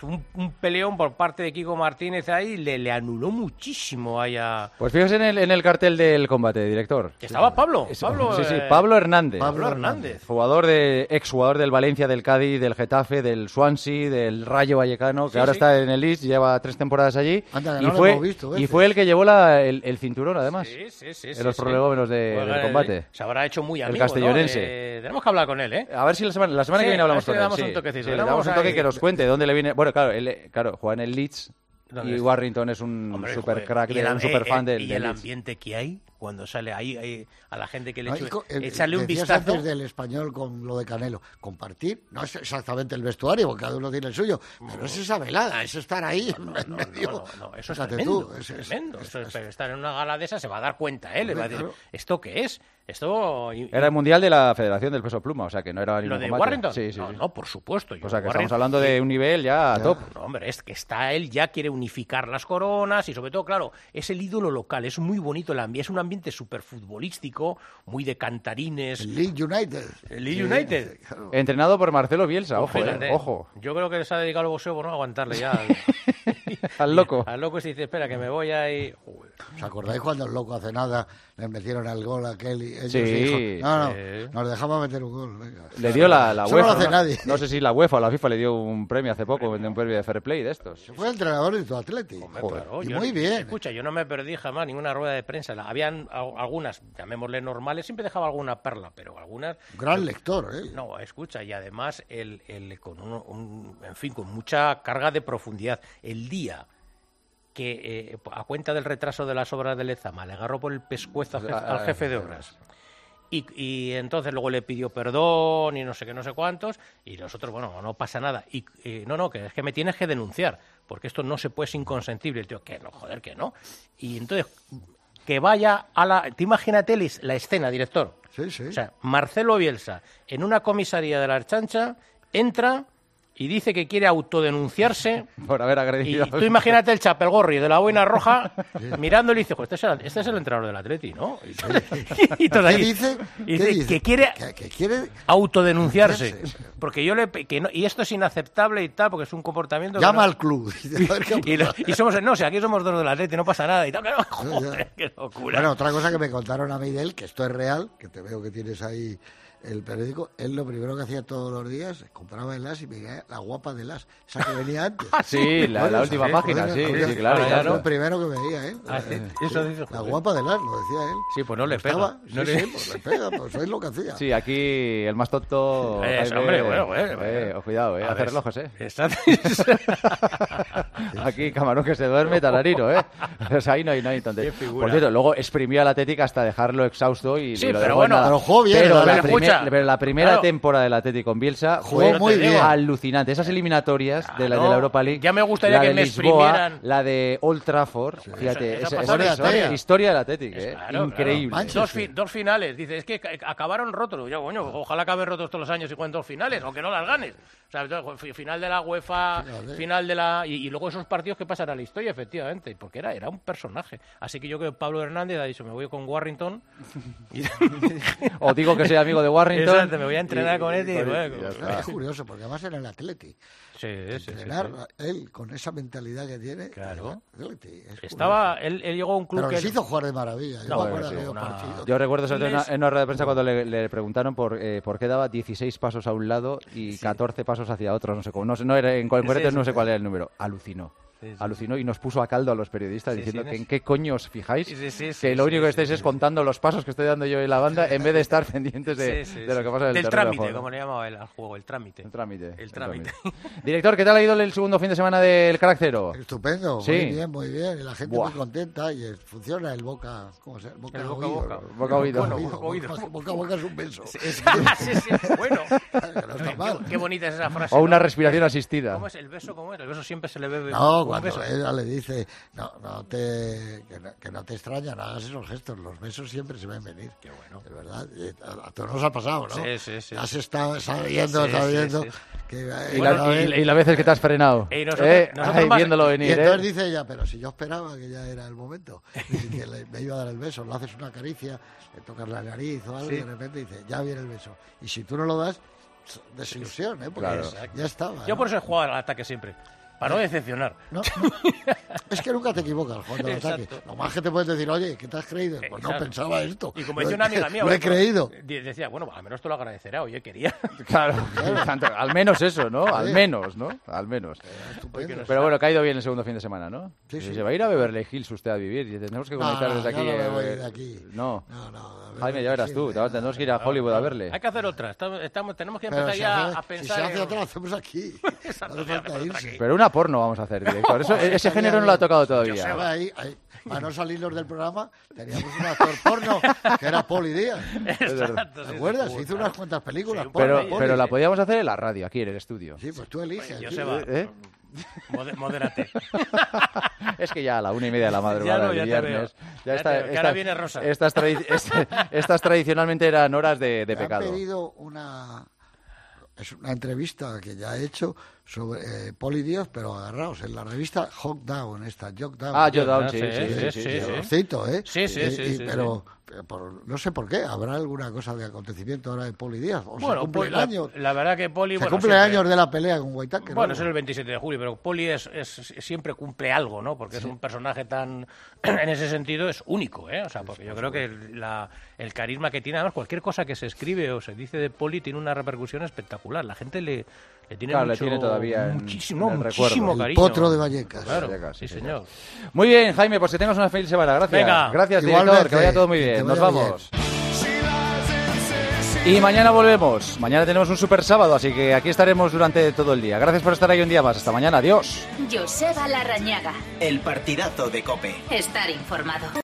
un, un peleón por parte de Kiko Martínez ahí, le, le anuló muchísimo ahí a... Pues fíjese en el, en el cartel del combate, director. Que estaba Pablo, Es- Pablo, sí, sí, eh, Pablo Hernández. Pablo Hernández. Jugador de, exjugador del Valencia, del Cádiz, del Getafe, del Swansea, del Rayo Vallecano, que Sí, ahora sí. está en el Leeds, lleva tres temporadas allí. Anda, que y, no lo fue, hemos visto, y veces. fue el que llevó la, el, el cinturón, además, Sí, sí, sí, en sí, los sí. prolegómenos de, Juega del el- combate. Se habrá hecho muy El amigo, castellonense. ¿no? Eh, tenemos que hablar con él, ¿eh? A ver si la semana, la semana Sí, que viene a hablamos ver si con le él. damos sí. un toquecito. Sí, Le le damos un damos toque ahí. que nos cuente dónde le viene. Bueno, claro, él, claro, juega en el Leeds ¿Dónde y está? Warrington es un Hombre, super joder, crack, y el un am- super eh, fan eh, del, y del el Leeds. ambiente que hay cuando sale ahí, ahí a la gente que le No, eche, y co- el- echarle un decías vistazo. antes del Español con lo de Canelo. Compartir, no es exactamente el vestuario, porque cada uno tiene el suyo, pero es esa velada, es estar ahí en medio. No, no, no, eso es Fíjate tremendo, tú, es es- es- tremendo. es- Eso es- es- pero estar en una gala de esa se va a dar cuenta, ¿eh? Le va a decir, Claro. ¿esto qué es? Esto... y- Era el mundial de la Federación del Peso Pluma, o sea que no era ¿Lo ningún de combate. Warrington? Sí, sí, no, sí. no, por supuesto. yo O sea que Warrington- estamos hablando de un nivel ya top. No, hombre, es que está él, ya quiere unificar las coronas y sobre todo, claro, es el ídolo local, es muy bonito el ambiente, es un ambiente súper futbolístico, muy de cantarines. El Leeds United. El Leeds United. Entrenado por Marcelo Bielsa, ojo, Fíjate, eh, ojo. Yo creo que se ha dedicado al boxeo por no aguantarle ya. al- Al loco. Al loco se dice, espera, que me voy ahí. Joder. ¿Os acordáis cuando el loco hace nada le metieron al gol a aquel y ellos Sí, dijo, no, no, sí. nos dejamos meter un gol, venga. Le dio la, la Eso no UEFA. lo hace ¿no? nadie. No sé si la UEFA o la FIFA le dio un premio hace poco, un premio de fair play de estos. Fue entrenador de tu Atleti. Joder. Claro, Y yo- muy bien. Escucha, yo no me perdí jamás ninguna rueda de prensa. La- Habían a- algunas, llamémosle normales, siempre dejaba alguna perla, pero algunas... Gran lector, ¿eh? No, escucha, y además, el, el, con un, un- en fin, con mucha carga de profundidad. El día que, eh, a cuenta del retraso de las obras de Lezama, le agarró por el pescuezo al jefe, al jefe de obras. Y, y entonces luego le pidió perdón y no sé qué, no sé cuántos, y nosotros, bueno, no pasa nada. Y eh, no, no, que es que me tienes que denunciar, porque esto no se puede, es inconsentible. El tío, que no, joder, que no. Y entonces, que vaya a la... Te imagínate la es- la escena, director. Sí, sí. O sea, Marcelo Bielsa, en una comisaría de la Archancha, entra y dice que quiere autodenunciarse. Por haber Y agredido. tú imagínate el Chapelgorri de la Boina Roja mirándole y dice, pues este es, el, este es el entrenador del Atleti, ¿no? Y, y todo ¿Qué ahí. dice? Y ¿Qué dice dice? que quiere Que, que quiere autodenunciarse. Porque yo le... Que no- y esto es inaceptable y tal, porque es un comportamiento... que llama no- al club. Dice, a ver qué y, lo- pasa. y somos... No, si aquí somos dos del Atleti, no pasa nada y tal. Que no, joder, qué locura. Bueno, otra cosa que me contaron a mí de él, que esto es real, que te veo que tienes ahí el periódico, él lo primero que hacía todos los días, compraba el As y me veía la guapa del As, esa que venía antes. Sí, la, la última página, sí, sí, claro. Era claro. lo primero que veía, ¿eh? Ah, sí, eso dice, La joder. guapa del As, lo decía él. Sí, pues no le Estaba- pega. Sí, No le- sí, pues le pega, pues es lo que hacía. Sí, aquí el más tonto... Es, Jaime, hombre, bueno, bueno, eh, bueno. cuidado, eh, A hace ver, relojes, eh. Exacto. Aquí camarón que se duerme, talarino, ¿eh? O sea, ahí no hay, no hay tontería. Qué figura. Por cierto, luego exprimió al Atlético hasta dejarlo exhausto y Sí, y lo pero dejó bueno, en nada. pero jugó bien, Pero ¿verdad? la, Pero primer- escucha, pero la primera claro. temporada del Atlético con Bielsa Jugó fue muy bien. alucinante. Esas eliminatorias de, la, de la Claro. Europa League, Ya me gustaría la que de me Lisboa, exprimieran. la de Old Trafford, fíjate, esa esa, pasó en esa historia. historia, historia del Atlético, eh, Claro, increíble. claro. Dos, fi- dos finales. Dice, es que ca- acabaron rotos. Yo, bueno, ojalá acaben rotos todos los años y jueguen dos finales, aunque no las ganes. O sea, entonces, fi- final de la UEFA, Fíjate. final de la... Y, y luego esos partidos que pasan a la historia, efectivamente, porque era, era un personaje. Así que yo creo que Pablo Hernández ha dicho, me voy con Warrington. Y... O digo que soy amigo de Warrington. Exacto, me voy a entrenar y- con él y, y- bueno, y ya pues, está. Es curioso, porque además era el Atleti. Sí, sí, sí, Entrenar sí. él con esa mentalidad que tiene. Claro. el Atleti, es Estaba, él, él llegó a un club Pero que... les hizo jugar de maravilla. Yo No, me bueno, acuerdo sí, de aquellos una- partidos. Yo recuerdo sobre todo en Les- una, en una rueda de prensa cuando le, le preguntaron por, eh, por qué daba dieciséis pasos a un lado y catorce pasos hacia otro, no sé cómo, no, sé, no era en concreto, Sí, no sí, sé sí. cuál era el número. Alucinó. Sí, sí. Alucinó y nos puso a caldo a los periodistas Sí, diciendo sí, que sí. en qué coño os fijáis Sí, sí, sí, que sí, lo sí, único que sí, estáis sí, es sí. contando los pasos que estoy dando yo en la banda en vez de estar pendientes de, Sí, sí, de lo sí. que pasa en el Del terreno de trámite, juego. como le llamaba él al juego, el trámite. El trámite. El el trámite. Director, ¿qué tal ha ido el segundo fin de semana del Caráctero? Estupendo, Sí. muy bien, muy bien. Y la gente Buah. muy contenta y eh, funciona el boca, ¿cómo se llama? Boca El a boca a oído. boca. Boca a oído. Bueno, Boca, boca a oído. boca- boca a boca es un beso. Sí, sí, sí, sí, bueno. Que no está mal. Qué, qué bonita es esa frase. O una ¿no? respiración asistida. ¿Cómo es el beso? ¿Cómo es? El beso siempre se le bebe. No, un cuando beso. ella le dice, no, no te, que, no, que no te extraña, no hagas esos gestos, los besos siempre se ven venir. Qué bueno. De verdad, y a, a todos nos ha pasado, ¿no? Sí, sí, sí. Has estado sabiendo, Sí, sabiendo, sí, sí. que... Y, eh, la- bueno, a y- ver, y las veces que te has frenado. Y nosotros- Eh, nosotros ay, más- viéndolo y venir, entonces ¿eh? dice ella, pero si yo esperaba que ya era el momento, y que le- me iba a dar el beso, le haces una caricia, le tocas la nariz o algo, Sí. y de repente dice, ya viene el beso. Y si tú no lo das, desilusión, ¿eh? Porque Claro. ya estaba. Yo ¿no? por eso he jugado al ataque siempre. Para no decepcionar. No, no. Es que nunca te equivocas cuando lo ataques. Lo más que te puedes decir, oye, ¿qué te has creído? Pues Exacto. no pensaba esto. Y como decía una amiga mía, lo he creído. Decía, bueno, al menos te lo agradecerá, oye, quería. Claro, claro. Al menos eso, ¿no? Al menos, ¿no? Al menos. Estupendo. Pero bueno, que ha ido bien el segundo fin de semana, ¿no? Sí, sí. Se va a ir a Beverly Hills usted a vivir y tenemos que comentar no, no, desde aquí. No, no, eh, voy de aquí. No. No, no. Jaime, ya verás tú, tenemos que ir a Hollywood a verle. Hay que hacer otra, estamos, estamos, tenemos que empezar ya hace, a pensar... Si se hace en... otra, la hacemos aquí. No falta irse. Pero una porno vamos a hacer, director. Eso, ese género no lo ha tocado todavía. Ahí, ahí, para no salirnos del programa, teníamos un actor porno que era Poli Díaz. Exacto, ¿Te acuerdas? Se hizo unas cuantas películas. Sí, pero, porno, pero la podíamos hacer en la radio, aquí en el estudio. Sí, pues tú eliges. Yo se va. ¿Eh? Modérate. Es que ya a la una y media de la madrugada del no, viernes. Ya, ya está, esta, ahora viene Rosa. Estas, tradi este, estas tradicionalmente eran horas de, de Me pecado. Han pedido una, es una entrevista que ya he hecho sobre eh, Poli Díaz, pero agarraos, en la revista Hot Down, esta, Jog Down. Ah, Jog Down, sí, sí, sí, sí, sí, sí, sí, sí. cito, ¿eh? Sí, sí, y, sí, y, sí, pero, pero por, no sé por qué, ¿habrá alguna cosa de acontecimiento ahora de Poli Díaz? ¿O bueno, se cumple la, años? La verdad que Poli... Se bueno, cumple siempre, años de la pelea con Whittaker. Bueno, ¿no? eso es el veintisiete de julio, pero Poli es, es, siempre cumple algo, ¿no? Porque sí. es un personaje tan... en ese sentido es único, ¿eh? O sea, porque sí, yo creo que la, el carisma que tiene, además, cualquier cosa que se escribe o se dice de Poli tiene una repercusión espectacular. La gente le, le tiene claro, mucho, le tiene todavía muchísimo, en, en muchísimo el cariño. Potro de Vallecas. Claro, Vallecas, sí, sí, señor. señor. Muy bien, Jaime, pues que tengas una feliz semana. Gracias. Venga. Gracias, Igualmente, director. Que vaya todo muy bien. Nos vamos. Bien. Y mañana volvemos. Mañana tenemos un super sábado, así que aquí estaremos durante todo el día. Gracias por estar ahí un día más. Hasta mañana. Adiós. Joseba Larrañaga. El partidazo de COPE. Estar informado.